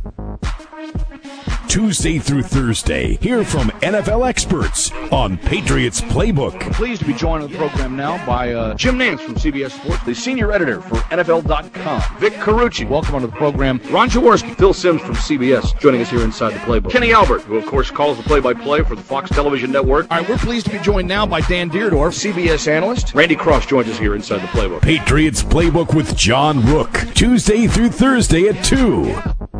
Speaker 2: Tuesday through Thursday, hear from NFL experts on Patriots Playbook.
Speaker 8: I'm pleased to be joined on the program now by Jim Nance from CBS Sports, the senior editor for NFL.com. Vic Carucci, welcome onto the program. Ron Jaworski, Phil Simms from CBS, joining us here inside the Playbook. Kenny Albert, who of course calls the play-by-play for the Fox Television Network. All right, we're pleased to be joined now by Dan Dierdorf, CBS analyst. Randy Cross joins us here inside the Playbook.
Speaker 2: Patriots Playbook with John Rook, Tuesday through Thursday at 2